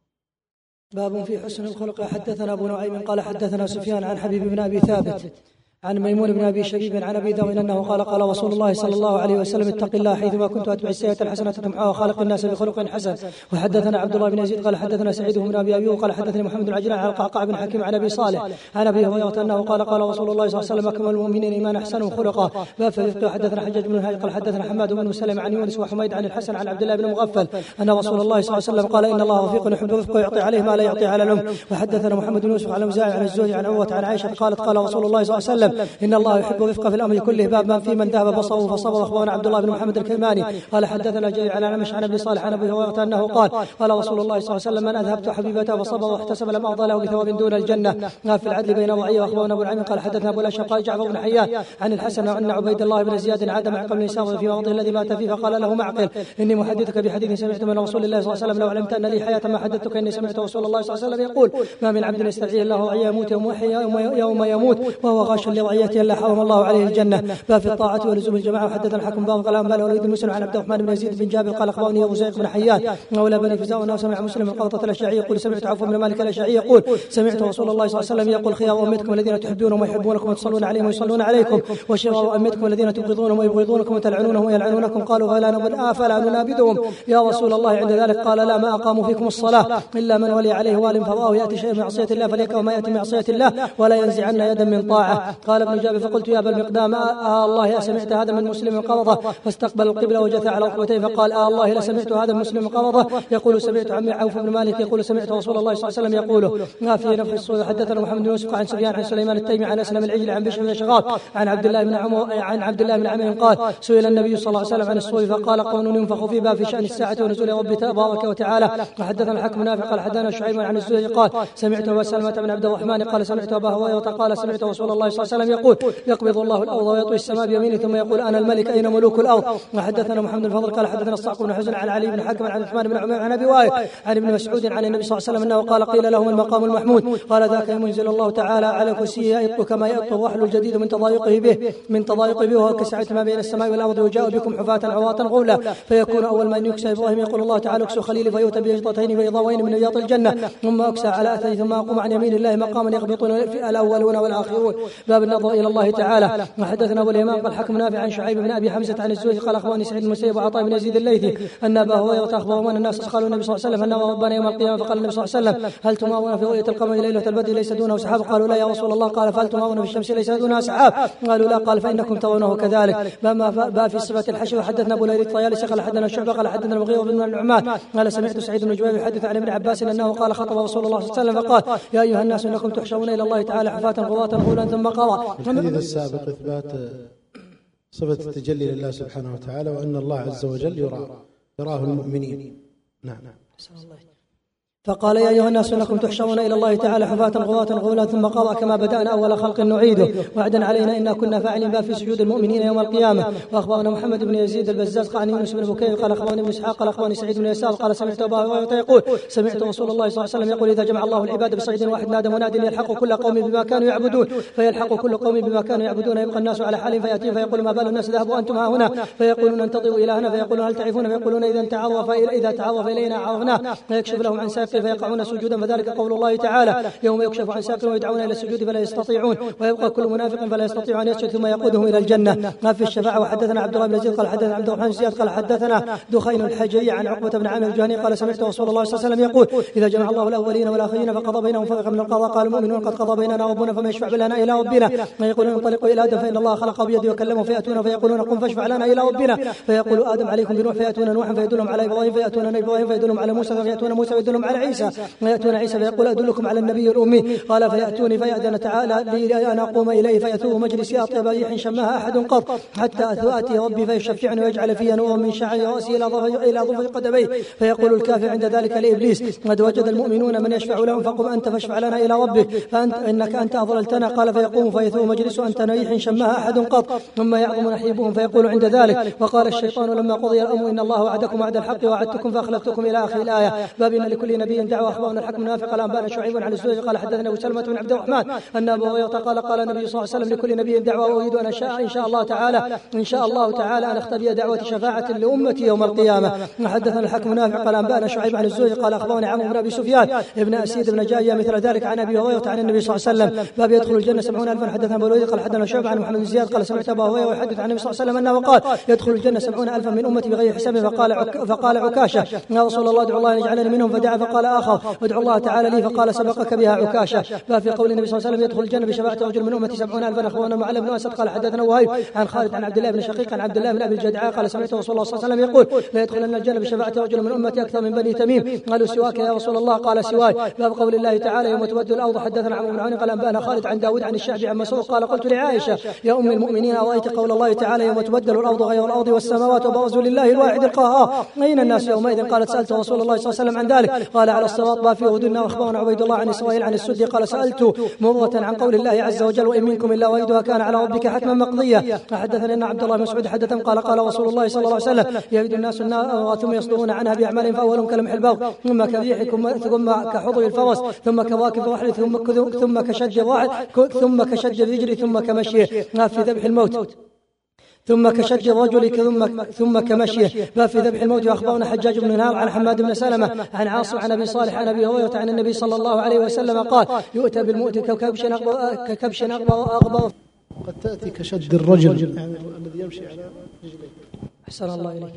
باب في حسن الخلق. حدثنا أبو نعيم قال حدثنا سفيان عن حبيب بن أبي ثابت عن ميمون بن أبي شبيب عن أبي ذر أنه قال قال رسول الله صلى الله عليه وسلم اتق الله حيثما كنت أتبع السيئة الحسنة تمحوها وخالق الناس بخلق حسن. وحدثنا عبد الله بن يزيد قال حدثنا سعيد بن أبي أيوب قال حدثني محمد بن عجلان عن القعقاع بن حكيم عن أبي صالح عن أبي هريرة أنه قال قال رسول الله صلى الله عليه وسلم أكمل المؤمنين إيمانا أحسنهم خلقا. باب في الفقه. حدثنا حجاج بن الهاج قال حدثنا حماد بن سلمة عن يونس وحميد عن الحسن عن عبد الله بن مغفل أن رسول الله صلى الله عليه وسلم قال إن الله رفيق يحب الرفق ويعطي عليه ما لا يعطي على الأم. وحدثنا محمد بن يوسف عن الأوزاعي عن الزهري عن عروة عن عائشة قالت قال رسول الله صلى الله عليه وسلم إن الله يحب الرفق في الأمر كله. باب من في من ذهب بصره فصبر. أخبرنا عبد الله بن محمد الكلماني قال حدثنا جرير عن عمش عن ابي صالح عن ابي هريرة أنه قال قال رسول الله صلى الله عليه وسلم من أذهبت حبيبته فصبر واحتسب لم أرضى له بثواب دون الجنة. في العدل بين رعيه. وأخبرنا أبو العمي قال حدثنا أبو الأشهر قال جعفر بن حيان عن الحسن أن عبيد الله بن زياد عاد مع قبل نساء في موضع الذي مات فيه فقال له معقل إني محدثك بحديث سمعت من رسول الله صلى الله عليه وسلم لو علمت أن لي حياة ما حدثتك إني سمعت رسول الله صلى الله عليه وسلم يقول ما من عبد يسترعيه الله رعيه يموت يوم يحيى يوم يموت وهو غاش لرعيته إلا حرم الله عليه الجنة. في الطاعة ولزوم الجماعة. وحدثنا الحكم باب قال أنبأنا الوليد بن مسلم عن عبد الرحمن بن يزيد بن جابر قال أخبرني أبو زيد بن حيان مولى بني فزاء أنه سمع مسلم القرطة الأشعري يقول سمعت عوف بن مالك الأشعري يقول سمعت رسول الله صلى الله عليه وسلم يقول خيار أمتكم الذين تحبونهم ويحبونكم وتصلون عليهم ويصلون عليكم وشرار أمتكم الذين تبغضونهم ويبغضونكم وتلعنونهم ويلعنونكم. قالوا غيلان بن آفلا ننابذهم يا رسول الله. عند ذلك قال لا ما أقاموا فيكم الصلاة إلا من ولي عليه وال فراه يأتي شيء من معصية الله فليكره ما يأتي من معصية الله ولا ينزعن يدا من طاعة. قال ابن جابر فقلت يا أبا المقدام آه الله يا سمعت هذا من مسلم قرضه فاستقبل القبلة وجثى على ركبتيه فقال آه الله لسمعت هذا من مسلم قرضه يقول سمعت عمي عوف بن مالك يقول سمعت رسول الله صلى الله عليه وسلم يقوله. ما في نفس الصور. حدثنا محمد بن يوسف عن سفيان عن سليمان التيمي عن أسلم العجل عن بشر بن شغاب عن عبد الله بن عمر عن عبد الله بن عمرو قال سئل النبي صلى الله عليه وسلم عن الصور فقال قول ينفخ في باب في شأن الساعة ونزول رب تبارك وتعالى. وحدثنا الحكم نافع قال حدثنا شعيب عن الزهري قال سمعت أبا سلمة بن عبد الرحمن قال سمعت أبا هريرة قال سمعت رسول الله صلى الله عليه وسلم يقول يقبض الله الأرض ويطوي السماء بيمينه ثم يقول أنا الملك أين ملوك الأرض. وحدثنا محمد الفضل قال حدثنا الصعق بن حزن عن علي بن حكم عن عثمان بن عمر عن أبي وائل عن ابن مسعود عن النبي صلى الله عليه وسلم أنه قال قيل لهم المقام المحمود قال ذاك ينزل الله تعالى على كرسيه يطلق كما يطلق الرحل الجديد من تضايقه به من تضايقه به وهو كسعة ما بين السماء والأرض وجاء بكم حفاة عراة غولا فيكون أول من يكسى إبراهيم يقول الله تعالى اكسوا خليلي فيؤتى بجطتين بيضاوين من رياض الجنة ثم أكسى على أثره ثم أقوم عن يمين الله مقاما يغبطون الأولون والآخرون. باب باب النظر إلى الله تعالى. وحدثنا أبو اليمان قال حكم نافع عن شعيب بن أبي حمزة عن الزهري قال أخبرني سعيد المسيب وعطاء بن يزيد الليثي أن أبا هريرة أخبرهم أن الناس قالوا النبي صلى الله عليه وسلم أنه ربنا يوم القيامة، فقال النبي صلى الله عليه وسلم هل تمارون في رؤية القمر ليلة البدر ليس دونه سحاب؟ قالوا لا يا رسول الله. قال فهل تمارون في الشمس ليس دونها سحاب؟ قالوا لا. قال فإنكم ترونه كذلك. باب في صفة الحشر. وحدثنا أبو ليث الطيالسي قال حدثنا الشعبة قال حدثنا المغيرة بن النعمان قال سمعت سعيد بن جبير يحدث عن ابن عباس أنه قال خطب رسول الله صلى الله عليه وسلم فقال يا أيها الناس إنكم تحشرون إلى الله تعالى حفاة غراة غرلا ثم قرأ. الحديث السابق إثبات صفة التجلي لله سبحانه وتعالى، وأن الله عز وجل يرى يراه المؤمنين. نعم نعم. فقال يا أيها الناس إنكم تحشرون إلى الله تعالى حفاة غراة غرلا ثم قرأ كما بدأنا أول خلق نعيده وعدا علينا إنا كنا فاعلين باب في سجود المؤمنين يوم القيامة. وأخبرنا محمد بن يزيد البزاز قال يونس بن بكير قال أخبرني ابن إسحاق قال أخبرني سعيد بن يسار قال سمعت أبا هريرة يقول سمعت رسول الله صلى الله عليه وسلم يقول إذا جمع الله العباد بصعيد واحد نادى مناد يلحق كل قوم بما كانوا يعبدون، فيلحق كل قوم بما كانوا يعبدون، يبقى الناس على حال فيأتي فيقول ما بال الناس ذهبوا أنتم ها هنا، فيقولون انتظروا إلى هنا، فيقولون هل تعرفون؟ فيقولون إذا تعرف إذا تعرف إلينا عرفناه، فيكشف لهم عن ساقه فيقعون سجودا، فذلك قول الله تعالى يوم يكشف عن ساق ويدعون إلى السجود فلا يستطيعون، ويبقى كل منافق فلا يستطيع أن يسجد ثم يقودهم إلى الجنة. ما في الشفاعة. وحدثنا عبد الله بن يزيد قال حدثنا عبد الرحمن بن زياد قال حدثنا دخين الحجري عن عقبة بن عامر الجهني قال سمعت رسول الله صلى الله عليه وسلم يقول إذا جمع الله الأولين والآخرين فقضى بينهم فرقا من القضاء قال المؤمنون قد قضى بيننا ربنا فما يشفع لنا إلى ربنا، فيقولون انطلقوا إلى آدم فإن الله خلق بيده وكلمه، فيأتون فيقولون قم فاشفع لنا إلى ربنا، فيقول آدم عليكم بنوح، فيأتون نوحا فيدلهم على إبراهيم، فيأتون إبراهيم فيدلهم على موسى، فيأتون موسى فيدلهم على عيسى، ويأتون عيسى فيقول أدلكم على النبي الأمي، قال فيأتوني فيأذن تعالى لي أن أقوم إليه، فيأتوه مجلسي أطيب ريح شمها أحد قط حتى أتي ربي فيشفعني ويجعل في نور من شعر رأسي إلى ظفر إلى ظفر قدميه، فيقول الكافر عند ذلك لإبليس قد وجد المؤمنون من يشفع لهم فقم أنت فاشفع لنا إلى ربك فأنت إنك أنت أضللتنا، قال فيقوم فيثور مجلس أنت ريح شمها أحد قط، ثم يعظم نحيبهم فيقول عند ذلك وقال الشيطان لما قضي الأمر إن الله وعدكم وعد الحق ووعدتكم فأخلفتكم إلى آخر الآية. باب إن لكل نبي دعوة. أخبرنا الحكم نافع قال أنبأنا شعيب عن الزهري قال حدثنا أبو سلمة بن عبد الرحمن أن أبا هريرة قال قال النبي صلى الله عليه وسلم لكل نبي دعوة وأريد أن أشاء إن شاء الله تعالى إن شاء الله تعالى أن أختبي دعوة شفاعة لأمتي يوم القيامة. حدثنا الحكم نافع قال أنبأنا شعيب عن الزهري قال أخبرني عمرو بن أبي سفيان ابن أسيد بن جاية مثل ذلك عن أبي هريرة عن النبي صلى الله عليه وسلم. باب يدخل الجنة سبعون ألفا. حدثنا أبو الوليد قال حدثنا شعبة عن محمد بن زياد قال سمعت أبا هريرة يحدث عن النبي صلى الله عليه وسلم أنه قال يدخل الجنة سبعون ألفا من أمتي بغير حساب، فقال عك فقال عكاشة يا رسول الله ادعو الله أن يجعلني منهم، فدعا فقال آخر ادعو الله تعالى لي، فقال سبقك بها عكاشة. ففي قول النبي صلى الله عليه وسلم يدخل الجنة بشفاعة رجل من أمتي سبعون ألفا. أخبرنا معل بن أسد قال حدثنا وهيب عن خالد عن عبد الله بن شقيق عن عبد الله بن أبي الجدعاء قال سمعت رسول الله صلى الله عليه وسلم يقول لا يدخلن الجنة بشفاعة رجل من أمتي أكثر من بني تميم. قالوا سواك يا رسول الله؟ قال سواي. باب قول الله تعالى يوم تبدل الأرض. حدثنا عمرو بن عون قال أنبأنا خالد عن داود عن الشعبي عن مسروق قال قلت لعائشة يا أم المؤمنين أرأيت قول الله تعالى يوم تبدل الأرض غير الأرض والسماوات وبرزوا لله الواحد القهار أين الناس يومئذ؟ قالت سألت رسول الله صلى الله عليه وسلم عن ذلك قال على الصراط ما فيه ودنا. وأخبرنا عبيد الله عن إسرائيل عن السدي قال سألت مرة عن قول الله عز وجل وإن منكم إلا واردها كان على ربك حتما مقضية. حدثنا أن عبد الله بن مسعود حدث قال قال رسول الله صلى الله عليه وسلم يرد الناس النار ثم يصدرون عنها بأعمال فأولهم كلمح البغ ثم كريح ثم كحضر الفرس ثم كواكب الرحل ثم ثم كشد الرعد ثم كشد الرجل ثم كمشيه في ذبح الموت ثم كشج الرجل ثم ثم كمشيه. باب في ذبح الموت. واخبرنا حجاج بن نار عن حماد بن سلمة عن عاصم عن ابي صالح عن ابي هريرة عن النبي صلى الله عليه وسلم قال يؤتى بالموت ككبش اغبر ككبش اغبر قد تاتي كشد الرجل يعني الذي يمشي على رجليه. احسن الله اليك.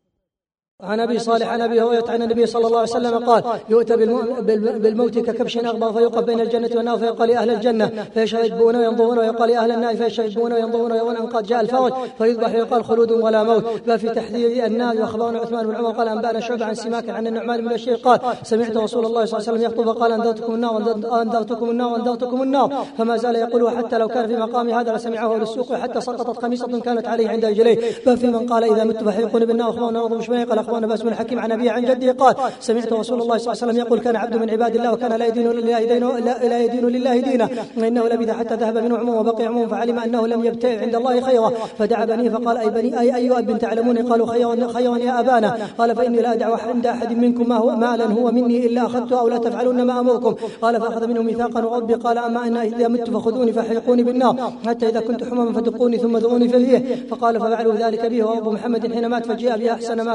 عن ابي صالح عن ابي هريره عن النبي صلى الله عليه وسلم قال يؤتى بالموت ككبش اغبر فيوقف بين الجنه والنار فيقال اهل الجنه فيشربون وينظرون ويقال اهل النار فيشربون وينظرون ويرون ان قد جاء الفرج فيذبح ويقال خلود ولا موت. ففي تحذير النار. واخبرنا عثمان بن عمر قال انبانا شعبة عن سماك عن النعمان بن بشير قال سمعت رسول الله صلى الله عليه وسلم يخطب فقال انذرتكم النار انذرتكم النار انذرتكم النار فما زال يقول حتى لو كان في مقام هذا لسمعه للسوق حتى سقطت قميصه كانت عليه عند رجليه. ففي من قال اذا مت فحيقون بالنار. اخبرنا نظر شميع قال اخبرنا باس بن الحكيم عن أبيه عن جده قال سمعت رسول الله صلى الله عليه وسلم يقول كان عبد من عباد الله وكان لا يدين لله دينه لا يدين لله دينا وإنه لبث حتى ذهب منه عمره وبقي عمره فعلم أنه لم يبتع عند الله خيرا فدعا بنيه فقال أي بني أي أي أب تعلمون؟ قالوا خيرا خيرا يا أبانا. قال فإني لا أدع عند أحد منكم ما هو مالا هو مني إلا أخذته أو لا تفعلون ما أمركم. قال فأخذ منه ميثاقا وربي قال أما أن إذا مت فخذوني فحرقوني بالنار حتى إذا كنت حمما فدقوني ثم ذروني في الريح. فقال ففعلوا ذلك به ورب محمد حين مات فجاء به أحسن ما قط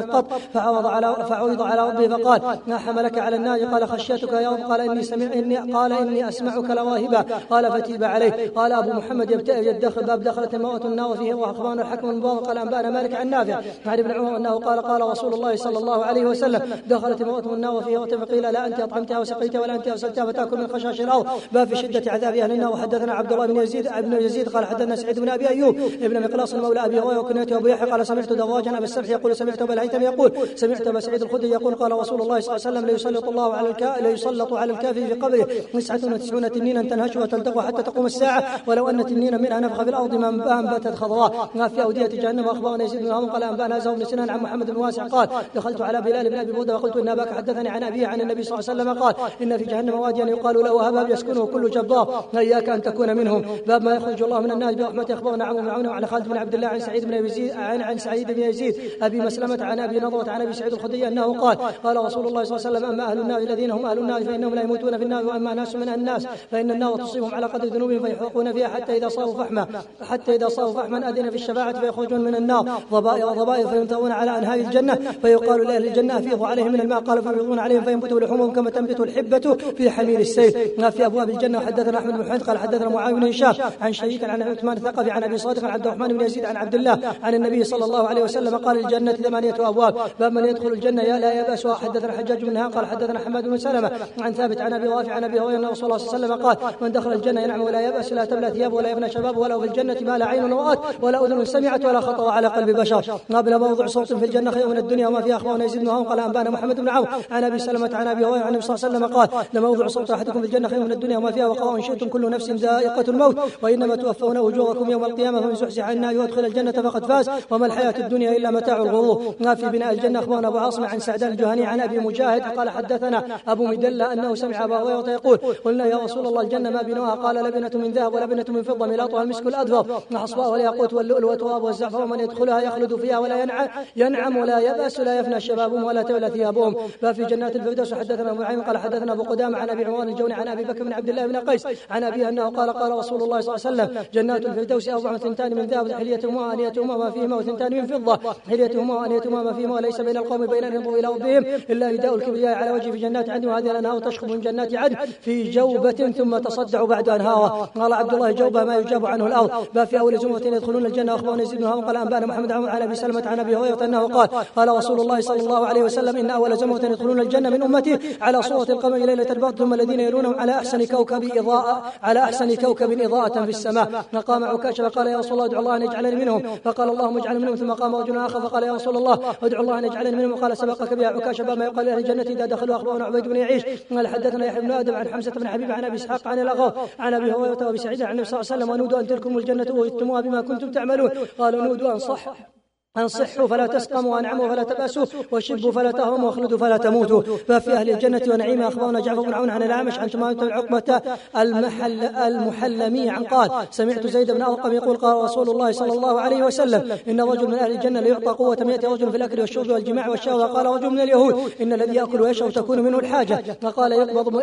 فعوض على فعوض على ربه فقال ما حملك على النار؟ قال خشيتك يا رب. قال إني سمع إني قال إني أسمعك لواهبا. قال فتيب عليه. قال أبو محمد يدخل باب دخلت المرأة النار فيه وأخبرنا الحكم المبارك قال أنبأنا مالك عن نافع عن ابن عمر أنه قال قال رسول الله صلى الله عليه وسلم دخلت المرأة النار فيه فقيل لا أنت أطعمتها وسقيتها ولا أنت أرسلتها فتأكل من خشاش الأرض. باب في شدة عذاب أهل النار. وحدثنا عبد الله بن يزيد ابن يزيد قال حدثنا سعيد بن أبي أيوب ابن مقلاص المولى أبي هريرة وكنيته أبو يحيى قال سمعت دراجا أبا السمح يقول سمعت أبا الهيثم يقول سمعت أبا سعيد الخدري يقول قال رسول الله صلى الله عليه وسلم ليسلط الله على الكافر ليسلط على الكافر في قبره تسعة وتسعون تنينا تنهش وتلتقى حتى تقوم الساعة ولو أن تنين منها نفخ في الأرض ما أنبتت خضراء. ما في أودية جهنم. أخبرنا يزيد بن هارون قال أنبأنا زهر بن سنان عن محمد بن واسع قال دخلت على بلال بن أبي بردة وقلت إن أباك حدثني عن أبيه عن النبي صلى الله عليه وسلم قال إن في جهنم واديا يقال له هباب يسكنه كل جبار إياك أن تكون منهم. باب ما يخرج الله من النار برحمته. أخبرنا عمرو بن عون وعن خالد بن عبد الله عن سعيد بن يزيد عن عن سعيد بن يزيد أبي مسلمة عن أبي نضرة عن أبي سعيد الخدري أنه قال قال رسول الله صلى الله عليه وسلم أما أهل النار الذين هم أهل النار فإنهم لا يموتون في النار وأما ناس من الناس فإن النار تصيبهم على قدر ذنوبهم فيحرقون فيها حتى إذا صاروا فحما حتى إذا صاروا فحما أذن في الشفاعة فيخرجون من النار ضبائر ضبائر فينتهون على أنهار الجنة فيقال لأهل الجنة أفيضوا عليهم من الماء قال فيفيضون عليهم فينبتوا لحومهم كما تنبت الحبة في حمير السيل. ما في أبواب الجنة. وحدثنا أحمد بن محمد قال حدثنا معاوية بن هشام عن شريك عن عثمان الثقفي عن أبي صادق عن عبد الرحمن بن يزيد عن عبد الله عن النبي صلى الله عليه وسلم قال الجنة ثمانية أبواب باب من يدخل الجنة يا لا يبأس. حدثنا حجاج بن نهار قال حدثنا حماد بن سلمة عن ثابت عن أبي رافع عن أبي هريرة أن رسول الله صلى الله عليه وسلم قال من دخل الجنة ينعم ولا يبأس لا تبلى ثيابه ولا يفنى شبابه ولا في الجنة ما لا عين رأت ولا أذن سمعت ولا خطر على قلب بشر. قابل موضع صوت في الجنة خير من الدنيا وما فيها. أخبرنا يزيد بن هارون قال أنبأنا محمد بن عوف عن أبي سلمة عن أبي هريرة عن النبي صلى الله عليه وسلم قال لموضع صوت أحدكم في الجنة خير من الدنيا وما فيها وقرأوا إن شئتم كل نفس ذائقة الموت وإنما توفون أجوركم يوم القيامة فمن زحزح عن النار ويدخل الجنة فقد فاز وما الحياة الدنيا إلا متاع الغرور. ما في بناء الجنة. أخبرنا أبو عاصم عن سعدان الجهني عن أبي مجاهد قال حدثنا أبو مدلة أنه سمع أبا هريرة يقول قلنا يا رسول الله الجنة ما بنوها؟ قال لبنة من ذهب ولبنة من فضة ملاطها المسك الأدفر وحصباها والياقوت واللؤلؤ والتراب والزعفران ومن يدخلها يخلد فيها ولا ينعم ينعم ولا يبأس لا يفنى شبابهم ولا تولى ثيابهم. ففي جنات الفردوس. حدثنا أبو نعيم قال حدثنا أبو قدامة عن أبي عمران الجوني عن أبي بكر بن عبد الله بن قيس عن أبيه أنه قال قال رسول الله صلى الله عليه وسلم جنات الفردوس أربع وثنتان من ذهب حليتهما وآنيتهما ما فيهما وثنتان من فضة حليتهما وآنيتهما ما فيهما وليس بين القوم بين أن ينظروا إلى ربهم إلا رداء الكبرياء على وجه في جنات عدن وهذه الأنهار تشخب من جنات عدن في جوبة ثم تصدع بعد أنهارها. قال عبد الله جوبة ما يجاب عنه الأرض. باب في أول زمرة يدخلون الجنة. أخبرنا يزيد بن هارون قال أنبأنا محمد عن أبي سلمة عن أبي هريرة أنه قال قال رسول الله صلى الله عليه وسلم إن أول زمرة يدخلون الجنة من أمتي على صورة القمر ليلة البدر ثم الذين يلونهم على أحسن كوكب إضاءة على أحسن كوكب إضاءة في السماء. فقام عكاشة فقال يا رسول الله ادعو الله أن يجعلني منهم فقال اللهم اجعلني منهم. ثم قام رجل آخر فقال يا رسول الله ادعو الله أن يجعلني منهم وقال سبقك بها عكاشة بما يقال أهل الجنة إذا دخلوا. أخبرنا عبيد بن يعيش قال حدثنا يحيى بن آدم عن حمزة بن حبيب عن أبي إسحاق عن الأغر عن أبي هريرة وأبي سعيد عن النبي صلى الله عليه وسلم ونودوا أن تلكم الجنة وجدتموها بما كنتم تعملون. قالوا نودوا أن صح أنصحوا فلا تسقموا وأنعموا فلا تبأسوا وشبوا فلا تهرموا واخلدوا فلا تموتوا. ففي أهل الجنة ونعيمها. أخبرنا جعفر بن عون عن الأعمش عن تمامة العقبة المحل المحلمي عن قال سمعت زيد بن أرقم يقول قال رسول الله صلى الله عليه وسلم إن رجل من أهل الجنة ليعطى قوة مئة رجل في الأكل والشرب والجماع والشهوة. قال رجل من اليهود إن الذي يأكل ويشرب تكون منه الحاجة فقال يقبض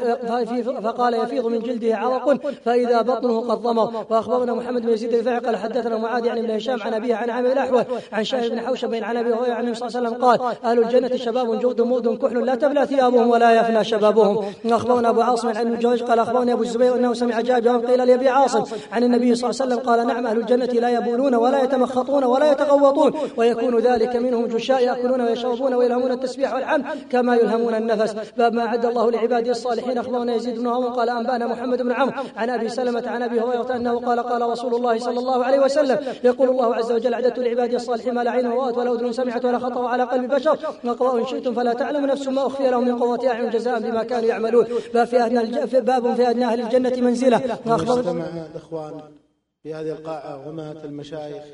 فقال يفيض من جلده عرق فإذا بطنه قد ضمر. وأخبرنا محمد بن يزيد الرفاعي قال حدثنا معاذ عن ابن هشام عن أبيه عن عامر الأحول عن شاهد بن حوشب بن عن أبي هريرة عن النبي صلى الله عليه وسلم قال أهل الجنة شباب جود مود كحل لا تبلى ثيابهم ولا يفنى شبابهم. أخبرنا أبو عاصم عن ابن جريج قال أخبرني أبو الزبير أنه سمع جابرا قيل لأبي عاصم عن النبي صلى الله عليه وسلم قال نعم أهل الجنة لا يبولون ولا يتمخطون ولا يتغوطون ويكون ذلك منهم جشاء يأكلون ويشربون ويلهمون التسبيح والحمد كما يلهمون النفس. باب ما أعد الله لعباده الصالحين. أخبرنا يزيد بن هارون قال أنبأنا محمد بن عمرو عن أبي سلمة عن أبي هريرة أنه قال قال رسول الله صلى الله عليه وسلم يقول الله عز وجل أعددت لعبادي الصالحين ما لا عين رأت ولا أذن سمعت ولا خطر على قلب بشر واقرأوا إن شئتم فلا تعلم نفس ما أخفي لهم من قرة أعين جزاء بما كانوا يعملون. باب في أدنى باب في أدنى أهل الجنة منزلة. اجتمع الإخوان في هذه القاعة ومات المشايخ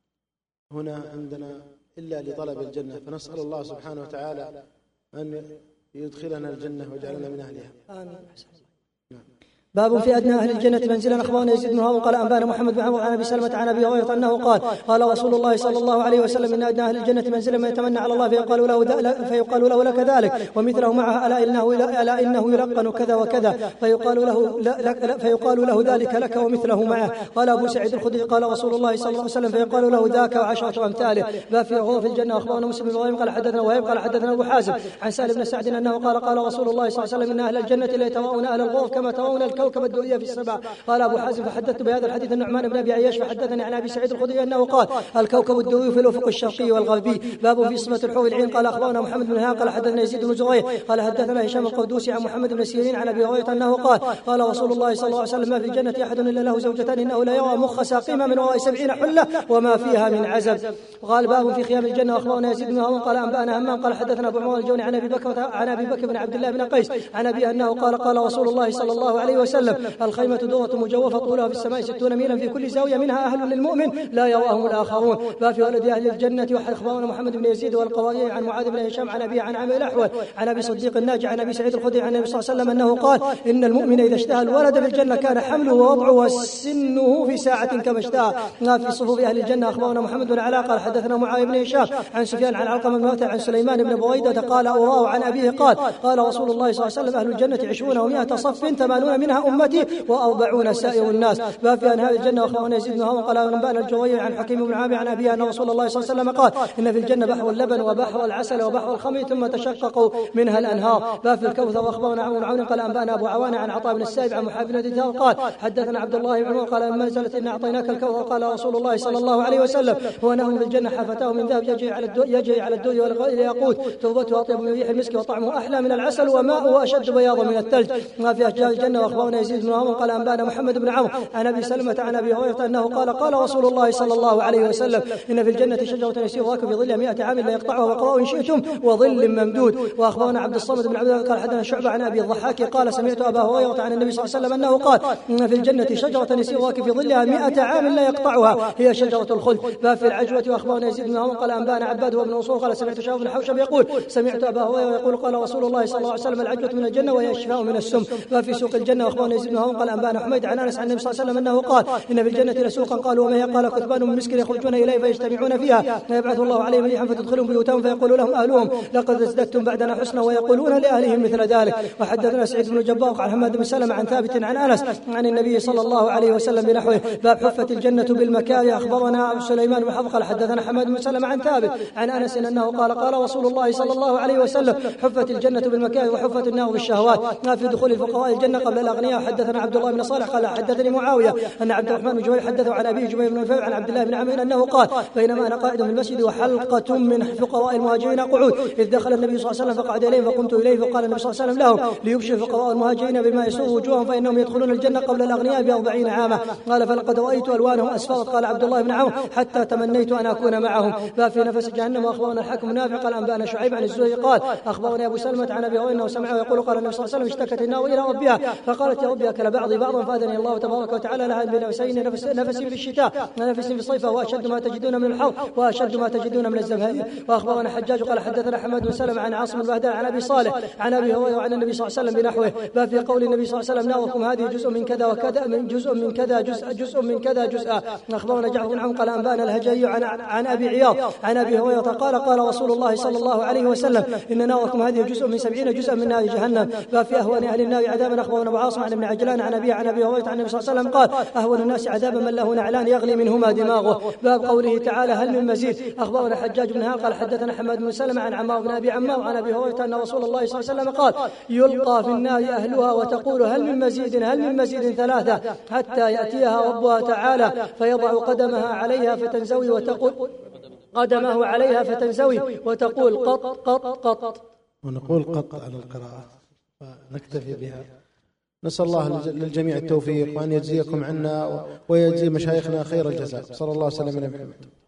هنا عندنا إلا لطلب الجنة فنسأل الله سبحانه وتعالى أن يدخلنا الجنة ويجعلنا من أهلها. آمين. باب في أدنى أهل الجنة منزلا. أخبرنا يزيد بن هارون قال أنبانا محمد بن عمرو عن أبي سلمة عن أبي هريرة أنه قال قال رسول الله صلى الله عليه وسلم إن أدنى أهل الجنة منزلا من يتمنى على الله فيقال له فيقال له لك ذلك ومثله معه ألا إنه ألا إنه يلقن كذا وكذا فيقال له لا فيقال له ذلك لك ومثله معه. قال أبو سعيد الخدري قال رسول الله صلى الله عليه وسلم فيقال له ذاك وعشرة أمثاله. باب في غرف الجنة. أخبرنا مسلم بن إبراهيم قال حدثنا وهيب قال حدثنا أبو حازم عن سالم بن سعد أنه قال قال رسول الله صلى الله عليه وسلم إن أهل الجنة لا يتراءون أهل الغرف كما ترون الكوكب الدؤية في السماء. قال أبو حازم فحدثت بهذا الحديث النعمان بن أبي عياش فحدثني عن أبي سعيد الخدري أنه قال الكوكب الدؤية في الأفق الشرقي والغربي. باب في صفة الحور العين. قال أخبرنا محمد بن هان قال حدثنا يزيد بن زريع قال حدثنا هشام القردوسي عن محمد بن سيرين عن أبي هريرة أنه قال قال رسول الله صلى الله عليه وسلم ما في الجنة أحد إلا له زوجتان إنه لا يرى مخ ساقمة من وراء سبعين حلة وما فيها من عزب. قال باب في خيام الجنة. أخبرنا يزيد بن هارون قال أنبأنا همام قال حدثنا أبو عمر الجوني عن أبي بكر عن أبي بكر بن عبد الله بن قيس عن أبي أنه قال قال رسول الله صلى الله عليه وسلم الخيمة دورة مجوفة طولها في السماء ستون ميلا في كل زاوية منها أهل للمؤمن لا يراهم الآخرون. باب في ولد أهل الجنة. وأخبرنا محمد بن يزيد والقوارير عن معاذ بن هشام عن أبي عن عامر الأحول عن أبي صديق الناجي عن أبي سعيد الخدري عن النبي صلى الله عليه وسلم أنه قال إن المؤمن إذا اشتهى الولد في الجنة كان حمله ووضعه وسنه في ساعة كما اشتهى. في صفوف أهل الجنة. أخبرنا محمد بن علاء قال حدثنا معاذ بن هشام عن سفيان عن علقمة بن موتى عن سليمان بن بريدة قال أراه عن أبيه قال قال رسول الله صلى الله عليه وسلم أهل الجنة عشرون ومائة صف ثمانون منها أمتي وأربعون سائر الناس. باب في أنهار الجنة. وأخبرنا يزيد بن هارون قال أنبأنا الجويري عن حكيم بن عامر عن أبيه أن رسول الله صلى الله عليه وسلم قال إن في الجنة بحر اللبن وبحر العسل وبحر الخمر ثم تشققوا منها الأنهار. باب في الكوثر. وأخبرنا عمرو بن عون قال أنبأنا أبو عوانة عن عطاء بن السائب عن محمد بن دينار قال حدثنا عبد الله بن عمر قال لما نزلت إن أعطيناك الكوثر قال رسول الله صلى الله عليه وسلم هو نهر في الجنة حفتاه من ذهب يجري على الدو يجري على الدود والياقوت تربته أطيب من ريح المسك وطعمه أحلى من العسل وماؤه أشد بياضا من الثلج. ما في أشجار الجنة. وأخبرنا يزيد بن هارون قال أنبأنا محمد بن عمرو عن أبي سلمة عن أبي هريرة أنه قال قال رسول الله صلى الله عليه وسلم إن في الجنة شجرة يسير راكب في ظلها مئة عام لا يقطعها وقرأوا إن شئتم وظل ممدود. وأخبرنا عبد الصمد بن عبد الله قال حدثنا شعبة عن أبي الضحاك قال سمعت أبا هريرة عن النبي صلى الله عليه وسلم أنه قال إن في الجنة شجرة يسير راكب في ظلها مئة عام لا يقطعها هي شجرة الخلد. باب في العجوة. وأخبرنا يزيد بن هارون قال أنبأنا عباد وابن أصول قال سمعت شعب بن حوشب يقول سمعت أبا هريرة يقول قال رسول الله صلى الله عليه وسلم العجوة من الجنة وهي الشفاء من السم. باب في سوق الجنة. وأخبرنا يزيد بن هارون قال أنبأنا حميد عن أنس عن النبي صلى الله عليه وسلم أنه قال إن في الجنة لسوقا قالوا وما هي قال كتبان من مسك يخرجون إليه فيجتمعون فيها فيبعث الله عليهم ريحا فتدخلهم بيوتهم فيقول لهم أهلهم لقد ازددتم بعدنا حسنا ويقولون لأهلهم مثل ذلك. وحدثنا سعيد بن جبار عن حماد بن سلمة عن ثابت عن أنس عن النبي صلى الله عليه وسلم بنحوه. باب حفت الجنة بالمكاره. أخبرنا سليمان بن حرب قال حدثنا حماد بن سلمة عن ثابت عن أنس أنه قال قال رسول الله صلى الله عليه وسلم حفت الجنة بالمكاره وحفت النار بالشهوات. ما في دخول الفقراء الجنة قبل الأغنياء. حدثنا عبد الله بن صالح قال حدثني معاوية أن عبد الرحمن بن جبير حدثه عن أبيه جبير بن نفيع عن عبد الله بن عمرو أنه قال بينما أنا قائد في المسجد وحلقة من فقراء المهاجرين قعود إذ دخل النبي صلى الله عليه وسلم فقعد إليه فقمت إليه فقال النبي صلى الله عليه وسلم لهم ليبشر فقراء المهاجرين بما يسوء وجوههم فإنهم يدخلون الجنة قبل الأغنياء بأربعين عاما. قال فلقد رأيت ألوانهم أسفرت قال عبد الله بن عمرو حتى تمنيت أن أكون معهم. باب في نفس جهنم. وأخبرنا الحاكم نافع قال أنبأنا شعيب عن الزهري قال أخبرني أبو سلمة عن أبي هريرة أنه سمعه يقول قال النبي صلى الله عليه وسلم اشتكت النار إلى ربها فقالت يا ربي أكل بعضي بعضا فأذني الله تبارك وتعالى لها بنفسين نفس, نفس في الشتاء ونفس في الصيف وأشد ما تجدون من الحر وأشد ما تجدون من الزمهرير. وأخبرنا حجاج قال حدثنا حماد بن سلمة عن عاصم البهدل عن أبي صالح عن أبي هريرة وعن النبي صلى الله عليه وسلم بنحوه. باب في قول النبي صلى الله عليه وسلم ناركم هذه جزء من كذا وكذا من جزء من كذا جزء جزء من كذا جزء. أخبرنا جعفر بن عون قال أنبأنا الهجري عن عن أبي عياض عن أبي هريرة قال قال رسول الله صلى الله عليه وسلم إن ناركم هذه جزء من سبعين جزءا من نار جهنم. باب في أهون أهل النار عذابا. أخبرنا أبو عاصم عن ابن عجلان عن أبي عن أبي هريرة عن النبي صلى الله عليه وسلم قال أهون الناس عذابا من له نعلان يغلي منهما دماغه. باب قوله تعالى هل من مزيد. أخبرنا حجاج بن هال قال حدثنا حماد بن سلمة عن عمار بن أبي عمار عن أبي هريرة أن رسول الله صلى الله عليه وسلم قال يلقى في النار أهلها وتقول هل من مزيد هل من مزيد ثلاثة حتى يأتيها ربها تعالى فيضع قدمها عليها فتنزوي وتقول قدمه عليها فتنزوي وتقول قط قط قط. ونقول قط على القراءة فنكتفي بها. نسأل الله للجميع التوفيق وأن يجزيكم عنا ويجزي مشايخنا خير الجزاء. صلى الله عليه وسلم على محمد.